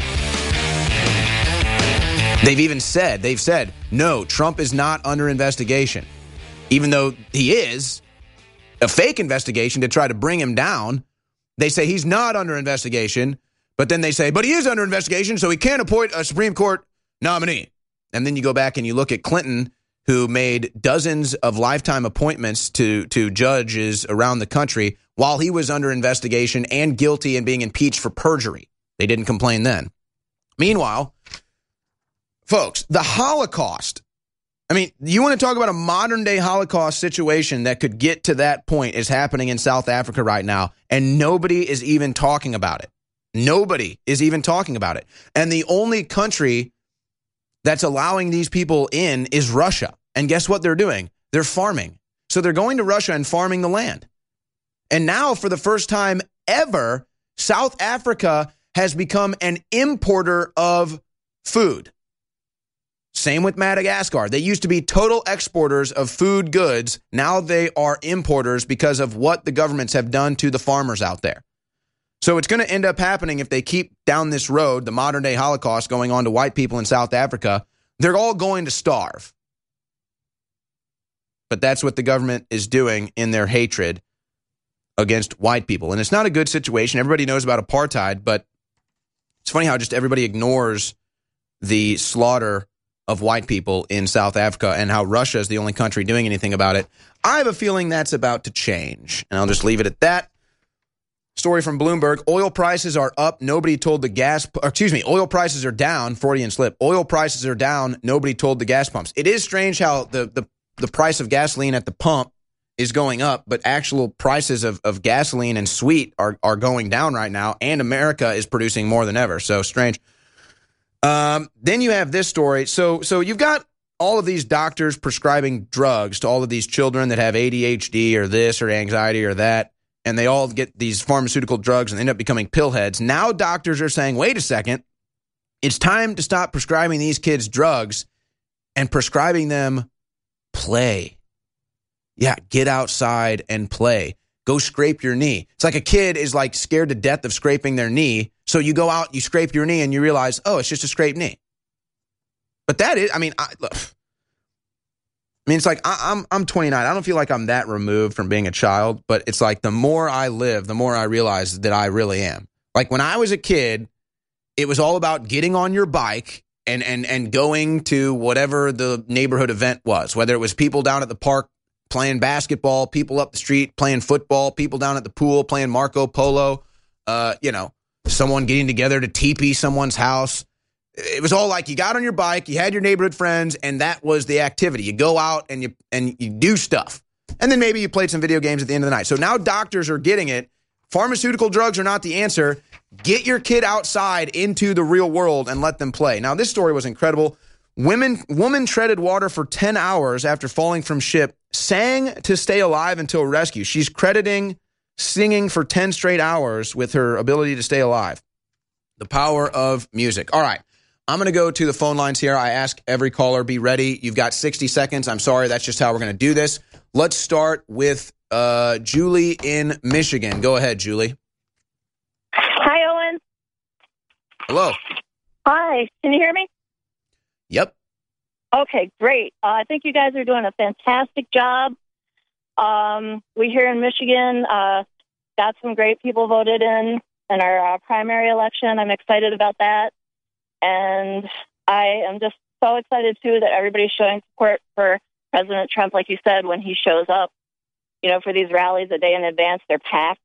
They've even said, they've said, no, Trump is not under investigation. Even though he is, a fake investigation to try to bring him down. They say he's not under investigation, but then they say, but he is under investigation, so he can't appoint a Supreme Court nominee. And then you go back and you look at Clinton, who made dozens of lifetime appointments to, to judges around the country while he was under investigation and guilty and being impeached for perjury. They didn't complain then. Meanwhile, folks, the Holocaust, I mean, you want to talk about a modern-day Holocaust situation that could get to that point is happening in South Africa right now, and nobody is even talking about it. Nobody is even talking about it. And the only country that's allowing these people in is Russia. And guess what they're doing? They're farming. So they're going to Russia and farming the land. And now, for the first time ever, South Africa has become an importer of food. Same with Madagascar. They used to be total exporters of food goods. Now they are importers because of what the governments have done to the farmers out there. So it's going to end up happening if they keep down this road, the modern day Holocaust going on to white people in South Africa. They're all going to starve. But that's what the government is doing in their hatred against white people. And it's not a good situation. Everybody knows about apartheid, but it's funny how just everybody ignores the slaughter of white people in South Africa and how Russia is the only country doing anything about it. I have a feeling that's about to change, and I'll just leave it at that. Story from Bloomberg. Oil prices are up. Nobody told the gas, or excuse me, oil prices are down. Freudian slip. Oil prices are down. Nobody told the gas pumps. It is strange how the, the, the price of gasoline at the pump is going up, but actual prices of, of gasoline and sweet are, are going down right now, and America is producing more than ever. So strange. Um, then you have this story. So so you've got all of these doctors prescribing drugs to all of these children that have A D H D or this or anxiety or that, and they all get these pharmaceutical drugs and end up becoming pillheads. Now doctors are saying, wait a second, it's time to stop prescribing these kids drugs and prescribing them play. Yeah, get outside and play. Go scrape your knee. It's like a kid is like scared to death of scraping their knee. So you go out, you scrape your knee, and you realize, oh, it's just a scraped knee. But that is, I mean, I, look, I mean, it's like I, I'm I'm twenty-nine. I don't feel like I'm that removed from being a child, but it's like the more I live, the more I realize that I really am. Like when I was a kid, it was all about getting on your bike and and and going to whatever the neighborhood event was, whether it was people down at the park playing basketball, people up the street playing football, people down at the pool playing Marco Polo, uh, you know, someone getting together to teepee someone's house. It was all like you got on your bike, you had your neighborhood friends, and that was the activity. You go out and you and you do stuff. And then maybe you played some video games at the end of the night. So now doctors are getting it. Pharmaceutical drugs are not the answer. Get your kid outside into the real world and let them play. Now, this story was incredible. Women, woman treaded water for ten hours after falling from ship, sang to stay alive until rescue. She's crediting singing for ten straight hours with her ability to stay alive. The power of music. All right. I'm going to go to the phone lines here. I ask every caller, be ready. You've got sixty seconds. I'm sorry. That's just how we're going to do this. Let's start with uh, Julie in Michigan. Go ahead, Julie. Hi, Owen. Hello. Hi. Can you hear me? Yep. Okay, great. Uh, I think you guys are doing a fantastic job. Um, we here in Michigan uh, got some great people voted in in our uh, primary election. I'm excited about that. And I am just so excited, too, that everybody's showing support for President Trump, like you said, when he shows up, you know, for these rallies a day in advance. They're packed.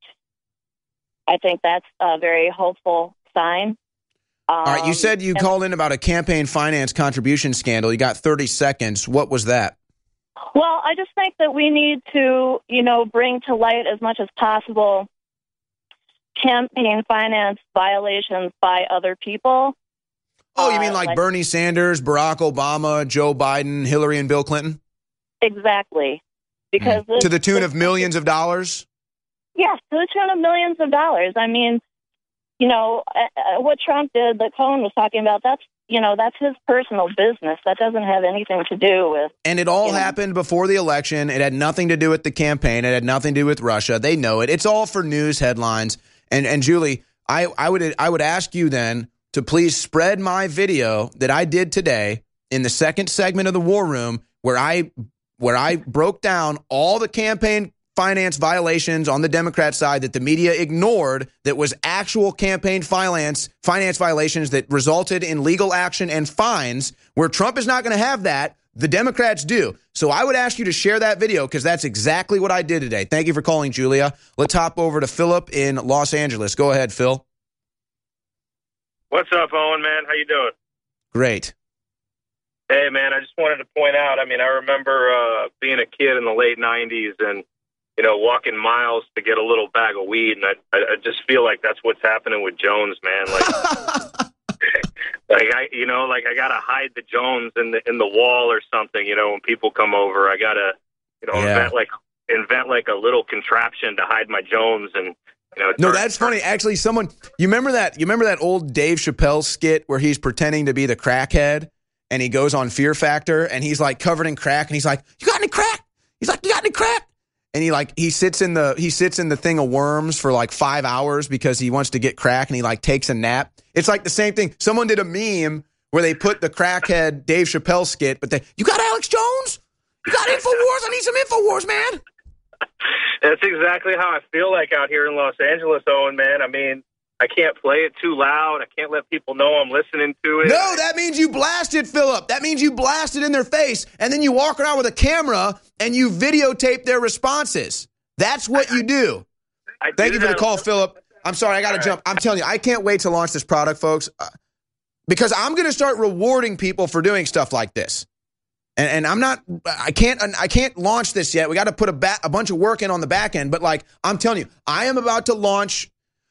I think that's a very hopeful sign. Um, All right, you said you and, called in about a campaign finance contribution scandal. You got thirty seconds. What was that? Well, I just think that we need to, you know, bring to light as much as possible campaign finance violations by other people. Oh, you mean uh, like, like Bernie Sanders, Barack Obama, Joe Biden, Hillary, and Bill Clinton? Exactly. Because Mm. this, To the tune this, of millions of dollars? Yes, to the tune of millions of dollars. I mean, you know, uh, what Trump did, that Cohen was talking about, that's, you know, that's his personal business. That doesn't have anything to do with... And it all you know, happened before the election. It had nothing to do with the campaign. It had nothing to do with Russia. They know it. It's all for news headlines. And and Julie, I, I would I would ask you then to please spread my video that I did today in the second segment of the War Room, where I where I broke down all the campaign finance violations on the Democrat side that the media ignored, that was actual campaign finance finance violations that resulted in legal action and fines, where Trump is not going to have that. The Democrats do. So I would ask you to share that video, because that's exactly what I did today. Thank you for calling, Julia. Let's hop over to Philip in Los Angeles. Go ahead, Phil. What's up, Owen, man? How you doing? Great. Hey, man, I just wanted to point out, I mean, I remember uh, being a kid in the late nineties and, you know, walking miles to get a little bag of weed, and I, I, I just feel like that's what's happening with Jones, man. Like, like I, you know, like I got to hide the Jones in the in the wall or something, you know, when people come over. I got to, you know, Yeah. invent like invent like a little contraption to hide my Jones, and you know. No, turn- that's funny. Actually, someone you remember that you remember that old Dave Chappelle skit where he's pretending to be the crackhead and he goes on Fear Factor and he's like covered in crack and he's like, "You got any crack?" He's like, "You got any crack?" And he like he sits in the he sits in the thing of worms for like five hours because he wants to get crack, and he like takes a nap. It's like the same thing. Someone did a meme where they put the crackhead Dave Chappelle skit, but they, you got Alex Jones? You got InfoWars? I need some InfoWars, man. That's exactly how I feel like out here in Los Angeles, Owen, man. I mean, I can't play it too loud. I can't let people know I'm listening to it. No, that means you blasted, Philip. That means you blasted in their face, and then you walk around with a camera and you videotape their responses. That's what you do. I Thank do you for the that. call, Philip. I'm sorry, I got to jump. I'm telling you, I can't wait to launch this product, folks, uh, because I'm going to start rewarding people for doing stuff like this. And, and I'm not, I can't, I can't launch this yet. We got to put a, ba- a bunch of work in on the back end. But like, I'm telling you, I am about to launch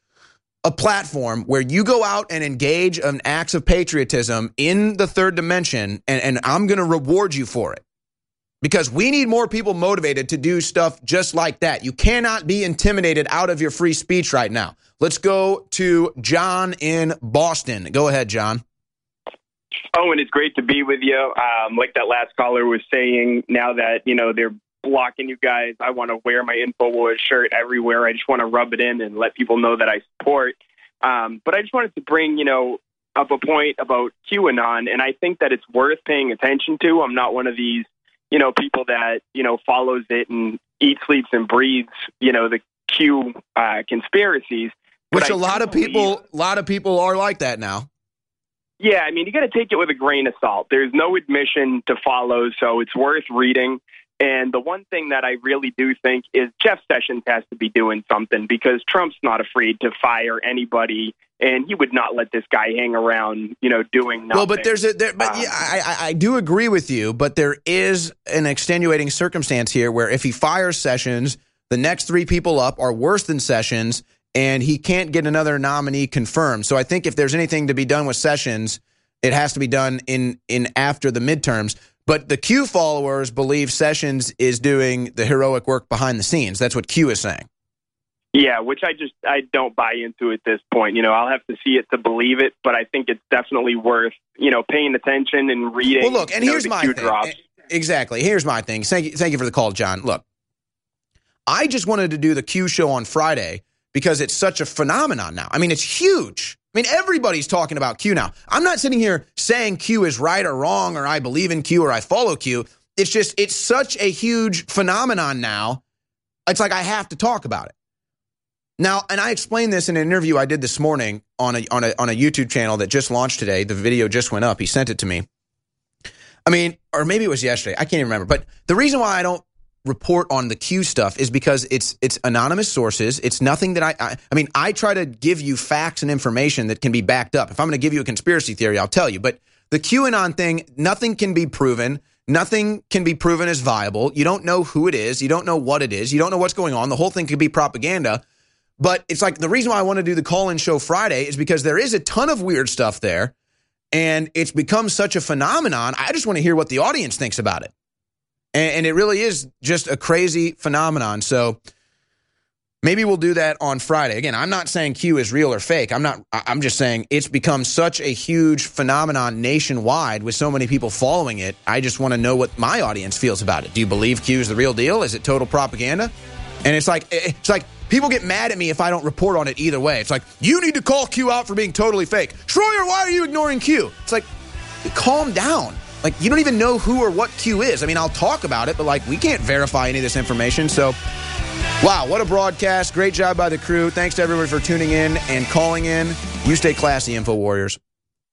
a platform where you go out and engage in acts of patriotism in the third dimension, and, and I'm going to reward you for it. Because we need more people motivated to do stuff just like that. You cannot be intimidated out of your free speech right now. Let's go to John in Boston. Go ahead, John. Oh, and it's great to be with you. Um, like that last caller was saying, now that, you know, they're blocking you guys, I want to wear my InfoWars shirt everywhere. I just want to rub it in and let people know that I support. Um, but I just wanted to bring, you know, up a point about QAnon, and I think that it's worth paying attention to. I'm not one of these, you know, people that, you know, follows it and eats, sleeps, and breathes, you know, the Q uh, conspiracies. Which a lot of people, a lot of people are like that now. Yeah, I mean, you got to take it with a grain of salt. There's no admission to follow, so it's worth reading. And the one thing that I really do think is Jeff Sessions has to be doing something, because Trump's not afraid to fire anybody, and he would not let this guy hang around, you know, doing nothing. Well, but there's a, there, but um, yeah, I, I, I do agree with you, but there is an extenuating circumstance here where if he fires Sessions, the next three people up are worse than Sessions, and he can't get another nominee confirmed. So I think if there's anything to be done with Sessions, it has to be done in, in after the midterms. But the Q followers believe Sessions is doing the heroic work behind the scenes. That's what Q is saying. Yeah, which I just I don't buy into at this point. You know, I'll have to see it to believe it, but I think it's definitely worth, you know, paying attention and reading. Well, look, and you know, here's the my Q thing. drops. Exactly. Here's my thing. Thank you, thank you for the call, John. Look, I just wanted to do the Q show on Friday because it's such a phenomenon now. I mean, it's huge. I mean, everybody's talking about Q now. I'm not sitting here saying Q is right or wrong, or I believe in Q or I follow Q. It's just, it's such a huge phenomenon now. It's like I have to talk about it. Now, and I explained this in an interview I did this morning on a on a on a YouTube channel that just launched today. The video just went up. He sent it to me. I mean, or maybe it was yesterday. I can't even remember. But the reason why I don't report on the Q stuff is because it's it's anonymous sources. It's nothing that I, I I mean, I try to give you facts and information that can be backed up. If I'm going to give you a conspiracy theory, I'll tell you. But the QAnon thing, nothing can be proven. Nothing can be proven as viable. You don't know who it is. You don't know what it is. You don't know what's going on. The whole thing could be propaganda. But it's like the reason why I want to do the call-in show Friday is because there is a ton of weird stuff there, and it's become such a phenomenon. I just want to hear what the audience thinks about it. And it really is just a crazy phenomenon. So maybe we'll do that on Friday. Again, I'm not saying Q is real or fake. I'm not. I'm just saying it's become such a huge phenomenon nationwide with so many people following it. I just want to know what my audience feels about it. Do you believe Q is the real deal? Is it total propaganda? And it's like it's like people get mad at me if I don't report on it either way. It's like, you need to call Q out for being totally fake. Schroyer, why are you ignoring Q? It's like, calm down. Like, you don't even know who or what Q is. I mean, I'll talk about it, but, like, we can't verify any of this information. So, wow, what a broadcast. Great job by the crew. Thanks to everybody for tuning in and calling in. You stay classy, Info Warriors.